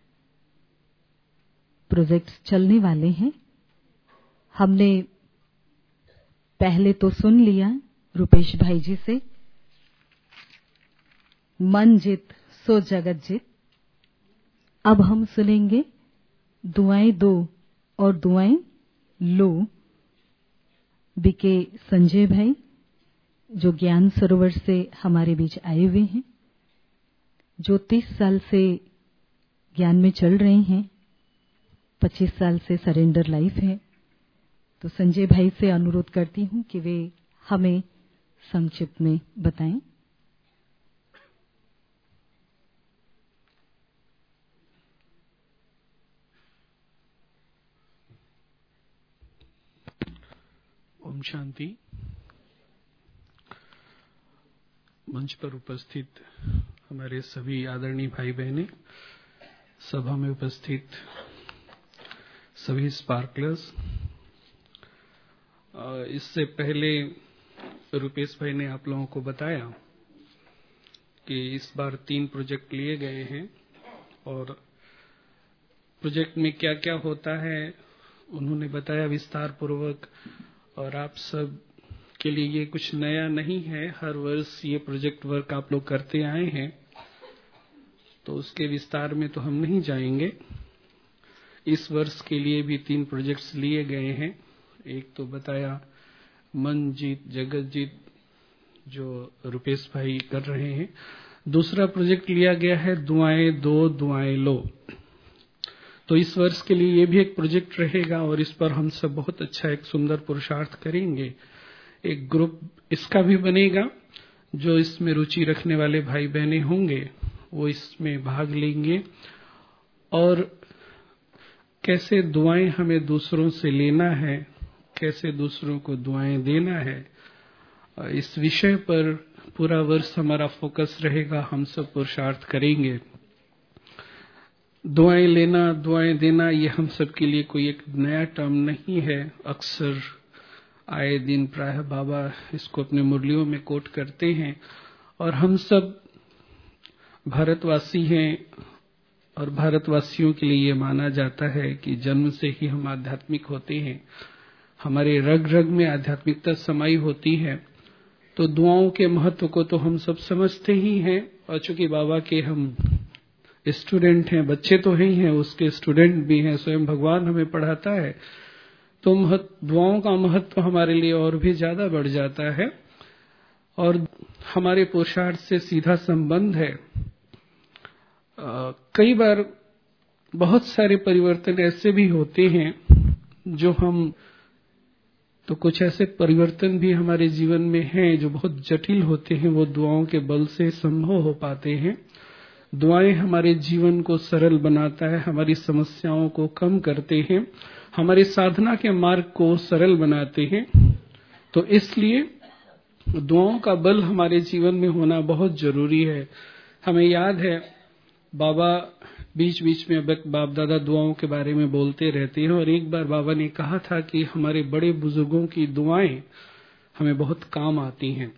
प्रोजेक्ट्स चलने वाले हैं, हमने पहले तो सुन लिया रुपेश भाई जी से, मन जित सो जगत जित। अब हम सुनेंगे दुआएं दो और दुआएं लो बीके संजय भाई, जो ज्ञान सरोवर से हमारे बीच आए हुए हैं, जो तीस साल से ज्ञान में चल रहे हैं, पच्चीस साल से सरेंडर लाइफ है। तो संजय भाई से अनुरोध करती हूं कि वे हमें संक्षिप्त में बताएं। ओम शांति। मंच पर उपस्थित हमारे सभी आदरणीय भाई बहनें, सभा में उपस्थित सभी स्पार्कलर्स, इससे पहले रुपेश भाई ने आप लोगों को बताया कि इस बार तीन प्रोजेक्ट लिए गए हैं और प्रोजेक्ट में क्या क्या होता है उन्होंने बताया विस्तार पूर्वक, और आप सब के लिए ये कुछ नया नहीं है। हर वर्ष ये प्रोजेक्ट वर्क आप लोग करते आए हैं, तो उसके विस्तार में तो हम नहीं जाएंगे। इस वर्ष के लिए भी तीन प्रोजेक्ट्स लिए गए हैं। एक तो बताया मन जीत जगत जीत जो रुपेश भाई कर रहे हैं। दूसरा प्रोजेक्ट लिया गया है दुआएं दो दुआएं लो। तो इस वर्ष के लिए ये भी एक प्रोजेक्ट रहेगा और इस पर हम सब बहुत अच्छा एक सुंदर पुरुषार्थ करेंगे। एक ग्रुप इसका भी बनेगा, जो इसमें रुचि रखने वाले भाई बहने होंगे वो इसमें भाग लेंगे, और कैसे दुआएं हमें दूसरों से लेना है, कैसे दूसरों को दुआएं देना है, इस विषय पर पूरा वर्ष हमारा फोकस रहेगा। हम सब पुरुषार्थ करेंगे। दुआएं लेना दुआएं देना ये हम सब के लिए कोई एक नया टर्म नहीं है। अक्सर आए दिन प्राय बाबा इसको अपने मुरलियों में कोट करते हैं, और हम सब भारतवासी हैं और भारतवासियों के लिए ये माना जाता है कि जन्म से ही हम आध्यात्मिक होते हैं, हमारे रग रग में आध्यात्मिकता समाई होती है। तो दुआओं के महत्व को तो हम सब समझते ही हैं, और चूंकि बाबा के हम स्टूडेंट हैं, बच्चे तो ही हैं, उसके स्टूडेंट भी हैं, स्वयं भगवान हमें पढ़ाता है, तो दुआओं का महत्व हमारे लिए और भी ज्यादा बढ़ जाता है। और हमारे पुरुषार्थ से सीधा संबंध है। आ, कई बार बहुत सारे परिवर्तन ऐसे भी होते हैं जो हम तो कुछ ऐसे परिवर्तन भी हमारे जीवन में हैं जो बहुत जटिल होते हैं, वो दुआओं के बल से संभव हो पाते हैं। दुआएं हमारे जीवन को सरल बनाता है, हमारी समस्याओं को कम करते हैं, हमारी साधना के मार्ग को सरल बनाते हैं। तो इसलिए दुआओं का बल हमारे जीवन में होना बहुत जरूरी है। हमें याद है बाबा बीच बीच में बाप दादा दुआओं के बारे में बोलते रहते हैं, और एक बार बाबा ने कहा था कि हमारे बड़े बुजुर्गों की दुआएं हमें बहुत काम आती हैं।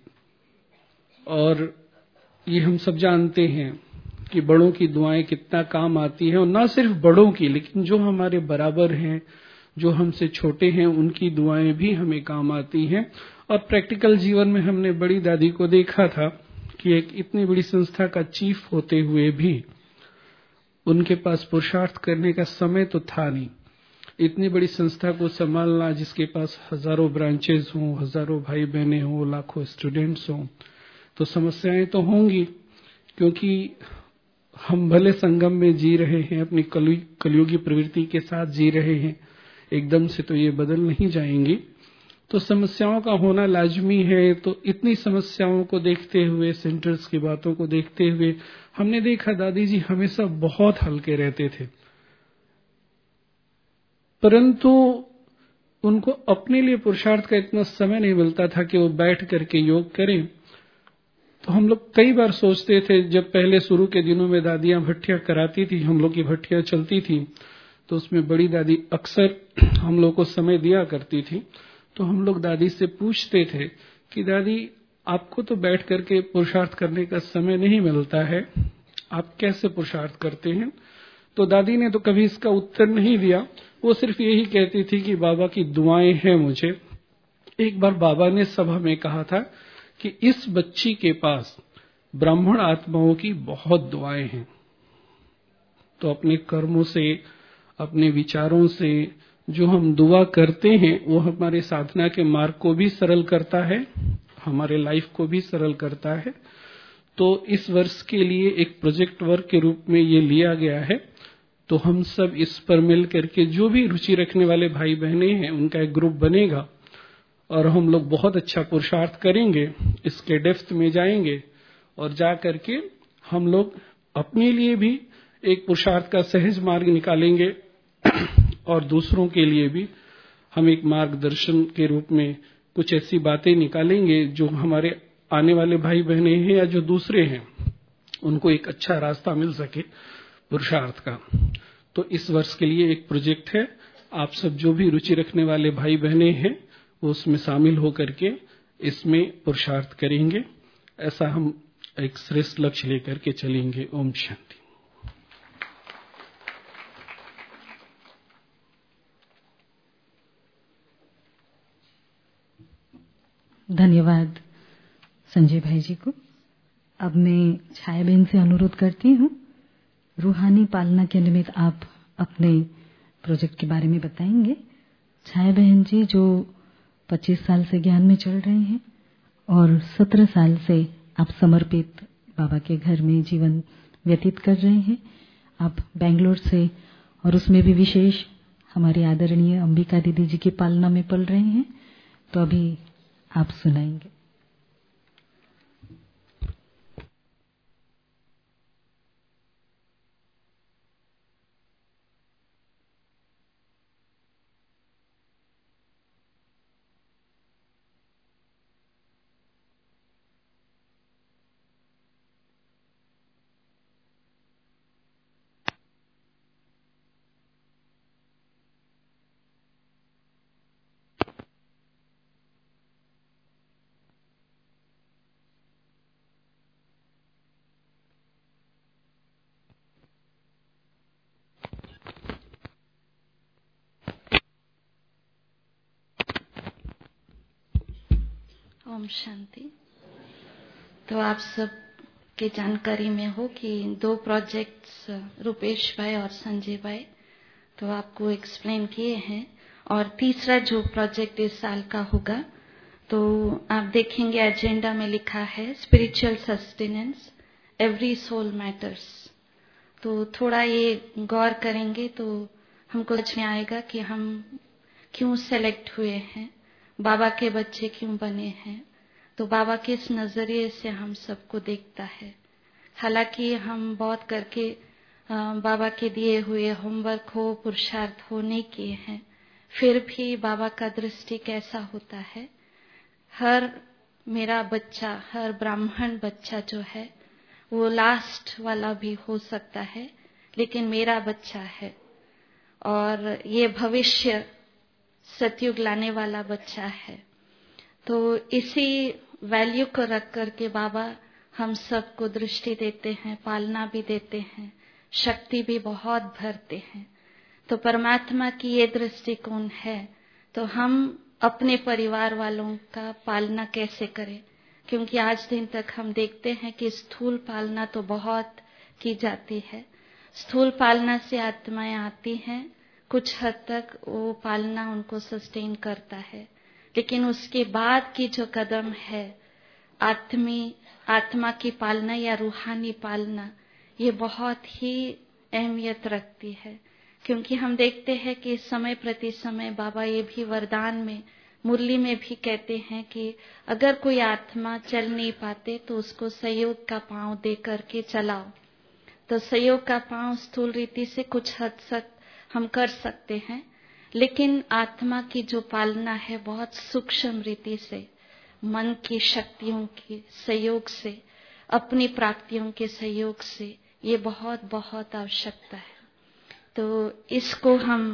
और ये हम सब जानते हैं कि बड़ों की दुआएं कितना काम आती है, और न सिर्फ बड़ों की, लेकिन जो हमारे बराबर हैं, जो हमसे छोटे हैं, उनकी दुआएं भी हमें काम आती हैं। और प्रैक्टिकल जीवन में हमने बड़ी दादी को देखा था कि एक इतनी बड़ी संस्था का चीफ होते हुए भी उनके पास पुरुषार्थ करने का समय तो था नहीं। इतनी बड़ी संस्था को संभालना, जिसके पास हजारों ब्रांचेस हों, हजारों भाई बहने हों, लाखों स्टूडेंट्स हों, तो समस्याएं तो होंगी, क्योंकि हम भले संगम में जी रहे हैं, अपनी कलयुगी प्रवृत्ति के साथ जी रहे हैं, एकदम से तो ये बदल नहीं जाएंगी। तो समस्याओं का होना लाजमी है। तो इतनी समस्याओं को देखते हुए, सेंटर्स की बातों को देखते हुए, हमने देखा दादी जी हमेशा बहुत हल्के रहते थे, परंतु उनको अपने लिए पुरुषार्थ का इतना समय नहीं मिलता था कि वो बैठ करके योग करें। तो हम लोग कई बार सोचते थे, जब पहले शुरू के दिनों में दादियां भट्टियां कराती थी, हम लोग की भट्टियां चलती थी, तो उसमें बड़ी दादी अक्सर हम लोग को समय दिया करती थी। तो हम लोग दादी से पूछते थे कि दादी आपको तो बैठ करके पुरुषार्थ करने का समय नहीं मिलता है, आप कैसे पुरुषार्थ करते हैं? तो दादी ने तो कभी इसका उत्तर नहीं दिया, वो सिर्फ यही कहती थी कि बाबा की दुआएं हैं मुझे। एक बार बाबा ने सभा में कहा था कि इस बच्ची के पास ब्राह्मण आत्माओं की बहुत दुआएं हैं। तो अपने कर्मों से, अपने विचारों से जो हम दुआ करते हैं, वो हमारे साधना के मार्ग को भी सरल करता है, हमारे लाइफ को भी सरल करता है। तो इस वर्ष के लिए एक प्रोजेक्ट वर्क के रूप में ये लिया गया है। तो हम सब इस पर मिल करके, जो भी रुचि रखने वाले भाई बहने हैं, उनका एक ग्रुप बनेगा और हम लोग बहुत अच्छा पुरुषार्थ करेंगे, इसके डेप्थ में जाएंगे, और जा करके हम लोग अपने लिए भी एक पुरुषार्थ का सहज मार्ग निकालेंगे और दूसरों के लिए भी हम एक मार्गदर्शन के रूप में कुछ ऐसी बातें निकालेंगे जो हमारे आने वाले भाई बहने हैं या जो दूसरे हैं, उनको एक अच्छा रास्ता मिल सके पुरुषार्थ का। तो इस वर्ष के लिए एक प्रोजेक्ट है। आप सब जो भी रुचि रखने वाले भाई बहने हैं, वो उसमें शामिल होकर के इसमें पुरुषार्थ करेंगे। ऐसा हम एक श्रेष्ठ लक्ष्य लेकर के चलेंगे। ओम शांति। धन्यवाद संजय भाई जी को। अब मैं छाया बहन से अनुरोध करती हूँ, रूहानी पालना के निमित्त आप अपने प्रोजेक्ट के बारे में बताएंगे। छाया बहन जी जो पच्चीस साल से ज्ञान में चल रहे हैं और सत्रह साल से आप समर्पित बाबा के घर में जीवन व्यतीत कर रहे हैं। आप बेंगलोर से और उसमें भी विशेष हमारी आदरणीय अंबिका दीदी जी की पालना में पल रहे हैं, तो अभी आप सुनाएंगे। ओम शांति। तो आप सब के जानकारी में हो कि दो प्रोजेक्ट्स रूपेश भाई और संजय भाई तो आपको एक्सप्लेन किए हैं, और तीसरा जो प्रोजेक्ट इस साल का होगा तो आप देखेंगे एजेंडा में लिखा है spiritual sustenance every soul matters. तो थोड़ा ये गौर करेंगे तो हमको समझ में आएगा कि हम क्यों सेलेक्ट हुए हैं, बाबा के बच्चे क्यों बने हैं, तो बाबा किस नजरिए से हम सबको देखता है। हालांकि हम बहुत करके बाबा के दिए हुए होमवर्क हो, पुरुषार्थ हो नहीं किए हैं, फिर भी बाबा का दृष्टि कैसा होता है। हर मेरा बच्चा, हर ब्राह्मण बच्चा जो है वो लास्ट वाला भी हो सकता है, लेकिन मेरा बच्चा है, और ये भविष्य सतयुग लाने वाला बच्चा है। तो इसी वैल्यू को रख करके बाबा हम सबको दृष्टि देते हैं, पालना भी देते हैं, शक्ति भी बहुत भरते हैं। तो परमात्मा की ये दृष्टिकोण है, तो हम अपने परिवार वालों का पालना कैसे करें, क्योंकि आज दिन तक हम देखते हैं कि स्थूल पालना तो बहुत की जाती है। स्थूल पालना से आत्माएं आती हैं, कुछ हद तक वो पालना उनको सस्टेन करता है, लेकिन उसके बाद की जो कदम है आत्मी आत्मा की पालना या रूहानी पालना, ये बहुत ही अहमियत रखती है। क्योंकि हम देखते हैं कि समय प्रति समय बाबा ये भी वरदान में, मुरली में भी कहते हैं कि अगर कोई आत्मा चल नहीं पाते तो उसको सहयोग का पांव दे करके चलाओ। तो सहयोग का पांव स्थूल रीति से कुछ हद तक हम कर सकते हैं, लेकिन आत्मा की जो पालना है बहुत सूक्ष्म रीति से, मन की शक्तियों के सहयोग से, अपनी प्राप्तियों के सहयोग से, ये बहुत बहुत आवश्यकता है। तो इसको हम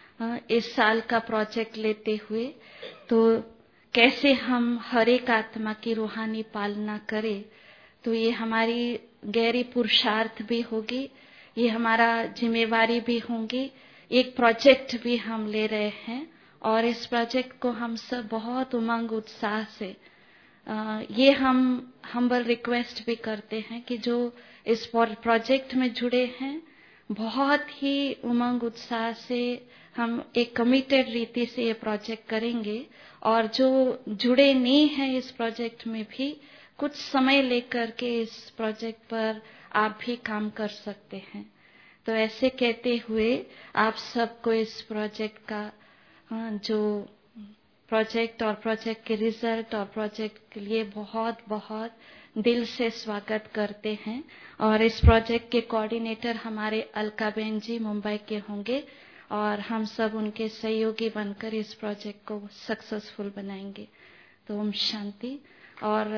इस साल का प्रोजेक्ट लेते हुए तो कैसे हम हर एक आत्मा की रूहानी पालना करें, तो ये हमारी गहरी पुरुषार्थ भी होगी, ये हमारा जिम्मेवारी भी होंगी। एक प्रोजेक्ट भी हम ले रहे हैं और इस प्रोजेक्ट को हम सब बहुत उमंग उत्साह से आ, ये हम हम्बल रिक्वेस्ट भी करते हैं कि जो इस प्रोजेक्ट में जुड़े हैं बहुत ही उमंग उत्साह से हम एक कमिटेड रीति से ये प्रोजेक्ट करेंगे, और जो जुड़े नहीं हैं इस प्रोजेक्ट में भी कुछ समय लेकर के इस प्रोजेक्ट पर आप भी काम कर सकते हैं। तो ऐसे कहते हुए आप सबको इस प्रोजेक्ट का जो प्रोजेक्ट और प्रोजेक्ट के रिजल्ट और प्रोजेक्ट के लिए बहुत बहुत दिल से स्वागत करते हैं। और इस प्रोजेक्ट के कोऑर्डिनेटर हमारे अलकाबेन जी मुंबई के होंगे, और हम सब उनके सहयोगी बनकर इस प्रोजेक्ट को सक्सेसफुल बनाएंगे। तो ओम शांति। और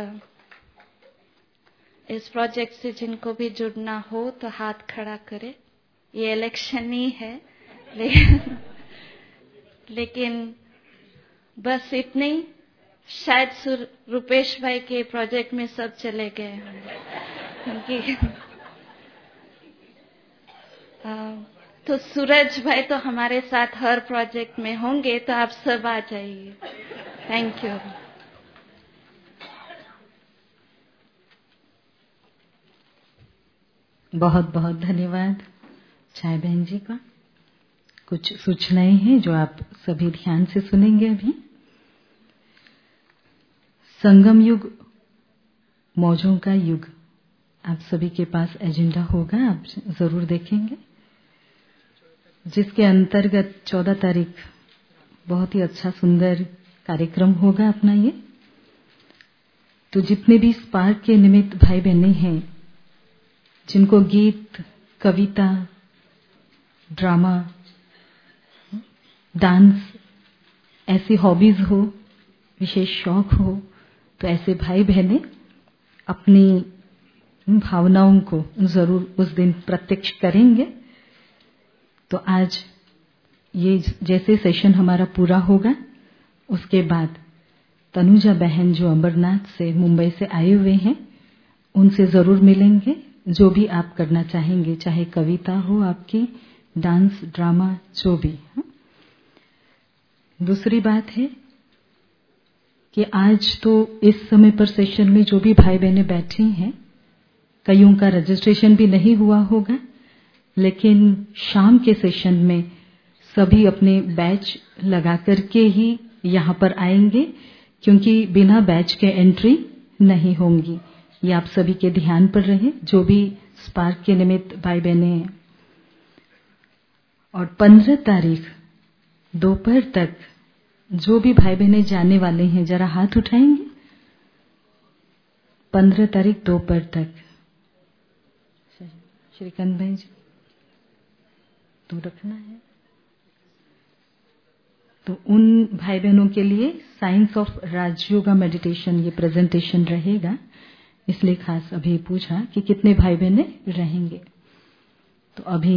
इस प्रोजेक्ट से जिनको भी जुड़ना हो तो हाथ खड़ा करें। ये इलेक्शन ही है, लेकिन, लेकिन बस इतने ही। शायद रुपेश भाई के प्रोजेक्ट में सब चले गए क्योंकि तो सूरज भाई तो हमारे साथ हर प्रोजेक्ट में होंगे, तो आप सब आ जाइए। Thank you. बहुत बहुत धन्यवाद छाया बहन जी का। कुछ सूचनाएं हैं जो आप सभी ध्यान से सुनेंगे। अभी संगम युग, मौजों का युग, आप सभी के पास एजेंडा होगा, आप जरूर देखेंगे, जिसके अंतर्गत चौदह तारीख बहुत ही अच्छा सुंदर कार्यक्रम होगा अपना ये। तो जितने भी स्पार्क के निमित्त भाई बहनें हैं, जिनको गीत, कविता, ड्रामा, डांस ऐसी हॉबीज हो, विशेष शौक हो, तो ऐसे भाई बहनें अपनी भावनाओं को जरूर उस दिन प्रत्यक्ष करेंगे। तो आज ये जैसे सेशन हमारा पूरा होगा, उसके बाद तनुजा बहन जो अमरनाथ से, मुंबई से आए हुए हैं, उनसे जरूर मिलेंगे। जो भी आप करना चाहेंगे, चाहे कविता हो आपकी, डांस, ड्रामा, जो भी। दूसरी बात है कि आज तो इस समय पर सेशन में जो भी भाई बहनें बैठे हैं, कईयों का रजिस्ट्रेशन भी नहीं हुआ होगा, लेकिन शाम के सेशन में सभी अपने बैच लगा करके ही यहाँ पर आएंगे, क्योंकि बिना बैच के एंट्री नहीं होंगी। ये आप सभी के ध्यान पर रहे, जो भी स्पार्क के निमित्त भाई बहनें हैं। और पंद्रह तारीख दोपहर तक जो भी भाई बहनें जाने वाले हैं, जरा हाथ उठाएंगे। पंद्रह तारीख दोपहर तक श्रीकांत भाई जी तो रखना है। तो उन भाई बहनों के लिए साइंस ऑफ राजयोगा मेडिटेशन ये प्रेजेंटेशन रहेगा, इसलिए खास अभी पूछा कि कितने भाई बहनें रहेंगे। तो अभी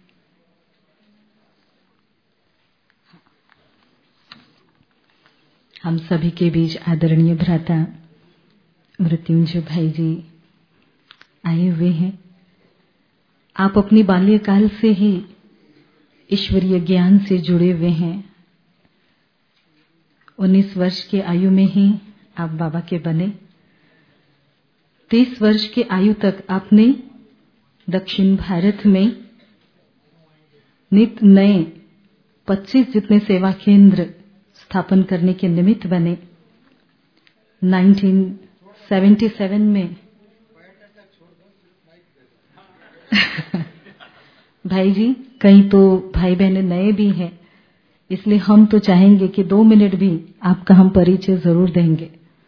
हम सभी के बीच आदरणीय भ्राता मृत्युंजय भाई जी आए हुए हैं। आप अपनी बाल्यकाल से ही ईश्वरीय ज्ञान से जुड़े हुए हैं। उन्नीस वर्ष की आयु में ही आप बाबा के बने। तीस वर्ष की आयु तक आपने दक्षिण भारत में नित नए पच्चीस जितने सेवा केंद्र स्थापन करने के निमित्त बने। उन्नीस सौ सतहत्तर में भाई जी, कई तो भाई बहने नए भी हैं, इसलिए हम तो चाहेंगे कि दो मिनट भी आपका हम परिचय जरूर देंगे।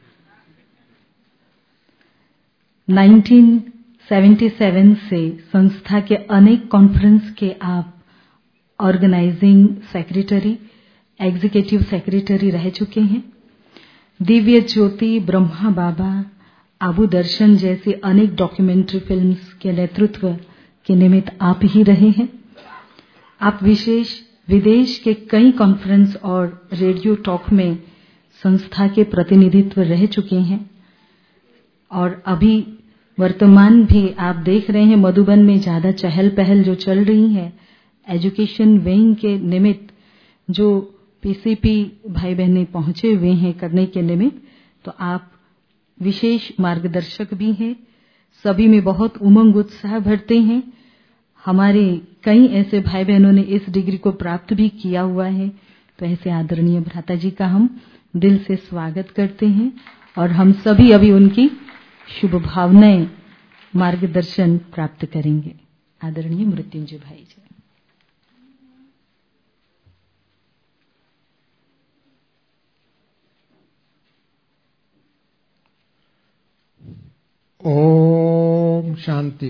उन्नीस सौ सतहत्तर से संस्था के अनेक कॉन्फ्रेंस के आप ऑर्गेनाइजिंग सेक्रेटरी, एग्जीक्यूटिव सेक्रेटरी रह चुके हैं। दिव्य ज्योति, ब्रह्मा बाबा, आबू दर्शन जैसी अनेक डॉक्यूमेंट्री फिल्म्स के नेतृत्व के निमित्त आप ही रहे हैं। आप विशेष विदेश के कई कॉन्फ्रेंस और रेडियो टॉक में संस्था के प्रतिनिधित्व रह चुके हैं। और अभी वर्तमान भी आप देख रहे हैं, मधुबन में ज्यादा चहल पहल जो चल रही है एजुकेशन विंग के निमित्त, जो पीसीपी भाई बहनें पहुंचे हुए हैं करने के निमित्त, तो आप विशेष मार्गदर्शक भी हैं। सभी में बहुत उमंग उत्साह भरते हैं। हमारे कई ऐसे भाई बहनों ने इस डिग्री को प्राप्त भी किया हुआ है। तो ऐसे आदरणीय भ्राता जी का हम दिल से स्वागत करते हैं और हम सभी अभी उनकी शुभ भावनाएं, मार्गदर्शन प्राप्त करेंगे। आदरणीय मृत्युंजय भाई जी। ओम शांति।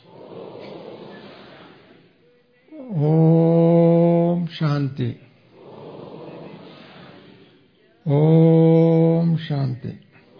ओम शांति। ओम शांति।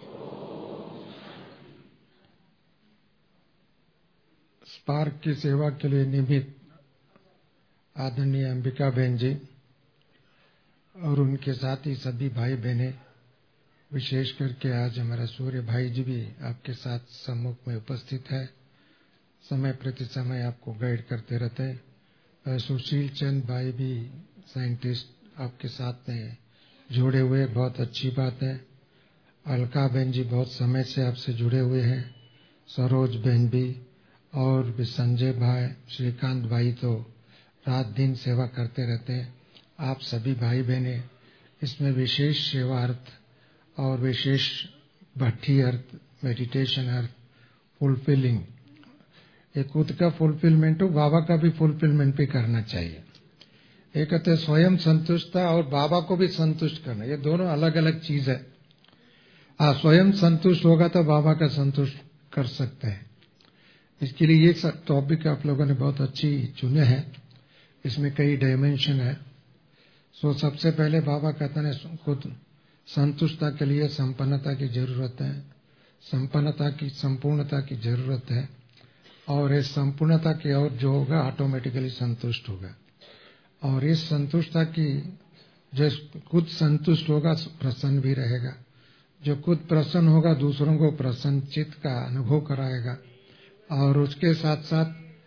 स्पार्क की सेवा के लिए निमित्त आदरणीय अंबिका बहन जी और उनके साथ ही सभी भाई बहनें, विशेष करके आज हमारा सूर्य भाई जी भी आपके साथ सम्मुख में उपस्थित है। समय प्रति समय आपको गाइड करते रहते हैं। सुशील चंद भाई भी साइंटिस्ट आपके साथ में जुड़े हुए, बहुत अच्छी बात है। अलका बहन जी बहुत समय से आपसे जुड़े हुए हैं। सरोज बहन भी, और भी संजय भाई, श्रीकांत भाई तो रात दिन सेवा करते रहते हैं। आप सभी भाई बहने इसमें विशेष सेवा अर्थ और विशेष भट्टी अर्थ, मेडिटेशन अर्थ, फुलफिलिंग, ये खुद का फुलफिलमेंट हो, बाबा का भी फुलफिलमेंट भी करना चाहिए। एक कहते हैं स्वयं संतुष्टता और बाबा को भी संतुष्ट करना, ये दोनों अलग अलग चीज है। हाँ, स्वयं संतुष्ट होगा तो बाबा का संतुष्ट कर सकते हैं। इसके लिए ये टॉपिक आप लोगों ने बहुत अच्छी चुने हैं, इसमें कई डायमेंशन है। सो सबसे पहले बाबा कहते हैं खुद संतुष्टता के लिए संपन्नता की जरूरत है, संपन्नता की संपूर्णता की जरूरत है, और इस संपूर्णता की ओर जो होगा ऑटोमेटिकली संतुष्ट होगा। और इस संतुष्टता की जो खुद संतुष्ट होगा प्रसन्न भी रहेगा, जो खुद प्रसन्न होगा दूसरों को प्रसन्न चित्त का अनुभव कराएगा। और उसके साथ साथ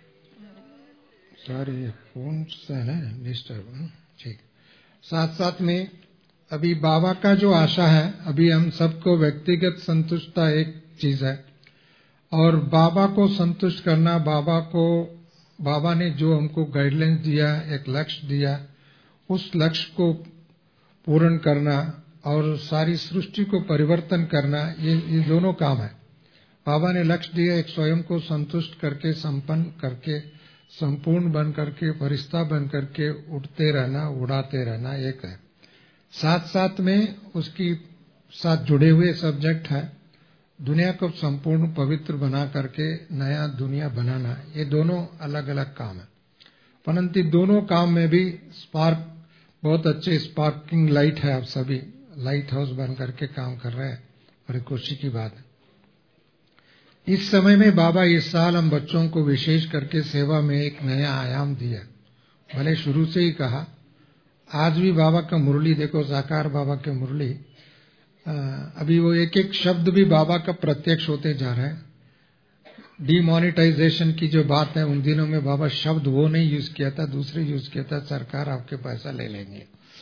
सॉरी फोन से है डिस्टर्ब, ठीक, साथ साथ में अभी बाबा का जो आशा है, अभी हम सबको व्यक्तिगत संतुष्टता एक चीज है, और बाबा को संतुष्ट करना, बाबा को बाबा ने जो हमको गाइडलाइंस दिया, एक लक्ष्य दिया, उस लक्ष्य को पूर्ण करना और सारी सृष्टि को परिवर्तन करना, ये ये दोनों काम है। बाबा ने लक्ष्य दिया एक स्वयं को संतुष्ट करके, संपन्न करके, संपूर्ण बन करके, फरिश्ता बन करके उठते रहना, उड़ाते रहना, एक है। साथ साथ में उसकी साथ जुड़े हुए सब्जेक्ट है दुनिया को संपूर्ण पवित्र बना करके नया दुनिया बनाना। ये दोनों अलग अलग काम है, परंतु दोनों काम में भी स्पार्क, बहुत अच्छे स्पार्किंग लाइट है। आप सभी लाइट हाउस बन करके काम कर रहे हैं, बड़ी खुशी की बात है। इस समय में बाबा इस साल हम बच्चों को विशेष करके सेवा में एक नया आयाम दिया। भले शुरू से ही कहा, आज भी बाबा का मुरली देखो, साकार बाबा के मुरली, अभी वो एक एक शब्द भी बाबा का प्रत्यक्ष होते जा रहा है। डीमोनेटाइजेशन की जो बात है, उन दिनों में बाबा शब्द वो नहीं यूज किया था, दूसरे यूज किया था, सरकार आपके पैसा ले लेंगे।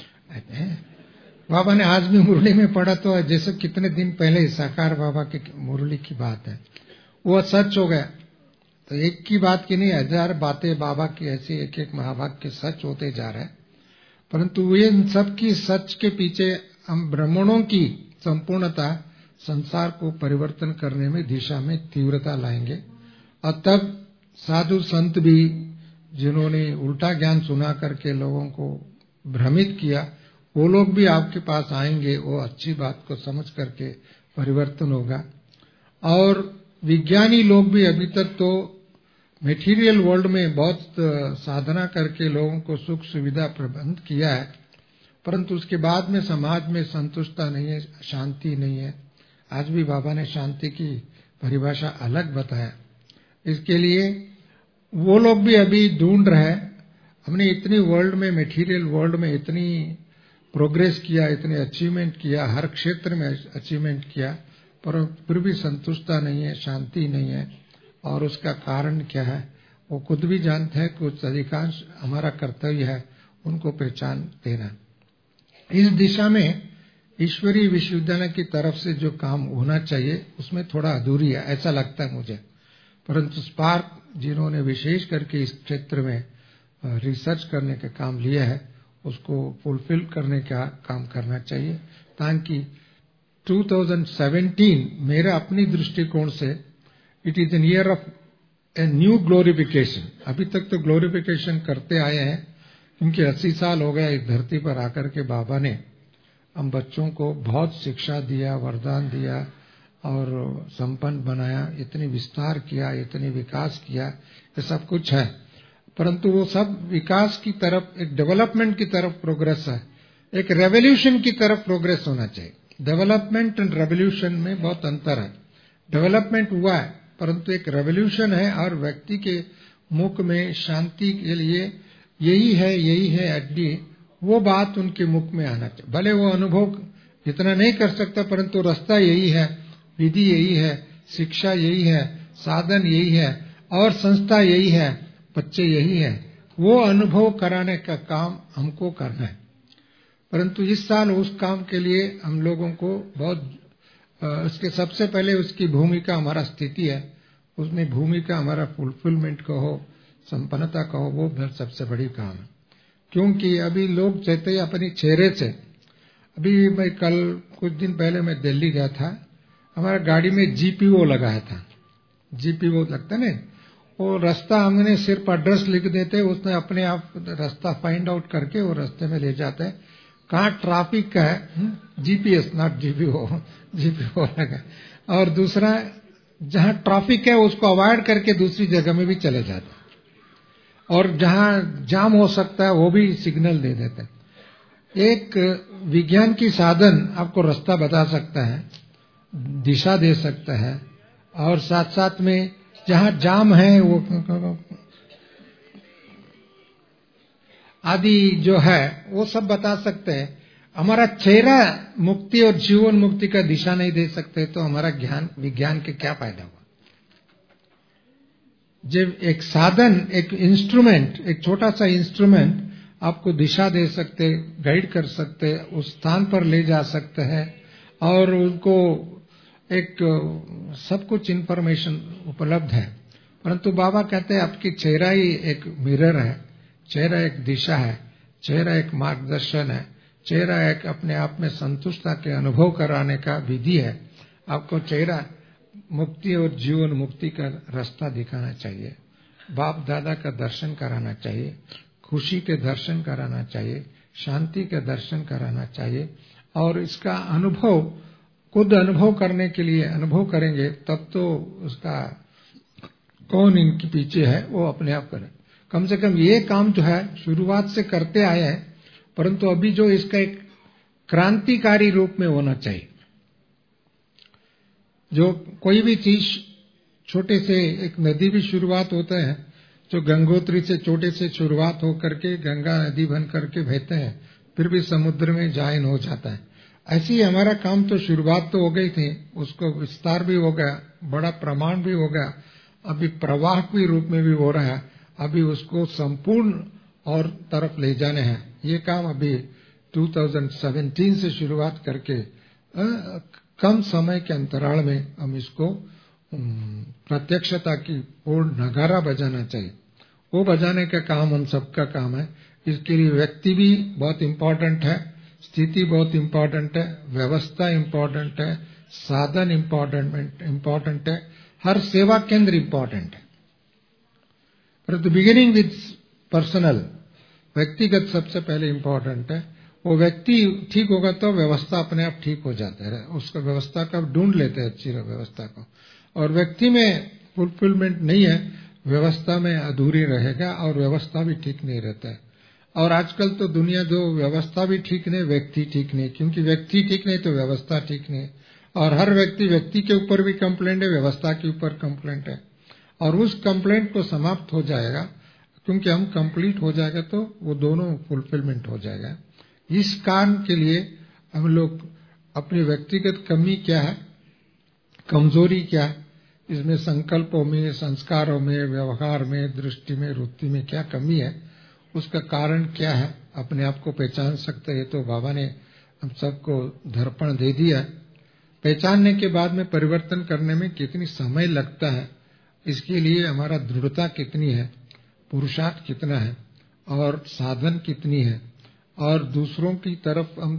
बाबा ने आज भी मुरली में पढ़ा तो जैसे कितने दिन पहले साकार बाबा की मुरली की बात है, वो सच हो गया। तो एक की बात की नहीं, हजार बातें बाबा की ऐसी एक एक महावाक्य सच होते जा रहे हैं। परंतु ये सब की सच के पीछे हम ब्राह्मणों की संपूर्णता संसार को परिवर्तन करने में दिशा में तीव्रता लाएंगे। और तब साधु संत भी जिन्होंने उल्टा ज्ञान सुना करके लोगों को भ्रमित किया, वो लोग भी आपके पास आएंगे, वो अच्छी बात को समझ करके परिवर्तन होगा। और विज्ञानी लोग भी अभी तक तो मटेरियल वर्ल्ड में बहुत साधना करके लोगों को सुख सुविधा प्रबंध किया है, परंतु उसके बाद में समाज में संतुष्टता नहीं है, शांति नहीं है। आज भी बाबा ने शांति की परिभाषा अलग बताया। इसके लिए वो लोग भी अभी ढूंढ रहे हैं। हमने इतनी वर्ल्ड में, मटेरियल वर्ल्ड में इतनी प्रोग्रेस किया, इतने अचीवमेंट किया, हर क्षेत्र में अचीवमेंट किया, पर फिर भी संतुष्टता नहीं है, शांति नहीं है। और उसका कारण क्या है वो खुद भी जानते हैं। कुछ अधिकांश हमारा कर्तव्य है उनको पहचान देना। इस दिशा में ईश्वरीय विश्वविद्यालय की तरफ से जो काम होना चाहिए उसमें थोड़ा अधूरी है, ऐसा लगता है मुझे। परंतु स्पार्क जिन्होंने विशेष करके इस क्षेत्र में रिसर्च करने का काम लिया है, उसको फुलफिल करने का काम करना चाहिए, ताकि दो हज़ार सत्रह मेरा अपनी दृष्टिकोण से it is an year of a new glorification. अभी तक तो ग्लोरिफिकेशन करते आए हैं, क्योंकि अस्सी साल हो गया इस धरती पर आकर के बाबा ने हम बच्चों को बहुत शिक्षा दिया, वरदान दिया और संपन्न बनाया, इतनी विस्तार किया, इतनी विकास किया, ये सब कुछ है। परंतु वो सब विकास की तरफ, एक डेवलपमेंट की तरफ प्रोग्रेस है, एक रेवोल्यूशन की तरफ प्रोग्रेस होना चाहिए। डेवलपमेंट एंड रेवोल्यूशन में बहुत अंतर है। डेवलपमेंट हुआ है, परंतु एक रेवोल्यूशन है, और व्यक्ति के मुख में शांति के लिए यही है, यही है अड्डी, वो बात उनके मुख में आना चाहिए। भले वो अनुभव इतना नहीं कर सकता, परंतु रास्ता यही है, विधि यही है, शिक्षा यही है, साधन यही है, और संस्था यही है, बच्चे यही है, वो अनुभव कराने का काम हमको करना है। परंतु इस साल उस काम के लिए हम लोगों को बहुत, उसके सबसे पहले उसकी भूमिका हमारा स्थिति है, उसमें भूमिका हमारा फुलफिलमेंट का हो, संपन्नता का हो, वो सबसे बड़ी काम है। क्योंकि अभी लोग चाहते हैं अपनी चेहरे से। अभी मैं कल कुछ दिन पहले मैं दिल्ली गया था, हमारा गाड़ी में जीपीओ लगाया था। जीपीओ लगता है ना, वो रास्ता हमने सिर्फ एड्रेस लिख देते, उसने अपने आप रास्ता फाइंड आउट करके वो रास्ते में ले जाते हैं। कहाँ ट्रैफिक का है, जीपीएस नॉट जीपीओ, जीपीओ लगा। और दूसरा, जहां ट्रैफिक है उसको अवॉइड करके दूसरी जगह में भी चले जाते हैं, और जहां जाम हो सकता है वो भी सिग्नल दे देते हैं। एक विज्ञान की साधन आपको रास्ता बता सकता है, दिशा दे सकता है, और साथ साथ में जहां जाम है वो आदि जो है वो सब बता सकते हैं। हमारा चेहरा मुक्ति और जीवन मुक्ति का दिशा नहीं दे सकते तो हमारा ज्ञान विज्ञान के क्या फायदा हुआ। जब एक साधन, एक इंस्ट्रूमेंट, एक छोटा सा इंस्ट्रूमेंट आपको दिशा दे सकते, गाइड कर सकते, उस स्थान पर ले जा सकते हैं, और उनको एक सब कुछ इंफॉर्मेशन उपलब्ध है। परंतु बाबा कहते हैं आपकी चेहरा ही एक मिरर है, चेहरा एक दिशा है, चेहरा एक मार्गदर्शन है, चेहरा एक अपने आप में संतुष्टता के अनुभव कराने का विधि है। आपको चेहरा मुक्ति और जीवन मुक्ति का रास्ता दिखाना चाहिए, बाप दादा का दर्शन कराना चाहिए, खुशी के दर्शन कराना चाहिए, शांति के दर्शन कराना चाहिए। और इसका अनुभव खुद अनुभव करने के लिए अनुभव करेंगे तब तो उसका कौन इनके पीछे है वो अपने आप करे। कम से कम ये काम जो है शुरुआत से करते आए हैं, परंतु अभी जो इसका एक क्रांतिकारी रूप में होना चाहिए। जो कोई भी चीज छोटे से, एक नदी भी शुरुआत होता है, जो गंगोत्री से छोटे से शुरुआत हो करके गंगा नदी बन करके बहते हैं, फिर भी समुद्र में जायन हो जाता है। ऐसी हमारा काम तो शुरुआत तो हो गई थी, उसको विस्तार भी हो गया, बड़ा प्रमाण भी हो गया, अभी प्रवाह के रूप में भी हो रहा है। अभी उसको संपूर्ण और तरफ ले जाने हैं। ये काम अभी दो हज़ार सत्रह से शुरुआत करके आ, कम समय के अंतराल में हम इसको प्रत्यक्षता की ओर नगारा बजाना चाहिए। वो बजाने का काम हम सबका काम है। इसके लिए व्यक्ति भी बहुत इम्पोर्टेंट है, स्थिति बहुत इम्पोर्टेंट है, व्यवस्था इम्पोर्टेंट है, साधन इम्पोर्टेंट इम्पोर्टेंट है, हर सेवा केंद्र इम्पोर्टेंट है। परंतु बिगिनिंग विद पर्सनल, व्यक्तिगत सबसे पहले इम्पोर्टेंट है। वो व्यक्ति ठीक होगा तो व्यवस्था अपने आप ठीक हो जाता है। उसका व्यवस्था का ढूंढ लेते हैं अच्छी व्यवस्था को, और व्यक्ति में फुलफिलमेंट नहीं है, व्यवस्था में अधूरी रहेगा और व्यवस्था भी ठीक नहीं रहता है। और आजकल तो दुनिया जो व्यवस्था भी ठीक नहीं, व्यक्ति ठीक नहीं, क्योंकि व्यक्ति ठीक नहीं तो व्यवस्था ठीक नहीं। और हर व्यक्ति व्यक्ति के ऊपर भी कंप्लेंट है, व्यवस्था के ऊपर कंप्लेंट है, और उस कंप्लेंट को समाप्त हो जाएगा, क्योंकि हम कंप्लीट हो जाएगा तो वो दोनों फुलफिलमेंट हो जाएगा। इस कारण के लिए हम लोग अपनी व्यक्तिगत कमी क्या है, कमजोरी क्या है, इसमें संकल्पों में, संस्कारों में, व्यवहार में, दृष्टि में, वृत्ति में क्या कमी है, उसका कारण क्या है, अपने आप को पहचान सकते हैं। तो बाबा ने हम सबको दर्पण दे दिया। पहचानने के बाद में परिवर्तन करने में कितनी समय लगता है, इसके लिए हमारा दृढ़ता कितनी है, पुरुषार्थ कितना है, और साधन कितनी है, और दूसरों की तरफ हम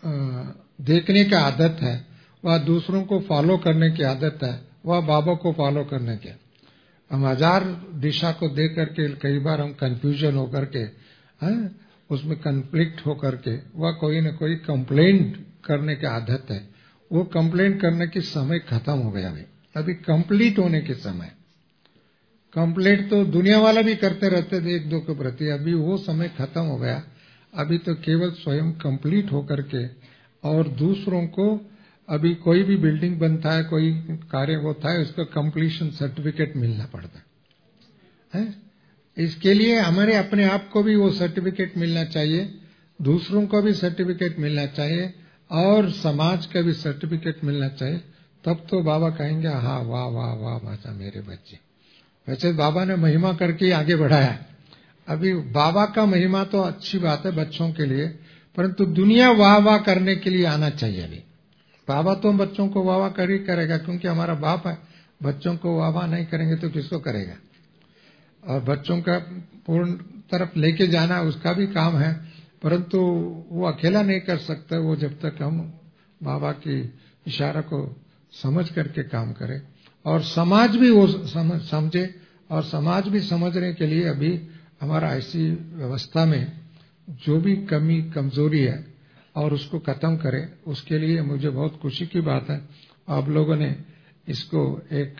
देखने की आदत है, वह दूसरों को फॉलो करने की आदत है, वह बाबा को फॉलो करने के। हम हजार दिशा को देख करके कई बार हम कंफ्यूजन होकर के, उसमें कन्फ्लिक्ट होकर के वह कोई न कोई कंप्लेंट करने की आदत है। वो कंप्लेंट करने की समय खत्म हो गया। अभी अभी कंप्लीट होने के समय। कंप्लेंट तो दुनिया वाला भी करते रहते थे एक दो के प्रति, अभी वो समय खत्म हो गया। अभी तो केवल स्वयं कंप्लीट होकर के और दूसरों को, अभी कोई भी बिल्डिंग बनता है, कोई कार्य होता है, उसका कंप्लीशन सर्टिफिकेट मिलना पड़ता है। इसके लिए हमारे अपने आप को भी वो सर्टिफिकेट मिलना चाहिए, दूसरों को भी सर्टिफिकेट मिलना चाहिए, और समाज का भी सर्टिफिकेट मिलना चाहिए। तब तो बाबा कहेंगे हाँ वाह वाह वाह भाषा मेरे बच्चे। वैसे बाबा ने महिमा करके आगे बढ़ाया। अभी बाबा का महिमा तो अच्छी बात है बच्चों के लिए, परंतु दुनिया वाह वाह करने के लिए आना चाहिए। अभी बाबा तो बच्चों को वाह वाह कर ही करेगा, क्योंकि हमारा बाप है, बच्चों को वाह नहीं करेंगे तो किसको करेगा? और बच्चों का पूर्ण तरफ लेके जाना उसका भी काम है, परंतु वो अकेला नहीं कर सकता। वो जब तक हम बाबा की इशारा को समझ करके काम करें और समाज भी वो समझ समझे और समाज भी समझने के लिए अभी हमारा ऐसी व्यवस्था में जो भी कमी कमजोरी है और उसको खत्म करें, उसके लिए मुझे बहुत खुशी की बात है आप लोगों ने इसको एक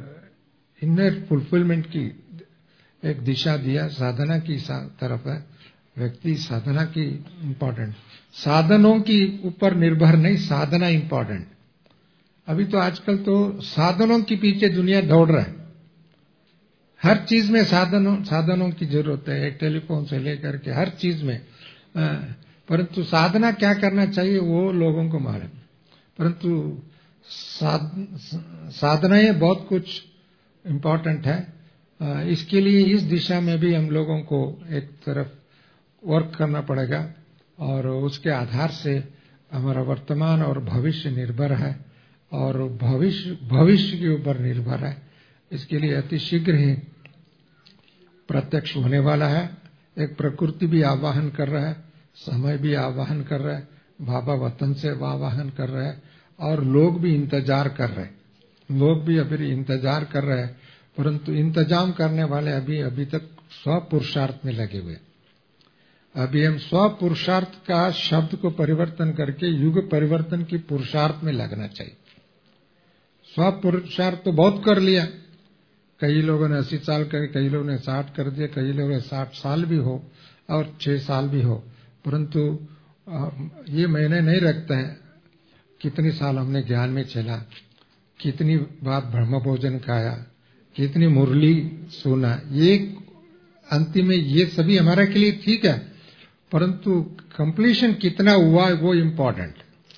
इनर फुलफिलमेंट की एक दिशा दिया, साधना की तरफ है। व्यक्ति साधना की इम्पोर्टेंट, साधनों की ऊपर निर्भर नहीं, साधना इम्पोर्टेंट। अभी तो आजकल तो साधनों के पीछे दुनिया दौड़ रहा है, हर चीज में साधनों साधनों की जरूरत है, एक टेलीफोन से लेकर के हर चीज में। परंतु साधना क्या करना चाहिए वो लोगों को मालूम, परंतु साध, साधनाएं बहुत कुछ इम्पोर्टेंट है। इसके लिए इस दिशा में भी हम लोगों को एक तरफ वर्क करना पड़ेगा और उसके आधार से हमारा वर्तमान और भविष्य निर्भर है और भविष्य भविष्य के ऊपर निर्भर है। इसके लिए अति शीघ्र ही प्रत्यक्ष होने वाला है। एक प्रकृति भी आवाहन कर रहा है, समय भी आवाहन कर रहा है, बाबा वतन से आवाहन कर रहा है और लोग भी इंतजार कर रहे हैं। लोग भी अभी इंतजार कर रहे हैं, परंतु इंतजाम करने वाले अभी अभी तक स्वपुरुषार्थ में लगे हुए। अभी हम स्वपुरुषार्थ का शब्द को परिवर्तन करके युग परिवर्तन की पुरुषार्थ में लगना चाहिए। स्वपुरुषार्थ तो बहुत कर लिया, कई लोगों ने अस्सी साल करे, कई लोगों ने साठ कर दिया, कई लोगों ने साठ साल भी हो और छह साल भी हो, परंतु ये महीने नहीं रखते हैं कितनी साल हमने ज्ञान में चला, कितनी बार ब्रह्म भोजन खाया, कितनी मुरली सुना। ये अंतिम में ये सभी हमारे के लिए ठीक है, परंतु कंप्लीशन कितना हुआ वो इम्पोर्टेंट।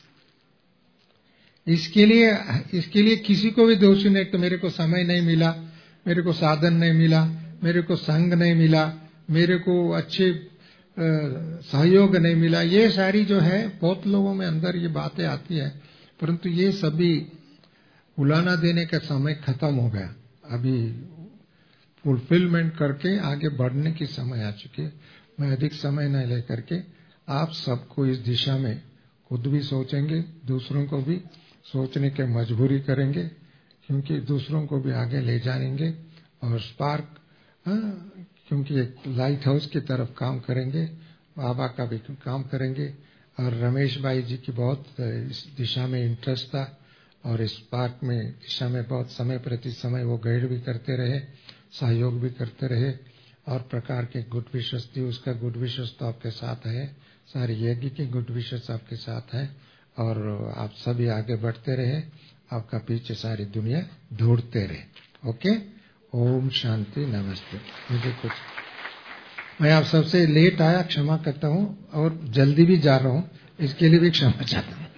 इसके लिए इसके लिए किसी को भी दोषी नहीं कि मेरे को समय नहीं मिला, मेरे को साधन नहीं मिला, मेरे को संग नहीं मिला, मेरे को अच्छे सहयोग नहीं मिला। ये सारी जो है बहुत लोगों में अंदर ये बातें आती है, परंतु ये सभी उलाना देने का समय खत्म हो गया। अभी फुलफिलमेंट करके आगे बढ़ने की समय आ चुकी है। मैं अधिक समय न लेकर के आप सबको इस दिशा में खुद भी सोचेंगे, दूसरों को भी सोचने के मजबूरी करेंगे, क्योंकि दूसरों को भी आगे ले जाएंगे और स्पार्क क्योंकि एक लाइट हाउस की तरफ काम करेंगे, बाबा का भी काम करेंगे। और रमेश भाई जी की बहुत इस दिशा में इंटरेस्ट था और इस पार्क में दिशा में बहुत समय प्रति समय वो गाइड भी करते रहे, सहयोग भी करते रहे और प्रकार के गुड विशेष थी। उसका गुड विशेष तो आपके साथ है, सारी यज्ञ की गुड विशेष आपके साथ है और आप सभी आगे बढ़ते रहे, आपका पीछे सारी दुनिया ढूंढते रहे। ओके, ओम शांति, नमस्ते। मुझे कुछ मैं आप सबसे लेट आया, क्षमा करता हूँ और जल्दी भी जा रहा हूँ, इसके लिए भी क्षमा चाहता हूँ।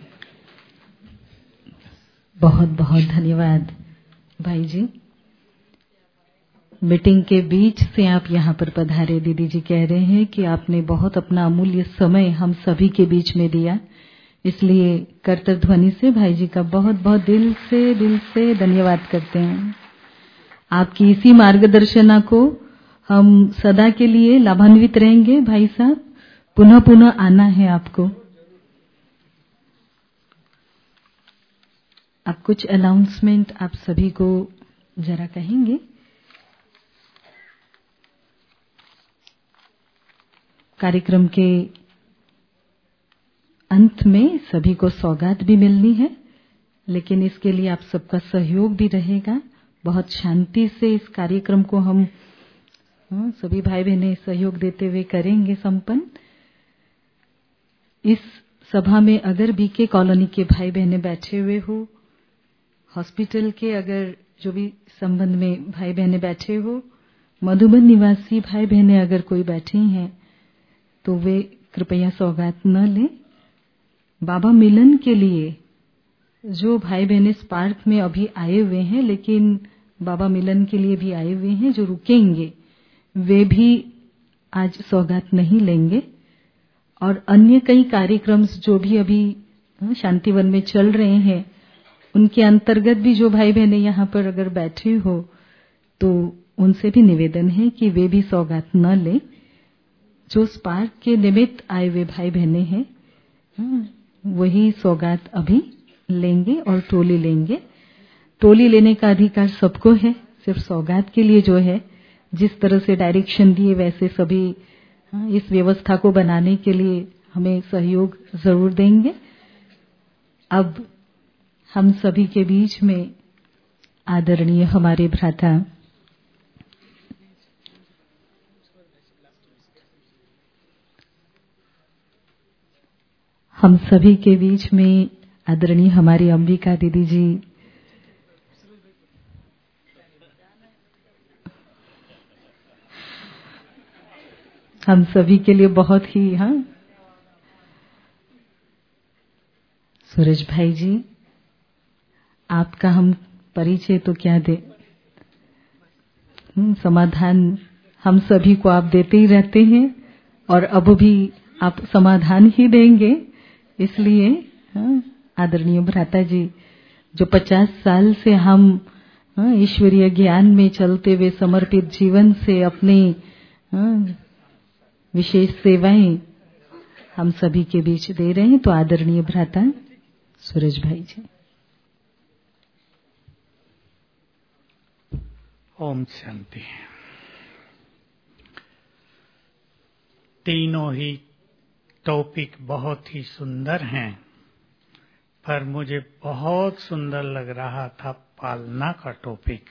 बहुत बहुत धन्यवाद भाई जी। मीटिंग के बीच से आप यहाँ पर पधारे। दीदी जी कह रहे हैं कि आपने बहुत अपना अमूल्य समय हम सभी के बीच में दिया, इसलिए करतर ध्वनि से भाई जी का बहुत बहुत दिल से दिल से धन्यवाद करते हैं। आपकी इसी मार्गदर्शना को हम सदा के लिए लाभान्वित रहेंगे। भाई साहब, पुनः पुनः आना है आपको। आप कुछ अनाउंसमेंट आप सभी को जरा कहेंगे। कार्यक्रम के अंत में सभी को सौगात भी मिलनी है, लेकिन इसके लिए आप सबका सहयोग भी रहेगा। बहुत शांति से इस कार्यक्रम को हम हाँ, सभी भाई बहनें सहयोग देते हुए करेंगे संपन्न। इस सभा में अगर बीके कॉलोनी के भाई बहनें बैठे हुए हो, हॉस्पिटल के अगर जो भी संबंध में भाई बहनें बैठे हो, मधुबन निवासी भाई बहनें अगर कोई बैठे हैं, तो वे कृपया सौगात न लें। बाबा मिलन के लिए जो भाई बहनें स्पार्क में अभी आए हुए हैं, लेकिन बाबा मिलन के लिए भी आए हुए हैं जो रुकेंगे, वे भी आज सौगात नहीं लेंगे। और अन्य कई कार्यक्रम जो भी अभी शांतिवन में चल रहे हैं, उनके अंतर्गत भी जो भाई बहनें यहाँ पर अगर बैठे हो तो उनसे भी निवेदन है कि वे भी सौगात न लें। जो स्पार्क के निमित्त आए हुए भाई बहनें हैं वही सौगात अभी लेंगे और टोली लेंगे। टोली लेने का अधिकार सबको है, सिर्फ सौगात के लिए जो है जिस तरह से डायरेक्शन दिए वैसे सभी इस व्यवस्था को बनाने के लिए हमें सहयोग जरूर देंगे। अब हम सभी के बीच में आदरणीय हमारे भ्राता हम सभी के बीच में आदरणीय हमारी अंबिका दीदी जी हम सभी के लिए बहुत ही हाँ सूरज भाई जी, आपका हम परिचय तो क्या दे, समाधान हम सभी को आप देते ही रहते हैं और अब भी आप समाधान ही देंगे। इसलिए हाँ, आदरणीय भ्राता जी जो पचास साल से हम हाँ, ईश्वरीय ज्ञान में चलते हुए समर्पित जीवन से अपनी हाँ, विशेष सेवाएं हम सभी के बीच दे रहे हैं, तो आदरणीय भ्राता सूरज भाई जी। ओम शांति। तीनों ही टॉपिक बहुत ही सुंदर हैं, पर मुझे बहुत सुंदर लग रहा था पालना का टॉपिक।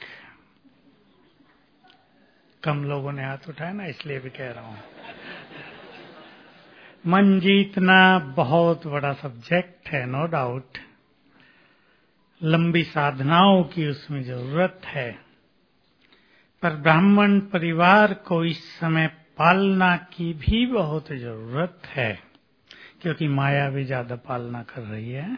कम लोगों ने हाथ उठाया ना, इसलिए भी कह रहा हूं। मन जीतना बहुत बड़ा सब्जेक्ट है, नो डाउट। लंबी साधनाओं की उसमें जरूरत है, पर ब्राह्मण परिवार को इस समय पालना की भी बहुत जरूरत है, क्योंकि माया भी ज्यादा पालना कर रही है।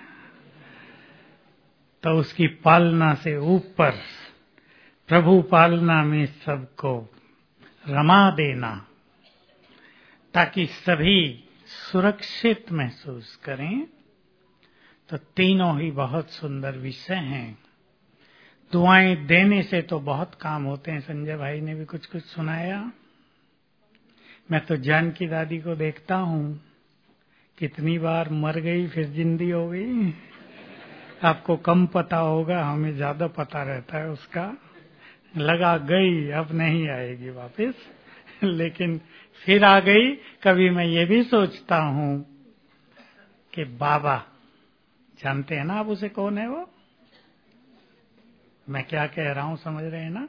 तो उसकी पालना से ऊपर प्रभु पालना में सबको रमा देना, ताकि सभी सुरक्षित महसूस करें। तो तीनों ही बहुत सुंदर विषय हैं। दुआएं देने से तो बहुत काम होते हैं। संजय भाई ने भी कुछ कुछ सुनाया। मैं तो जानकी दादी को देखता हूँ, कितनी बार मर गई फिर जिंदी हो गई। आपको कम पता होगा, हमें ज्यादा पता रहता है उसका। लगा गई, अब नहीं आएगी वापस, लेकिन फिर आ गई। कभी मैं ये भी सोचता हूँ कि बाबा, जानते हैं ना आप उसे, कौन है वो? मैं क्या कह रहा हूँ समझ रहे हैं ना?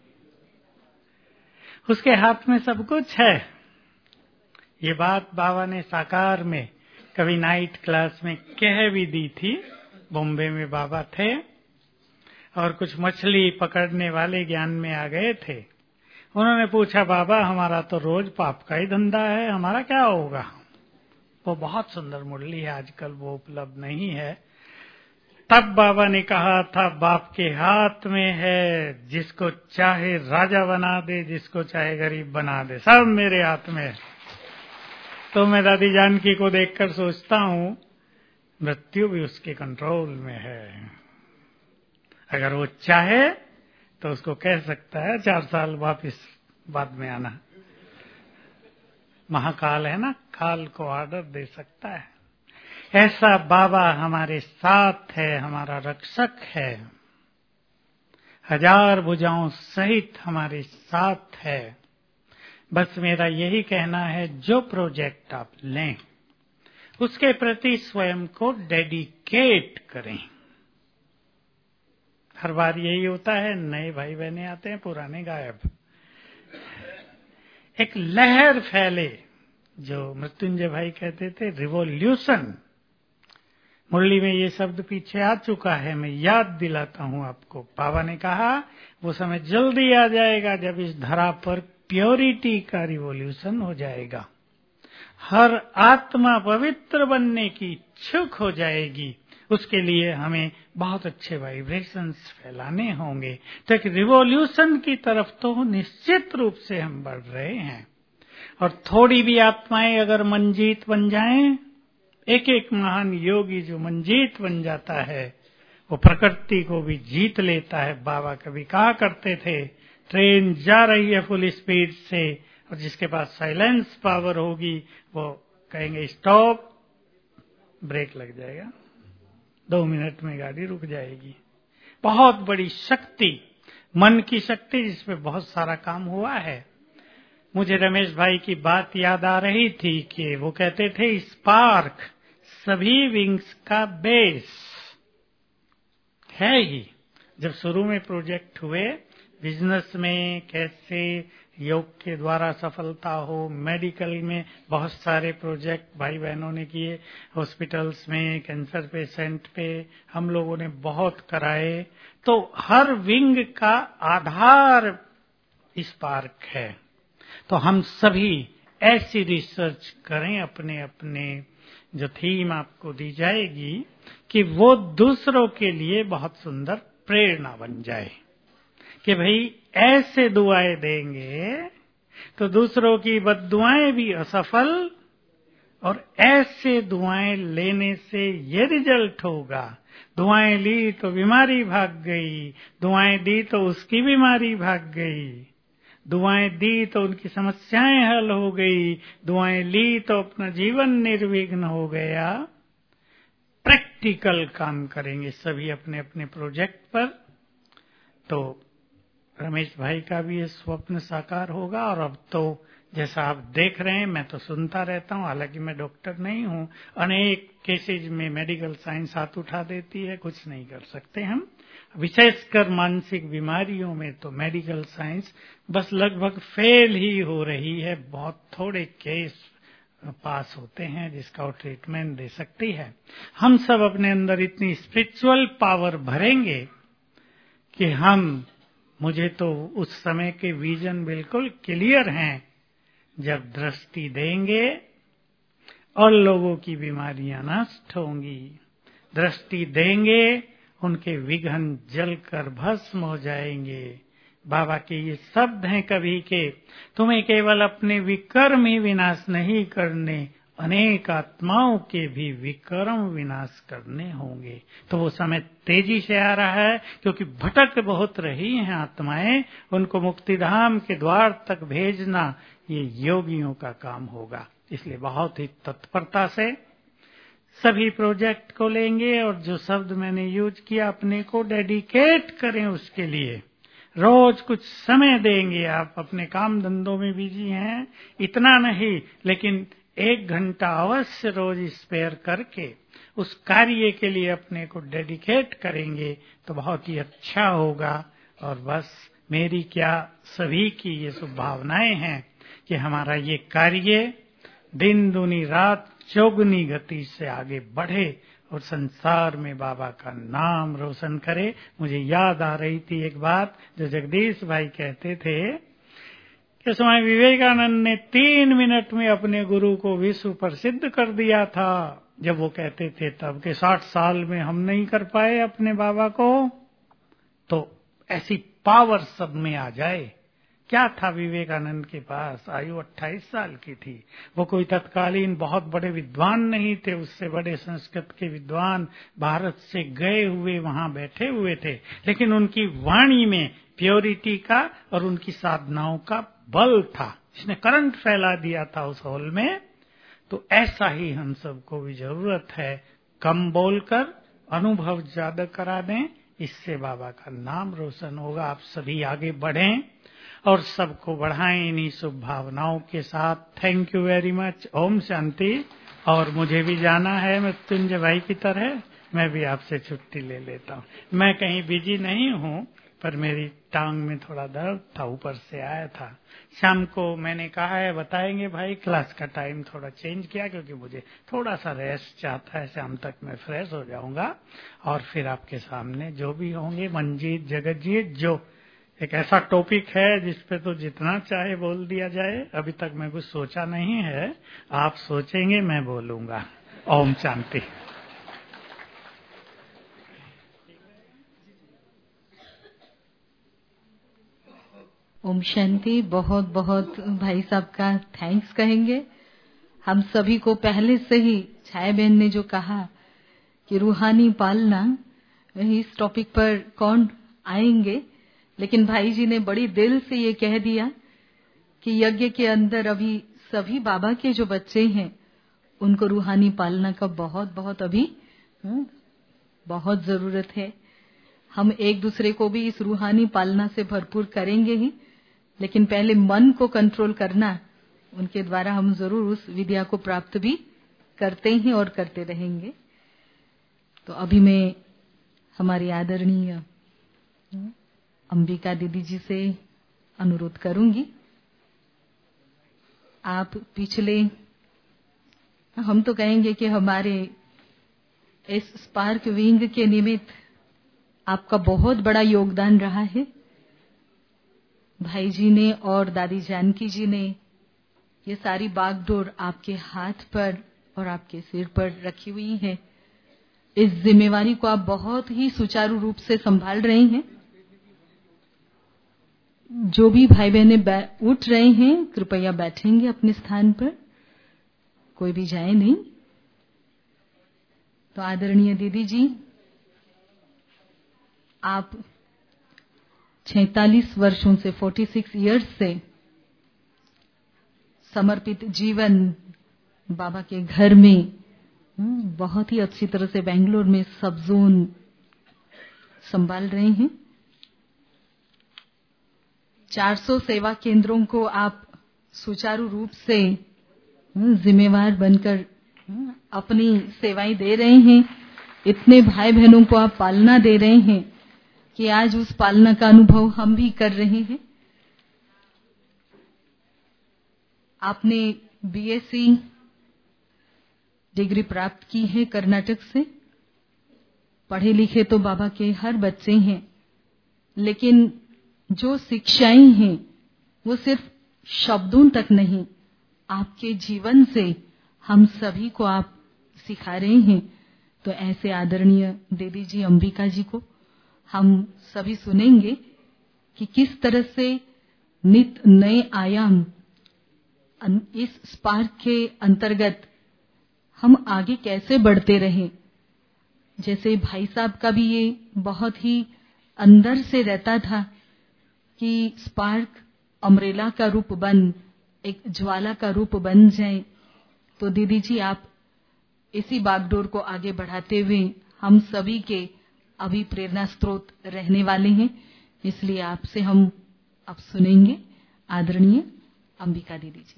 उसके हाथ में सब कुछ है। ये बात बाबा ने साकार में कभी नाइट क्लास में कह भी दी थी। बॉम्बे में बाबा थे और कुछ मछली पकड़ने वाले ज्ञान में आ गए थे। उन्होंने पूछा, बाबा हमारा तो रोज पाप का ही धंधा है, हमारा क्या होगा? वो बहुत सुंदर मुरली है, आजकल वो उपलब्ध नहीं है। तब बाबा ने कहा था, बाप के हाथ में है, जिसको चाहे राजा बना दे, जिसको चाहे गरीब बना दे, सब मेरे हाथ में है। तो मैं दादी जानकी को देखकर सोचता हूँ, मृत्यु भी उसके कंट्रोल में है। अगर वो चाहे तो उसको कह सकता है चार साल वापिस बाद में आना। महाकाल है ना, काल को ऑर्डर दे सकता है। ऐसा बाबा हमारे साथ है, हमारा रक्षक है, हजार भुजाओं सहित हमारे साथ है। बस मेरा यही कहना है, जो प्रोजेक्ट आप लें उसके प्रति स्वयं को डेडिकेट करें। हर बार यही होता है, नए भाई बहने आते हैं, पुराने गायब। एक लहर फैले, जो मृत्युंजय भाई कहते थे, रिवॉल्यूशन। मुरली में ये शब्द पीछे आ चुका है, मैं याद दिलाता हूं आपको। बाबा ने कहा वो समय जल्दी आ जाएगा जब इस धरा पर प्योरिटी का रिवॉल्यूशन हो जाएगा। हर आत्मा पवित्र बनने की इच्छुक हो जाएगी। उसके लिए हमें बहुत अच्छे वाइब्रेशंस फैलाने होंगे। तो एक रिवॉल्यूशन की तरफ तो निश्चित रूप से हम बढ़ रहे हैं। और थोड़ी भी आत्माएं अगर मंजीत बन जाएं, एक एक महान योगी जो मंजीत बन जाता है, वो प्रकृति को भी जीत लेता है। बाबा कभी कहा करते थे, ट्रेन जा रही है फुल स्पीड से, और जिसके पास साइलेंस पावर होगी वो कहेंगे स्टॉप, ब्रेक लग जाएगा, दो मिनट में गाड़ी रुक जाएगी। बहुत बड़ी शक्ति, मन की शक्ति, जिसपे बहुत सारा काम हुआ है। मुझे रमेश भाई की बात याद आ रही थी कि वो कहते थे स्पार्क सभी विंग्स का बेस है ही। जब शुरू में प्रोजेक्ट हुए, बिजनेस में कैसे योग के द्वारा सफलता हो, मेडिकल में बहुत सारे प्रोजेक्ट भाई बहनों ने किए, हॉस्पिटल्स में कैंसर पेशेंट पे हम लोगों ने बहुत कराए। तो हर विंग का आधार स्पार्क है। तो हम सभी ऐसी रिसर्च करें, अपने अपने जो थीम आपको दी जाएगी, कि वो दूसरों के लिए बहुत सुंदर प्रेरणा बन जाए कि भाई ऐसे दुआएं देंगे तो दूसरों की बद्दुआएं भी असफल, और ऐसे दुआएं लेने से ये रिजल्ट होगा। दुआएं ली तो बीमारी भाग गई, दुआएं दी तो उसकी बीमारी भाग गई, दुआएं दी तो उनकी समस्याएं हल हो गई, दुआएं ली तो अपना जीवन निर्विघ्न हो गया। प्रैक्टिकल काम करेंगे सभी अपने अपने प्रोजेक्ट पर, तो रमेश भाई का भी ये स्वप्न साकार होगा। और अब तो जैसा आप देख रहे हैं, मैं तो सुनता रहता हूँ, हालांकि मैं डॉक्टर नहीं हूँ, अनेक केसेज में मेडिकल साइंस हाथ उठा देती है, कुछ नहीं कर सकते हम। विशेषकर मानसिक बीमारियों में तो मेडिकल साइंस बस लगभग फेल ही हो रही है। बहुत थोड़े केस पास होते हैं जिसका वो ट्रीटमेंट दे सकती है। हम सब अपने अंदर इतनी स्पिरिचुअल पावर भरेंगे कि हम, मुझे तो उस समय के विजन बिल्कुल क्लियर हैं, जब दृष्टि देंगे और लोगों की बीमारियां नष्ट होंगी। दृष्टि देंगे, उनके विघ्न जलकर भस्म हो जाएंगे। बाबा के ये शब्द हैं कभी के, तुम्हें केवल अपने विकर्म ही विनाश नहीं करने, अनेक आत्माओं के भी विकर्म विनाश करने होंगे। तो वो समय तेजी से आ रहा है, क्योंकि भटक बहुत रही हैं आत्माएं, उनको मुक्तिधाम के द्वार तक भेजना ये योगियों का काम होगा। इसलिए बहुत ही तत्परता से सभी प्रोजेक्ट को लेंगे, और जो शब्द मैंने यूज किया, अपने को डेडिकेट करें उसके लिए। रोज कुछ समय देंगे। आप अपने काम धंधों में बिजी हैं, इतना नहीं, लेकिन एक घंटा अवश्य रोज स्पेयर करके उस कार्य के लिए अपने को डेडिकेट करेंगे तो बहुत ही अच्छा होगा। और बस मेरी क्या, सभी की ये शुभ भावनाएं हैं कि हमारा ये कार्य दिन दुनी रात चौगुनी गति से आगे बढ़े और संसार में बाबा का नाम रोशन करे। मुझे याद आ रही थी एक बात जो जगदीश भाई कहते थे कि स्वामी विवेकानंद ने तीन मिनट में अपने गुरु को विश्व प्रसिद्ध कर दिया था। जब वो कहते थे तब के साठ साल में हम नहीं कर पाए अपने बाबा को, तो ऐसी पावर सब में आ जाए। क्या था विवेकानंद के पास? आयु अट्ठाईस साल की थी। वो कोई तत्कालीन बहुत बड़े विद्वान नहीं थे, उससे बड़े संस्कृत के विद्वान भारत से गए हुए वहां बैठे हुए थे, लेकिन उनकी वाणी में प्योरिटी का और उनकी साधनाओं का बल था, इसने करंट फैला दिया था उस हॉल में। तो ऐसा ही हम सबको भी जरूरत है, कम बोलकर अनुभव ज्यादा करा दें, इससे बाबा का नाम रोशन होगा। आप सभी आगे बढ़ें और सबको बढ़ाएं इन्हीं शुभ भावनाओं के साथ। Thank you very much. ओम शांति। और मुझे भी जाना है मृत्युंजय भाई की तरह, मैं भी आपसे छुट्टी ले लेता हूँ। मैं कहीं बिजी नहीं हूँ, पर मेरी टांग में थोड़ा दर्द था, ऊपर से आया था। शाम को मैंने कहा है बताएंगे भाई, क्लास का टाइम थोड़ा चेंज किया क्योंकि मुझे थोड़ा सा रेस्ट चाहता है। शाम तक मैं फ्रेश हो जाऊंगा और फिर आपके सामने जो भी होंगे, मंजीत जगत जी, जो एक ऐसा टॉपिक है जिसपे तो जितना चाहे बोल दिया जाए। अभी तक मैं कुछ सोचा नहीं है, आप सोचेंगे मैं बोलूंगा। ओम शांति। ओम शांति। बहुत बहुत भाई साहब का थैंक्स कहेंगे। हम सभी को पहले से ही छाया बहन ने जो कहा कि रूहानी पालना इस टॉपिक पर कौन आएंगे, लेकिन भाई जी ने बड़ी दिल से ये कह दिया कि यज्ञ के अंदर अभी सभी बाबा के जो बच्चे हैं उनको रूहानी पालना का बहुत बहुत अभी बहुत जरूरत है। हम एक दूसरे को भी इस रूहानी पालना से भरपूर करेंगे ही, लेकिन पहले मन को कंट्रोल करना, उनके द्वारा हम जरूर उस विद्या को प्राप्त भी करते हैं और करते रहेंगे। तो अभी मैं हमारी आदरणीय अंबिका दीदी जी से अनुरोध करूंगी, आप पिछले, हम तो कहेंगे कि हमारे इस स्पार्क विंग के निमित्त आपका बहुत बड़ा योगदान रहा है। भाई जी ने और दादी जानकी जी ने ये सारी बागडोर आपके हाथ पर और आपके सिर पर रखी हुई है। इस जिम्मेवारी को आप बहुत ही सुचारू रूप से संभाल रहे हैं। जो भी भाई बहने उठ रहे हैं कृपया बैठेंगे अपने स्थान पर, कोई भी जाए नहीं। तो आदरणीय दीदी जी, आप छियालीस वर्षों से छियालीस इयर्स से समर्पित जीवन बाबा के घर में बहुत ही अच्छी तरह से बेंगलोर में सब जोन संभाल रहे हैं। चार सौ सेवा केंद्रों को आप सुचारू रूप से जिम्मेवार बनकर अपनी सेवाएं दे रहे हैं। इतने भाई बहनों को आप पालना दे रहे हैं कि आज उस पालना का अनुभव हम भी कर रहे हैं। आपने बीएससी डिग्री प्राप्त की है कर्नाटक से। पढ़े लिखे तो बाबा के हर बच्चे हैं, लेकिन जो शिक्षाएं हैं वो सिर्फ शब्दों तक नहीं, आपके जीवन से हम सभी को आप सिखा रहे हैं। तो ऐसे आदरणीय दीदी जी अंबिका जी को हम सभी सुनेंगे कि किस तरह से नित नए आयाम इस स्पार्क के अंतर्गत हम आगे कैसे बढ़ते रहें। जैसे भाई साहब का भी ये बहुत ही अंदर से रहता था कि स्पार्क अमरेला का रूप बन, एक ज्वाला का रूप बन जाए। तो दीदी जी आप इसी बागडोर को आगे बढ़ाते हुए हम सभी के अभी प्रेरणा स्रोत रहने वाले हैं। इसलिए आपसे हम अब सुनेंगे आदरणीय अंबिका दीदी जी।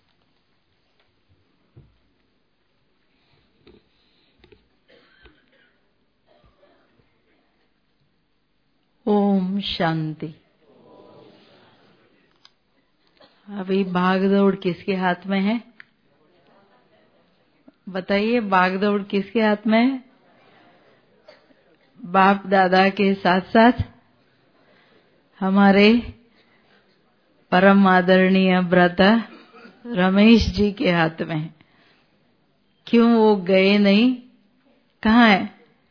ओम शांति। अभी भागदौड़ किसके हाथ में है? बताइए, भागदौड़ किसके हाथ में है? बाप दादा के साथ साथ हमारे परम आदरणीय भ्राता रमेश जी के हाथ में है। क्यों वो गए नहीं? कहाँ है?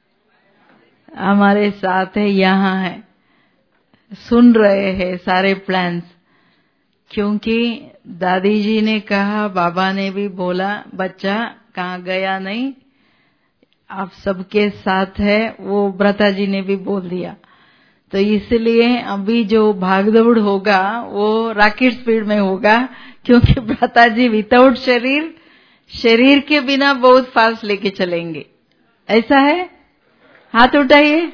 हमारे साथ है, यहाँ है, सुन रहे हैं सारे प्लान्स। क्योंकि दादी जी ने कहा, बाबा ने भी बोला, बच्चा कहाँ गया नहीं, आप सबके साथ है, वो भ्राता जी ने भी बोल दिया। तो इसलिए अभी जो भागदौड़ होगा वो रॉकेट स्पीड में होगा, क्योंकि भ्राता जी विदाउट शरीर, शरीर के बिना बहुत फास्ट लेके चलेंगे। ऐसा है? हाथ उठाइए।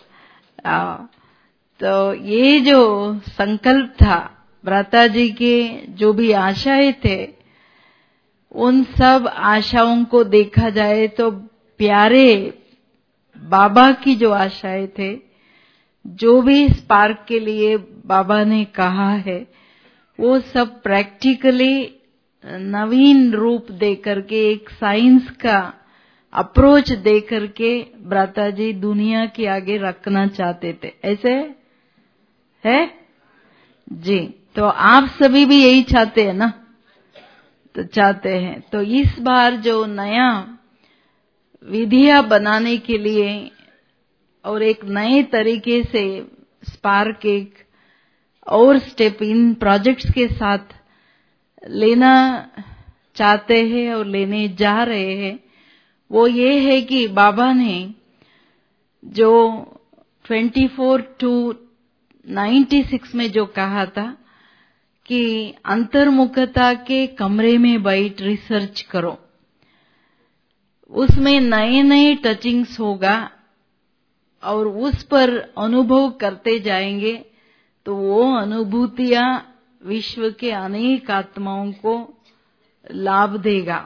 तो ये जो संकल्प था भ्राता जी के, जो भी आशाएं थे, उन सब आशाओं को देखा जाए तो प्यारे बाबा की जो आशाएं थे, जो भी स्पार्क के लिए बाबा ने कहा है, वो सब प्रैक्टिकली नवीन रूप दे करके, एक साइंस का अप्रोच दे करके भ्राता जी दुनिया के आगे रखना चाहते थे। ऐसे है जी। तो आप सभी भी यही चाहते हैं ना? तो चाहते हैं। तो इस बार जो नया विधिया बनाने के लिए और एक नए तरीके से स्पार्क एक और स्टेप इन प्रोजेक्ट्स के साथ लेना चाहते हैं और लेने जा रहे हैं, वो ये है कि बाबा ने जो चौबीस टू छियानवे में जो कहा था कि अंतर्मुखता के कमरे में बैठ रिसर्च करो, उसमें नए नए टचिंग्स होगा और उस पर अनुभव करते जाएंगे तो वो अनुभूतियां विश्व के अनेक आत्माओं को लाभ देगा।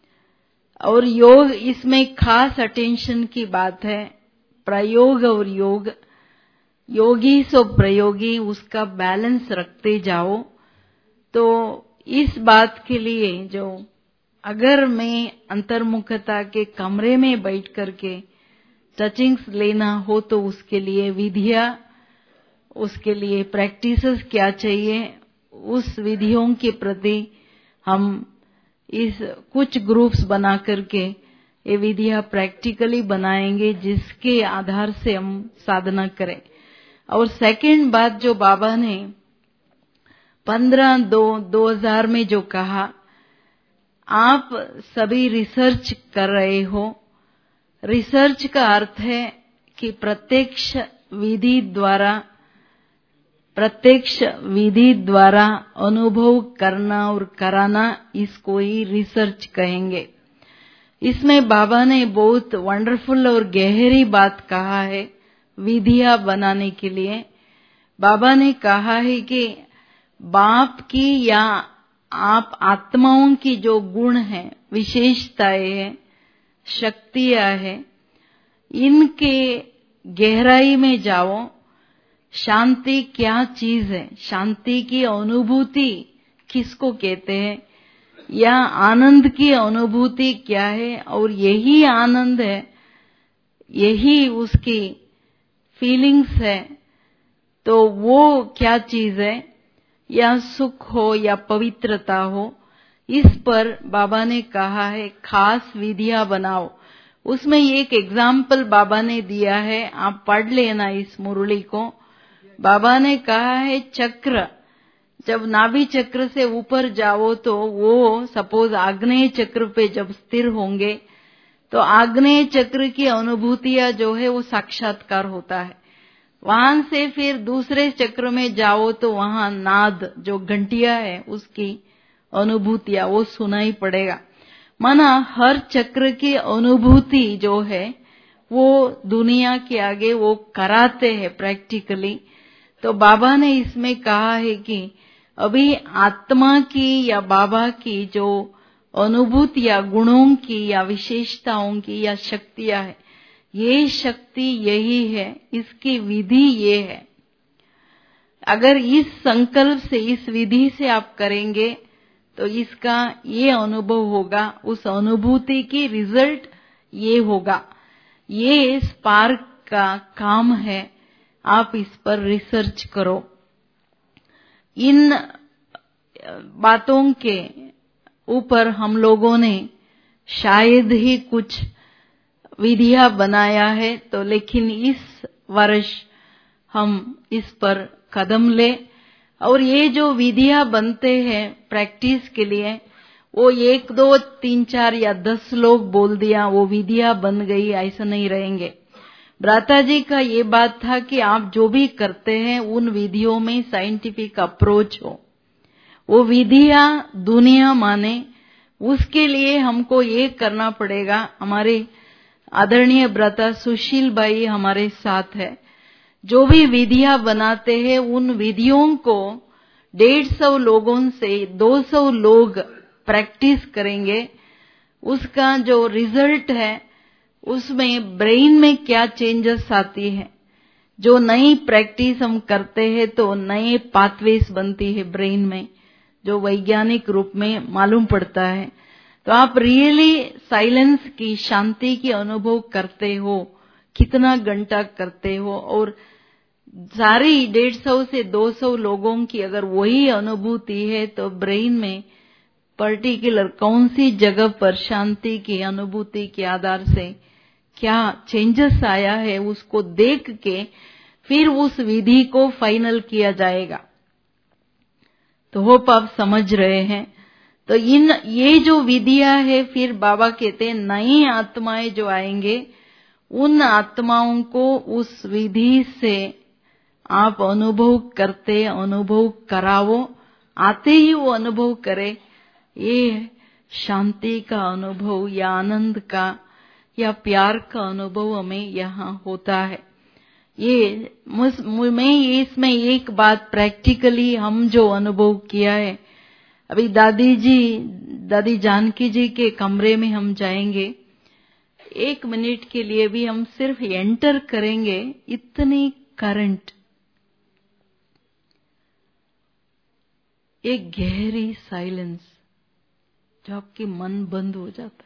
और योग, इसमें खास अटेंशन की बात है, प्रयोग और योग, योगी सो प्रयोगी, उसका बैलेंस रखते जाओ। तो इस बात के लिए जो अगर मैं अंतर्मुखता के कमरे में बैठ करके टचिंग्स लेना हो तो उसके लिए विधियां, उसके लिए प्रैक्टिसेस क्या चाहिए, उस विधियों के प्रति हम इस कुछ ग्रुप्स बना करके ये विधियां प्रैक्टिकली बनाएंगे जिसके आधार से हम साधना करें। और सेकंड बात जो बाबा ने पंद्रह दो दो हजार में जो कहा, आप सभी रिसर्च कर रहे हो। रिसर्च का अर्थ है कि प्रत्यक्ष विधि द्वारा प्रत्यक्ष विधि द्वारा अनुभव करना और कराना, इसको ही रिसर्च कहेंगे। इसमें बाबा ने बहुत वंडरफुल और गहरी बात कहा है विधियां बनाने के लिए। बाबा ने कहा है कि बाप की या आप आत्माओं की जो गुण हैं, विशेषताएं हैं, शक्तियां हैं, इनके गहराई में जाओ। शांति क्या चीज है, शांति की अनुभूति किसको कहते हैं, या आनंद की अनुभूति क्या है, और यही आनंद है, यही उसकी फीलिंग्स है, तो वो क्या चीज है, या सुख हो या पवित्रता हो, इस पर बाबा ने कहा है खास विधियां बनाओ। उसमें एक एग्जाम्पल बाबा ने दिया है, आप पढ़ लेना इस मुरली को। बाबा ने कहा है चक्र, जब नाभि चक्र से ऊपर जाओ तो वो सपोज आग्नेय चक्र पे जब स्थिर होंगे तो आग्नेय चक्र की अनुभूतियां जो है वो साक्षात्कार होता है। वहां से फिर दूसरे चक्र में जाओ तो वहां नाद जो घंटिया है उसकी अनुभूतियां वो सुनाई पड़ेगा। माना हर चक्र की अनुभूति जो है वो दुनिया के आगे वो कराते हैं प्रैक्टिकली। तो बाबा ने इसमें कहा है कि अभी आत्मा की या बाबा की जो अनुभूतियां, गुणों की या विशेषताओं की या शक्तियां है, ये शक्ति यही है, इसकी विधि ये है। अगर इस संकल्प से, इस विधि से आप करेंगे तो इसका ये अनुभव होगा, उस अनुभूति की रिजल्ट ये होगा। ये स्पार्क का काम है, आप इस पर रिसर्च करो। इन बातों के ऊपर हम लोगों ने शायद ही कुछ विधियां बनाया है, तो लेकिन इस वर्ष हम इस पर कदम ले। और ये जो विधियां बनते हैं प्रैक्टिस के लिए, वो एक दो तीन चार या दस लोग बोल दिया वो विधियां बन गई, ऐसा नहीं रहेंगे। भ्राता जी का ये बात था कि आप जो भी करते हैं उन विधियों में साइंटिफिक अप्रोच हो, वो विधियां दुनिया माने, उसके लिए हमको ये करना पड़ेगा। हमारे आदरणीय भ्राता सुशील भाई हमारे साथ है, जो भी विधियां बनाते हैं उन विधियों को डेढ़ सौ लोगों से दो सौ लोग प्रैक्टिस करेंगे। उसका जो रिजल्ट है उसमें ब्रेन में क्या चेंजेस आती है, जो नई प्रैक्टिस हम करते हैं तो नए पाथवेज बनती है ब्रेन में, जो वैज्ञानिक रूप में मालूम पड़ता है। तो आप रियली साइलेंस की, शांति की अनुभव करते हो, कितना घंटा करते हो, और सारी डेढ़ सौ से दो सौ लोगों की अगर वही अनुभूति है तो ब्रेन में पर्टिकुलर कौन सी जगह पर शांति की अनुभूति के आधार से क्या चेंजेस आया है उसको देख के फिर उस विधि को फाइनल किया जाएगा। तो होप आप समझ रहे हैं। तो इन ये जो विधियां है, फिर बाबा कहते हैं नई आत्माएं जो आएंगे उन आत्माओं को उस विधि से आप अनुभव करते अनुभव कराओ, आते ही वो अनुभव करे। ये शांति का अनुभव या आनंद का या प्यार का अनुभव हमें यहाँ होता है। ये मैं इसमें एक बात प्रैक्टिकली हम जो अनुभव किया है, अभी दादी जी दादी जानकी जी के कमरे में हम जाएंगे, एक मिनट के लिए भी हम सिर्फ एंटर करेंगे, इतनी करंट, एक गहरी साइलेंस जो आपकी मन बंद हो जाता है,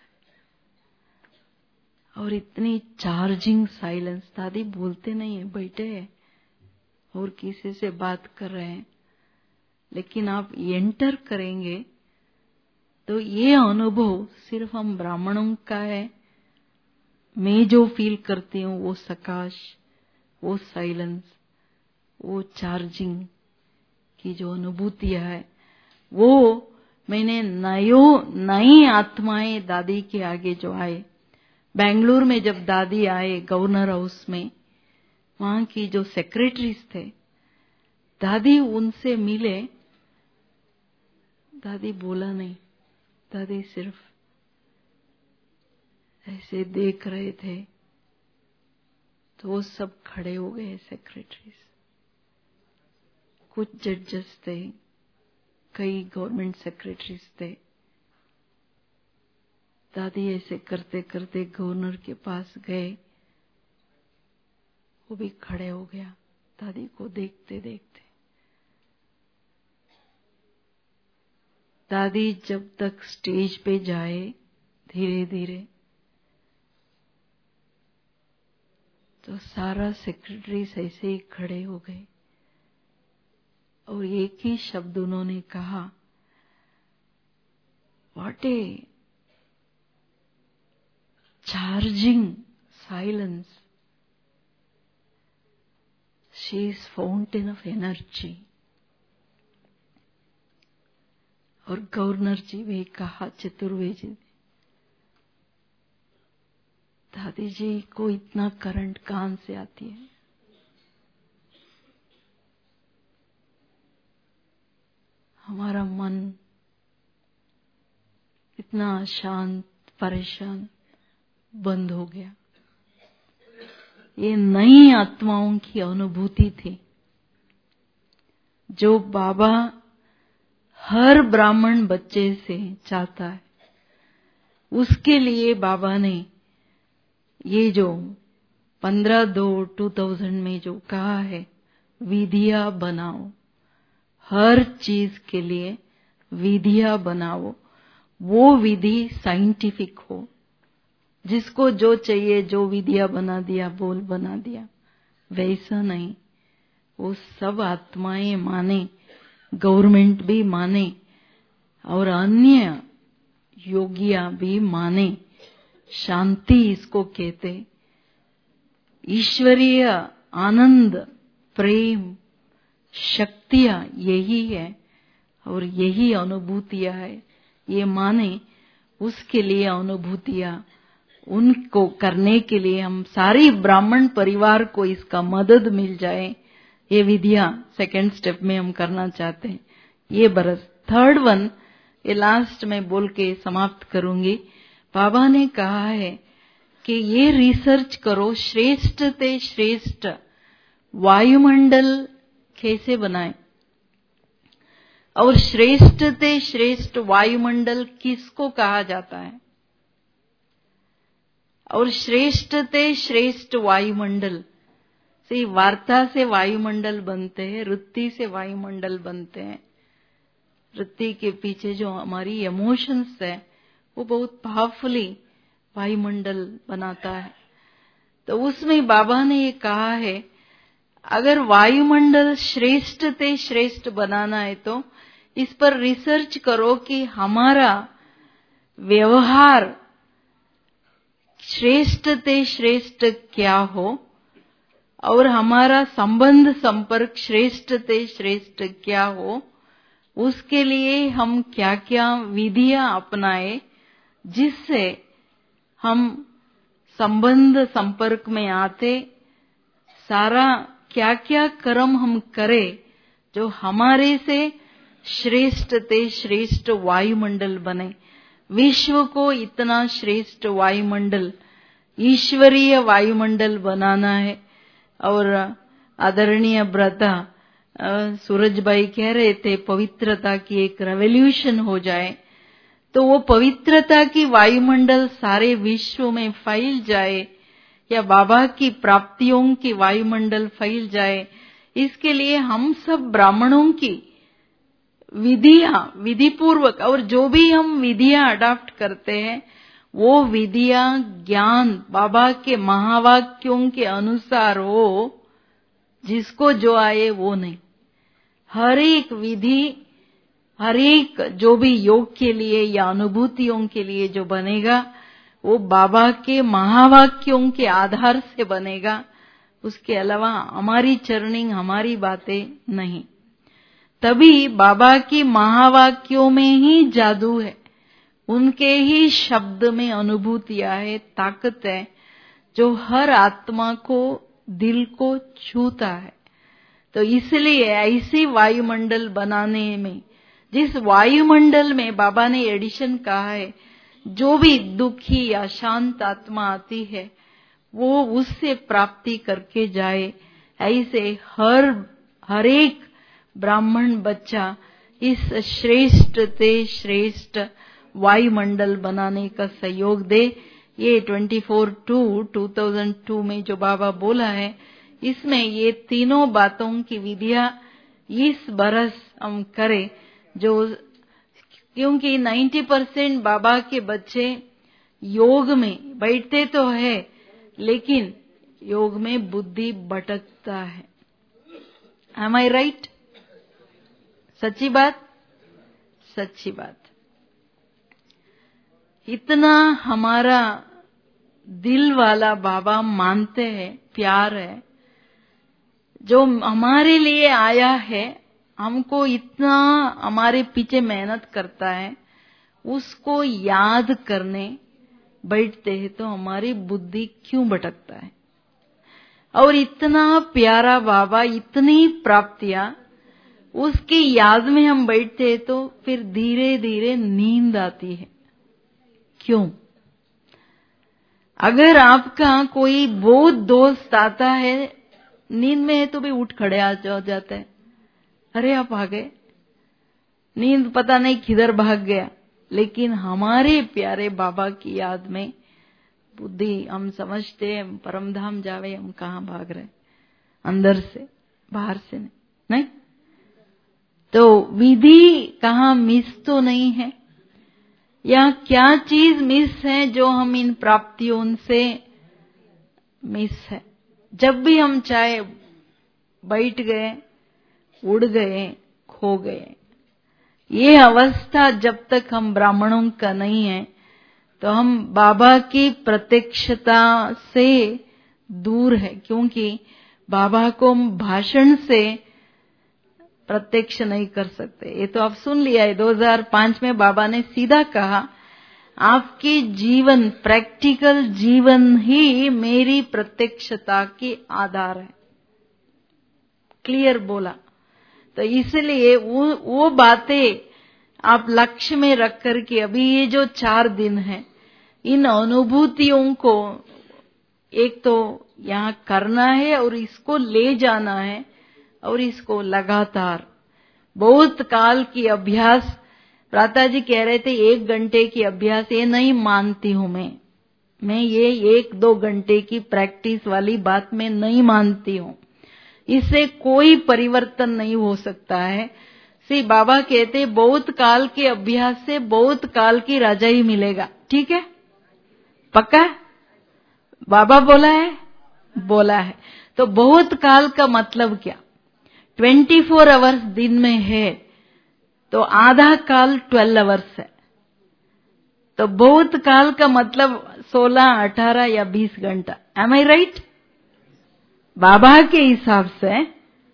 और इतनी चार्जिंग साइलेंस। दादी बोलते नहीं है, बैठे हैं और किसी से बात कर रहे हैं, लेकिन आप एंटर करेंगे तो ये अनुभव सिर्फ हम ब्राह्मणों का है। मैं जो फील करती हूँ वो सकाश, वो साइलेंस, वो चार्जिंग की जो अनुभूतियां है, वो मैंने नयो नई आत्माएं दादी के आगे जो आए, बेंगलुरु में जब दादी आए गवर्नर हाउस में, वहां की जो सेक्रेटरीज थे, दादी उनसे मिले, दादी बोला नहीं, दादी सिर्फ ऐसे देख रहे थे। तो वो सब खड़े हो गए सेक्रेटरीज, कुछ जजेस थे, कई गवर्नमेंट सेक्रेटरीज थे। दादी ऐसे करते करते गवर्नर के पास गए, वो भी खड़े हो गया दादी को देखते देखते। दादी जब तक स्टेज पे जाए धीरे धीरे, तो सारा सेक्रेटरीज ऐसे ही खड़े हो गए और एक ही शब्द उन्होंने कहा, what a charging silence, she is fountain of energy. और गवर्नर जी भी कहा, चतुर्वेदी, दादी जी को इतना करंट कहां से आती है? हमारा मन इतना शांत परेशान बंद हो गया। ये नई आत्माओं की अनुभूति थी जो बाबा हर ब्राह्मण बच्चे से चाहता है। उसके लिए बाबा ने ये जो पंद्रह दो टू थाउजेंड में जो कहा है, विधिया बनाओ, हर चीज के लिए विधिया बनाओ, वो विधि साइंटिफिक हो, जिसको जो चाहिए जो विधिया बना दिया, बोल बना दिया, वैसा नहीं। वो सब आत्माएं माने, गवर्नमेंट भी माने और अन्य योगिया भी माने। शांति इसको कहते, ईश्वरीय आनंद, प्रेम, शक्तियां यही है और यही अनुभूतियां है। ये माने, उसके लिए अनुभूतियां, उनको करने के लिए हम सारी ब्राह्मण परिवार को इसका मदद मिल जाए, ये विधियां सेकेंड स्टेप में हम करना चाहते हैं ये बरस। थर्ड वन, ये लास्ट में बोल के समाप्त करूंगी। बाबा ने कहा है कि ये रिसर्च करो, श्रेष्ठ ते श्रेष्ठ वायुमंडल कैसे बनाए, और श्रेष्ठ ते श्रेष्ठ वायुमंडल किसको कहा जाता है, और श्रेष्ठ ते श्रेष्ठ वायुमंडल से वार्ता से वायुमंडल बनते हैं, वृत्ति से वायुमंडल बनते हैं। वृत्ति के पीछे जो हमारी इमोशंस है वो बहुत पावरफुली वायुमंडल बनाता है। तो उसमें बाबा ने ये कहा है, अगर वायुमंडल श्रेष्ठ ते श्रेष्ठ बनाना है तो इस पर रिसर्च करो कि हमारा व्यवहार श्रेष्ठ ते श्रेष्ठ क्या हो, और हमारा संबंध संपर्क श्रेष्ठ ते श्रेष्ठ क्या हो। उसके लिए हम क्या क्या विधियां अपनाए जिससे हम संबंध संपर्क में आते, सारा क्या क्या कर्म हम करें जो हमारे से श्रेष्ठ ते श्रेष्ठ वायुमंडल बने। विश्व को इतना श्रेष्ठ वायुमंडल, ईश्वरीय वायुमंडल बनाना है। और आदरणीय व्रता सूरज भाई कह रहे थे पवित्रता की एक रेवोल्यूशन हो जाए, तो वो पवित्रता की वायुमंडल सारे विश्व में फैल जाए, या बाबा की प्राप्तियों की वायुमंडल फैल जाए, इसके लिए हम सब ब्राह्मणों की विधियां, विधि पूर्वक, और जो भी हम विधियां अडॉप्ट करते हैं वो विधियां ज्ञान बाबा के महावाक्यों के अनुसार हो, जिसको जो आए वो नहीं। हर एक विधि, हर एक जो भी योग के लिए या अनुभूतियों के लिए जो बनेगा वो बाबा के महावाक्यों के आधार से बनेगा, उसके अलावा हमारी चर्निंग, हमारी बातें नहीं। तभी बाबा की महावाक्यों में ही जादू है, उनके ही शब्द में अनुभूतियां है, ताकत है, जो हर आत्मा को, दिल को छूता है। तो इसलिए ऐसी वायुमंडल बनाने में, जिस वायुमंडल में बाबा ने एडिशन कहा है, जो भी दुखी या शांत आत्मा आती है वो उससे प्राप्ति करके जाए, ऐसे हर हर एक ब्राह्मण बच्चा इस श्रेष्ठ से श्रेष्ठ वायुमंडल बनाने का सहयोग दे। ये चौबीस टू दो हज़ार दो में जो बाबा बोला है, इसमें ये तीनों बातों की विधियां इस बरस हम करें, जो क्योंकि नब्बे परसेंट बाबा के बच्चे योग में बैठते तो है, लेकिन योग में बुद्धि भटकता है। Am I right? सच्ची बात, सच्ची बात। इतना हमारा दिल वाला बाबा मानते हैं, प्यार है, जो हमारे लिए आया है, हमको इतना हमारे पीछे मेहनत करता है, उसको याद करने बैठते हैं तो हमारी बुद्धि क्यों भटकता है। और इतना प्यारा बाबा, इतनी प्राप्तियां, उसकी याद में हम बैठते हैं तो फिर धीरे धीरे नींद आती है। क्यों? अगर आपका कोई बहुत दोस्त आता है, नींद में है तो भी उठ खड़े आ जाते हैं, अरे आप आ गए, नींद पता नहीं किधर भाग गया। लेकिन हमारे प्यारे बाबा की याद में बुद्धि, हम समझते हैं परमधाम जावे, हम कहाँ भाग रहे, अंदर से, बाहर से नहीं, नहीं? तो विधि कहाँ मिस तो नहीं है, या क्या चीज मिस है जो हम इन प्राप्तियों से मिस है। जब भी हम चाहे बैठ गए, उड़ गए, खो गए, ये अवस्था जब तक हम ब्राह्मणों का नहीं है तो हम बाबा की प्रत्यक्षता से दूर है, क्योंकि बाबा को हम भाषण से प्रत्यक्ष नहीं कर सकते। ये तो आप सुन लिया है, दो हज़ार पाँच में बाबा ने सीधा कहा, आपके जीवन, प्रैक्टिकल जीवन ही मेरी प्रत्यक्षता के आधार है, क्लियर बोला। तो इसलिए वो वो बातें आप लक्ष्य में रख कर के अभी ये जो चार दिन है, इन अनुभूतियों को एक तो यहाँ करना है और इसको ले जाना है, और इसको लगातार बहुत काल की अभ्यास। प्राता जी कह रहे थे एक घंटे की अभ्यास, ये नहीं मानती हूं मैं मैं ये एक दो घंटे की प्रैक्टिस वाली बात मैं नहीं मानती हूं, इससे कोई परिवर्तन नहीं हो सकता है। श्री बाबा कहते बहुत काल के अभ्यास से बहुत काल की राजाई मिलेगा। ठीक है, पक्का? बाबा बोला है, बोला है। तो बहुत काल का मतलब क्या? चौबीस आवर्स दिन में है तो आधा काल बारह आवर्स है, तो बहुत काल का मतलब सोलह, अठारह या बीस घंटा। एम आई राइट? बाबा के हिसाब से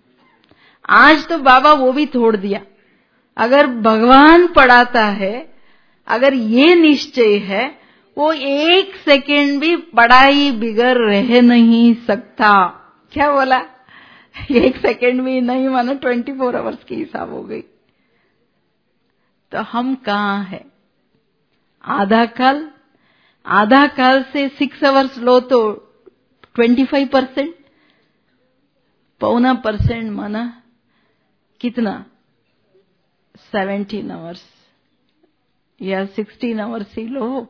आज तो बाबा वो भी छोड़ दिया। अगर भगवान पढ़ाता है, अगर ये निश्चय है, वो एक सेकेंड भी पढ़ाई बिगड़ रह नहीं सकता। क्या बोला? एक सेकेंड भी नहीं, मानो ट्वेंटी फोर आवर्स की हिसाब हो गई। तो हम कहाँ है? आधा काल, आधा काल से सिक्स आवर्स लो तो ट्वेंटी फाइव परसेंट, पौना परसेंट माना कितना? सेवेंटीन आवर्स या सिक्सटीन आवर्स ही लो।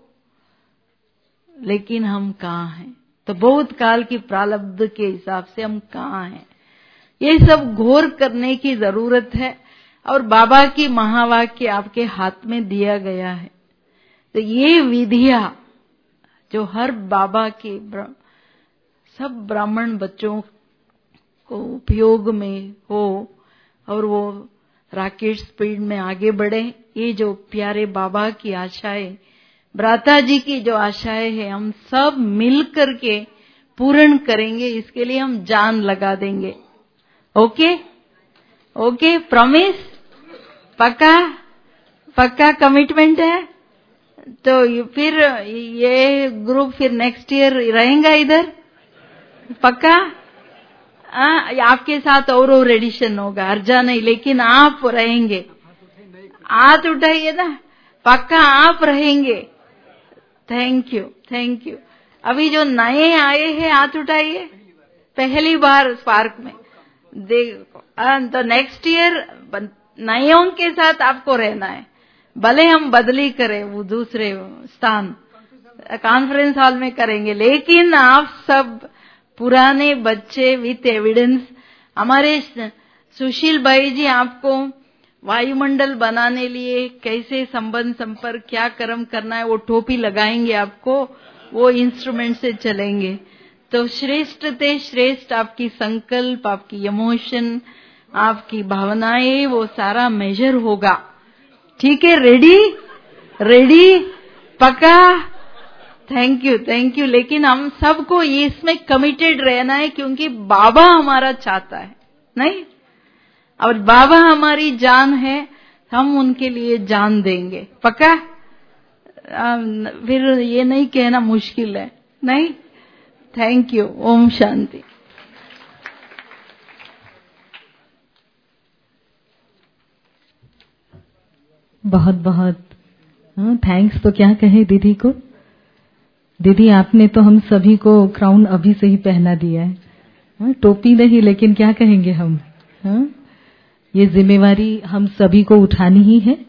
लेकिन हम कहाँ हैं? तो बहुत काल की प्रारब्ध के हिसाब से हम कहाँ हैं? ये सब घोर करने की जरूरत है। और बाबा की महावाक्य आपके हाथ में दिया गया है। तो ये विधियां जो हर बाबा के सब ब्राह्मण बच्चों को उपयोग में हो और वो रॉकेट स्पीड में आगे बढ़े, ये जो प्यारे बाबा की आशाएं, भ्राता जी की जो आशाएं है, हम सब मिल करके पूर्ण करेंगे। इसके लिए हम जान लगा देंगे। Okay okay, promise? पक्का पक्का कमिटमेंट है? तो फिर ये ग्रुप फिर नेक्स्ट ईयर रहेगा इधर? पक्का? आ, आपके साथ और और एडिशन होगा, अर्जा नहीं, लेकिन आप रहेंगे। हाथ उठाइए ना, पक्का आप रहेंगे। Thank you thank you. अभी जो नए आए हैं हाथ उठाइए, पहली बार स्पार्क में देखो। तो नेक्स्ट ईयर नयों के साथ आपको रहना है, भले हम बदली करें, वो दूसरे स्थान कॉन्फ्रेंस हॉल में करेंगे, लेकिन आप सब पुराने बच्चे विथ एविडेंस। हमारे सुशील भाई जी आपको वायुमंडल बनाने लिए कैसे संबंध संपर्क क्या कर्म करना है वो टोपी लगाएंगे आपको, वो इंस्ट्रूमेंट से चलेंगे। तो श्रेष्ठ ते श्रेष्ठ आपकी संकल्प, आपकी इमोशन, आपकी भावनाएं, वो सारा मेजर होगा। ठीक है? Ready ready? पक्का? Thank you thank you. लेकिन हम सबको ये इसमें कमिटेड रहना है, क्योंकि बाबा हमारा चाहता है, नहीं? और बाबा हमारी जान है, हम उनके लिए जान देंगे। पक्का? फिर ये नहीं कहना मुश्किल है, नहीं? Thank you. ओम शांति। बहुत बहुत थैंक्स। तो क्या कहे दीदी को? दीदी आपने तो हम सभी को क्राउन अभी से ही पहना दिया है। हा? टोपी नहीं, लेकिन क्या कहेंगे हम? हा? ये जिम्मेवारी हम सभी को उठानी ही है।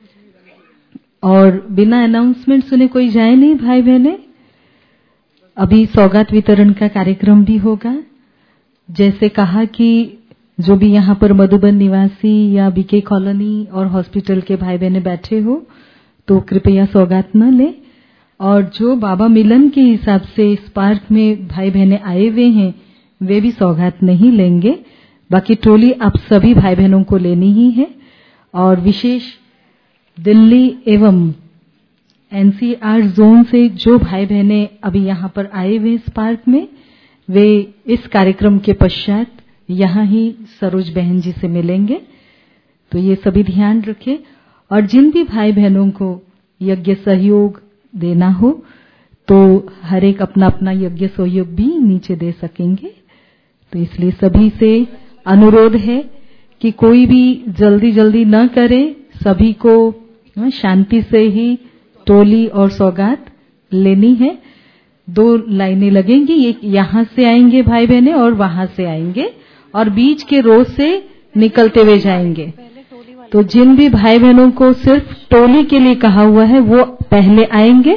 और बिना अनाउंसमेंट सुने कोई जाए नहीं भाई बहने। अभी सौगात वितरण का कार्यक्रम भी होगा। जैसे कहा कि जो भी यहाँ पर मधुबन निवासी या बीके कॉलोनी और हॉस्पिटल के भाई बहने बैठे हो, तो कृपया सौगात न ले। और जो बाबा मिलन के हिसाब से स्पार्क में भाई बहने आए हुए हैं, वे भी सौगात नहीं लेंगे। बाकी टोली आप सभी भाई बहनों को लेनी ही है। और विशेष दिल्ली एवं एनसीआर जोन से जो भाई बहने अभी यहाँ पर आए हुए स्पार्क में, वे इस कार्यक्रम के पश्चात यहाँ ही सरोज बहन जी से मिलेंगे। तो ये सभी ध्यान रखें। और जिन भी भाई बहनों को यज्ञ सहयोग देना हो, तो हर एक अपना अपना यज्ञ सहयोग भी नीचे दे सकेंगे। तो इसलिए सभी से अनुरोध है कि कोई भी जल्दी जल्दी न करे, सभी को शांति से ही टोली और सौगात लेनी है। दो लाइनें लगेंगी, एक यहाँ से आएंगे भाई बहने और वहां से आएंगे, और बीच के रो से निकलते हुए जाएंगे। तो जिन भी भाई बहनों को सिर्फ टोली के लिए कहा हुआ है, वो पहले आएंगे।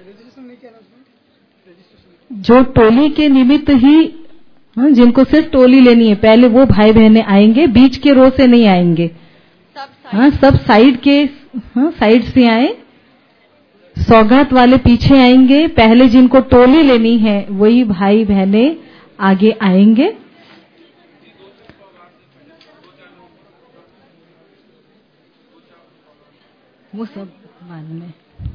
जो टोली के निमित्त ही, जिनको सिर्फ टोली लेनी है, पहले वो भाई बहने आएंगे, बीच के रो से नहीं आएंगे। हाँ, सब साइड के, हाँ, साइड से आए। सौगात वाले पीछे आएंगे। पहले जिनको टोली लेनी है वही भाई बहने आगे आएंगे। वो सब बाद में।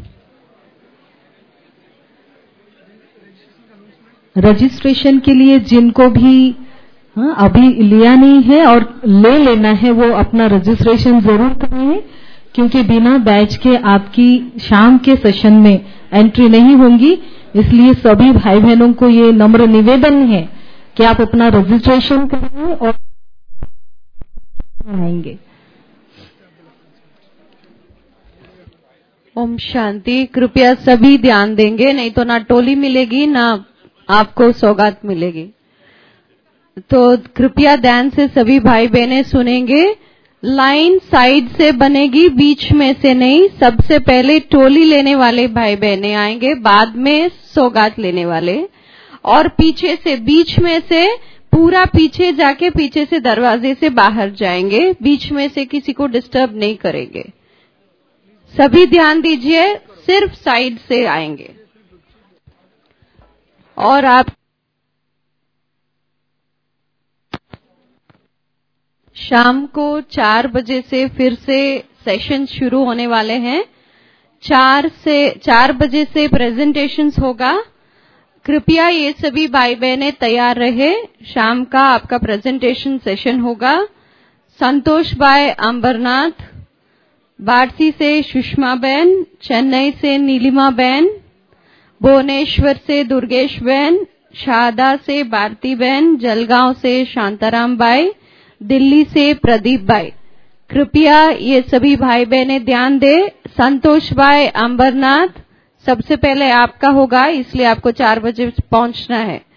रजिस्ट्रेशन के लिए जिनको भी हाँ, अभी लिया नहीं है और ले लेना है, वो अपना रजिस्ट्रेशन जरूर कराएं, क्योंकि बिना बैच के आपकी शाम के सेशन में एंट्री नहीं होंगी, इसलिए सभी भाई बहनों को ये नम्र निवेदन है कि आप अपना रजिस्ट्रेशन करें और आएंगे। ओम शांति। कृपया सभी ध्यान देंगे, नहीं तो ना टोली मिलेगी ना आपको सौगात मिलेगी। तो कृपया ध्यान से सभी भाई बहनें सुनेंगे। लाइन साइड से बनेगी, बीच में से नहीं। सबसे पहले टोली लेने वाले भाई बहनें आएंगे, बाद में सौगात लेने वाले, और पीछे से, बीच में से पूरा पीछे जाके पीछे से दरवाजे से बाहर जाएंगे, बीच में से किसी को डिस्टर्ब नहीं करेंगे। सभी ध्यान दीजिए, सिर्फ साइड से आएंगे। और आप शाम को चार बजे से फिर से सेशन शुरू होने वाले हैं। चार से चार बजे से प्रेजेंटेशंस होगा। कृपया ये सभी भाई बहनें तैयार रहे, शाम का आपका प्रेजेंटेशन सेशन होगा। संतोष भाई अंबरनाथ, बारसी से सुषमा बहन, चेन्नई से नीलिमा बहन, भुवनेश्वर से दुर्गेश बहन, शारदा से भारती बहन, जलगांव से शांताराम भाई, दिल्ली से प्रदीप भाई। कृपया ये सभी भाई बहनें ध्यान दें। संतोष भाई अंबरनाथ, सबसे पहले आपका होगा, इसलिए आपको चार बजे पहुंचना है।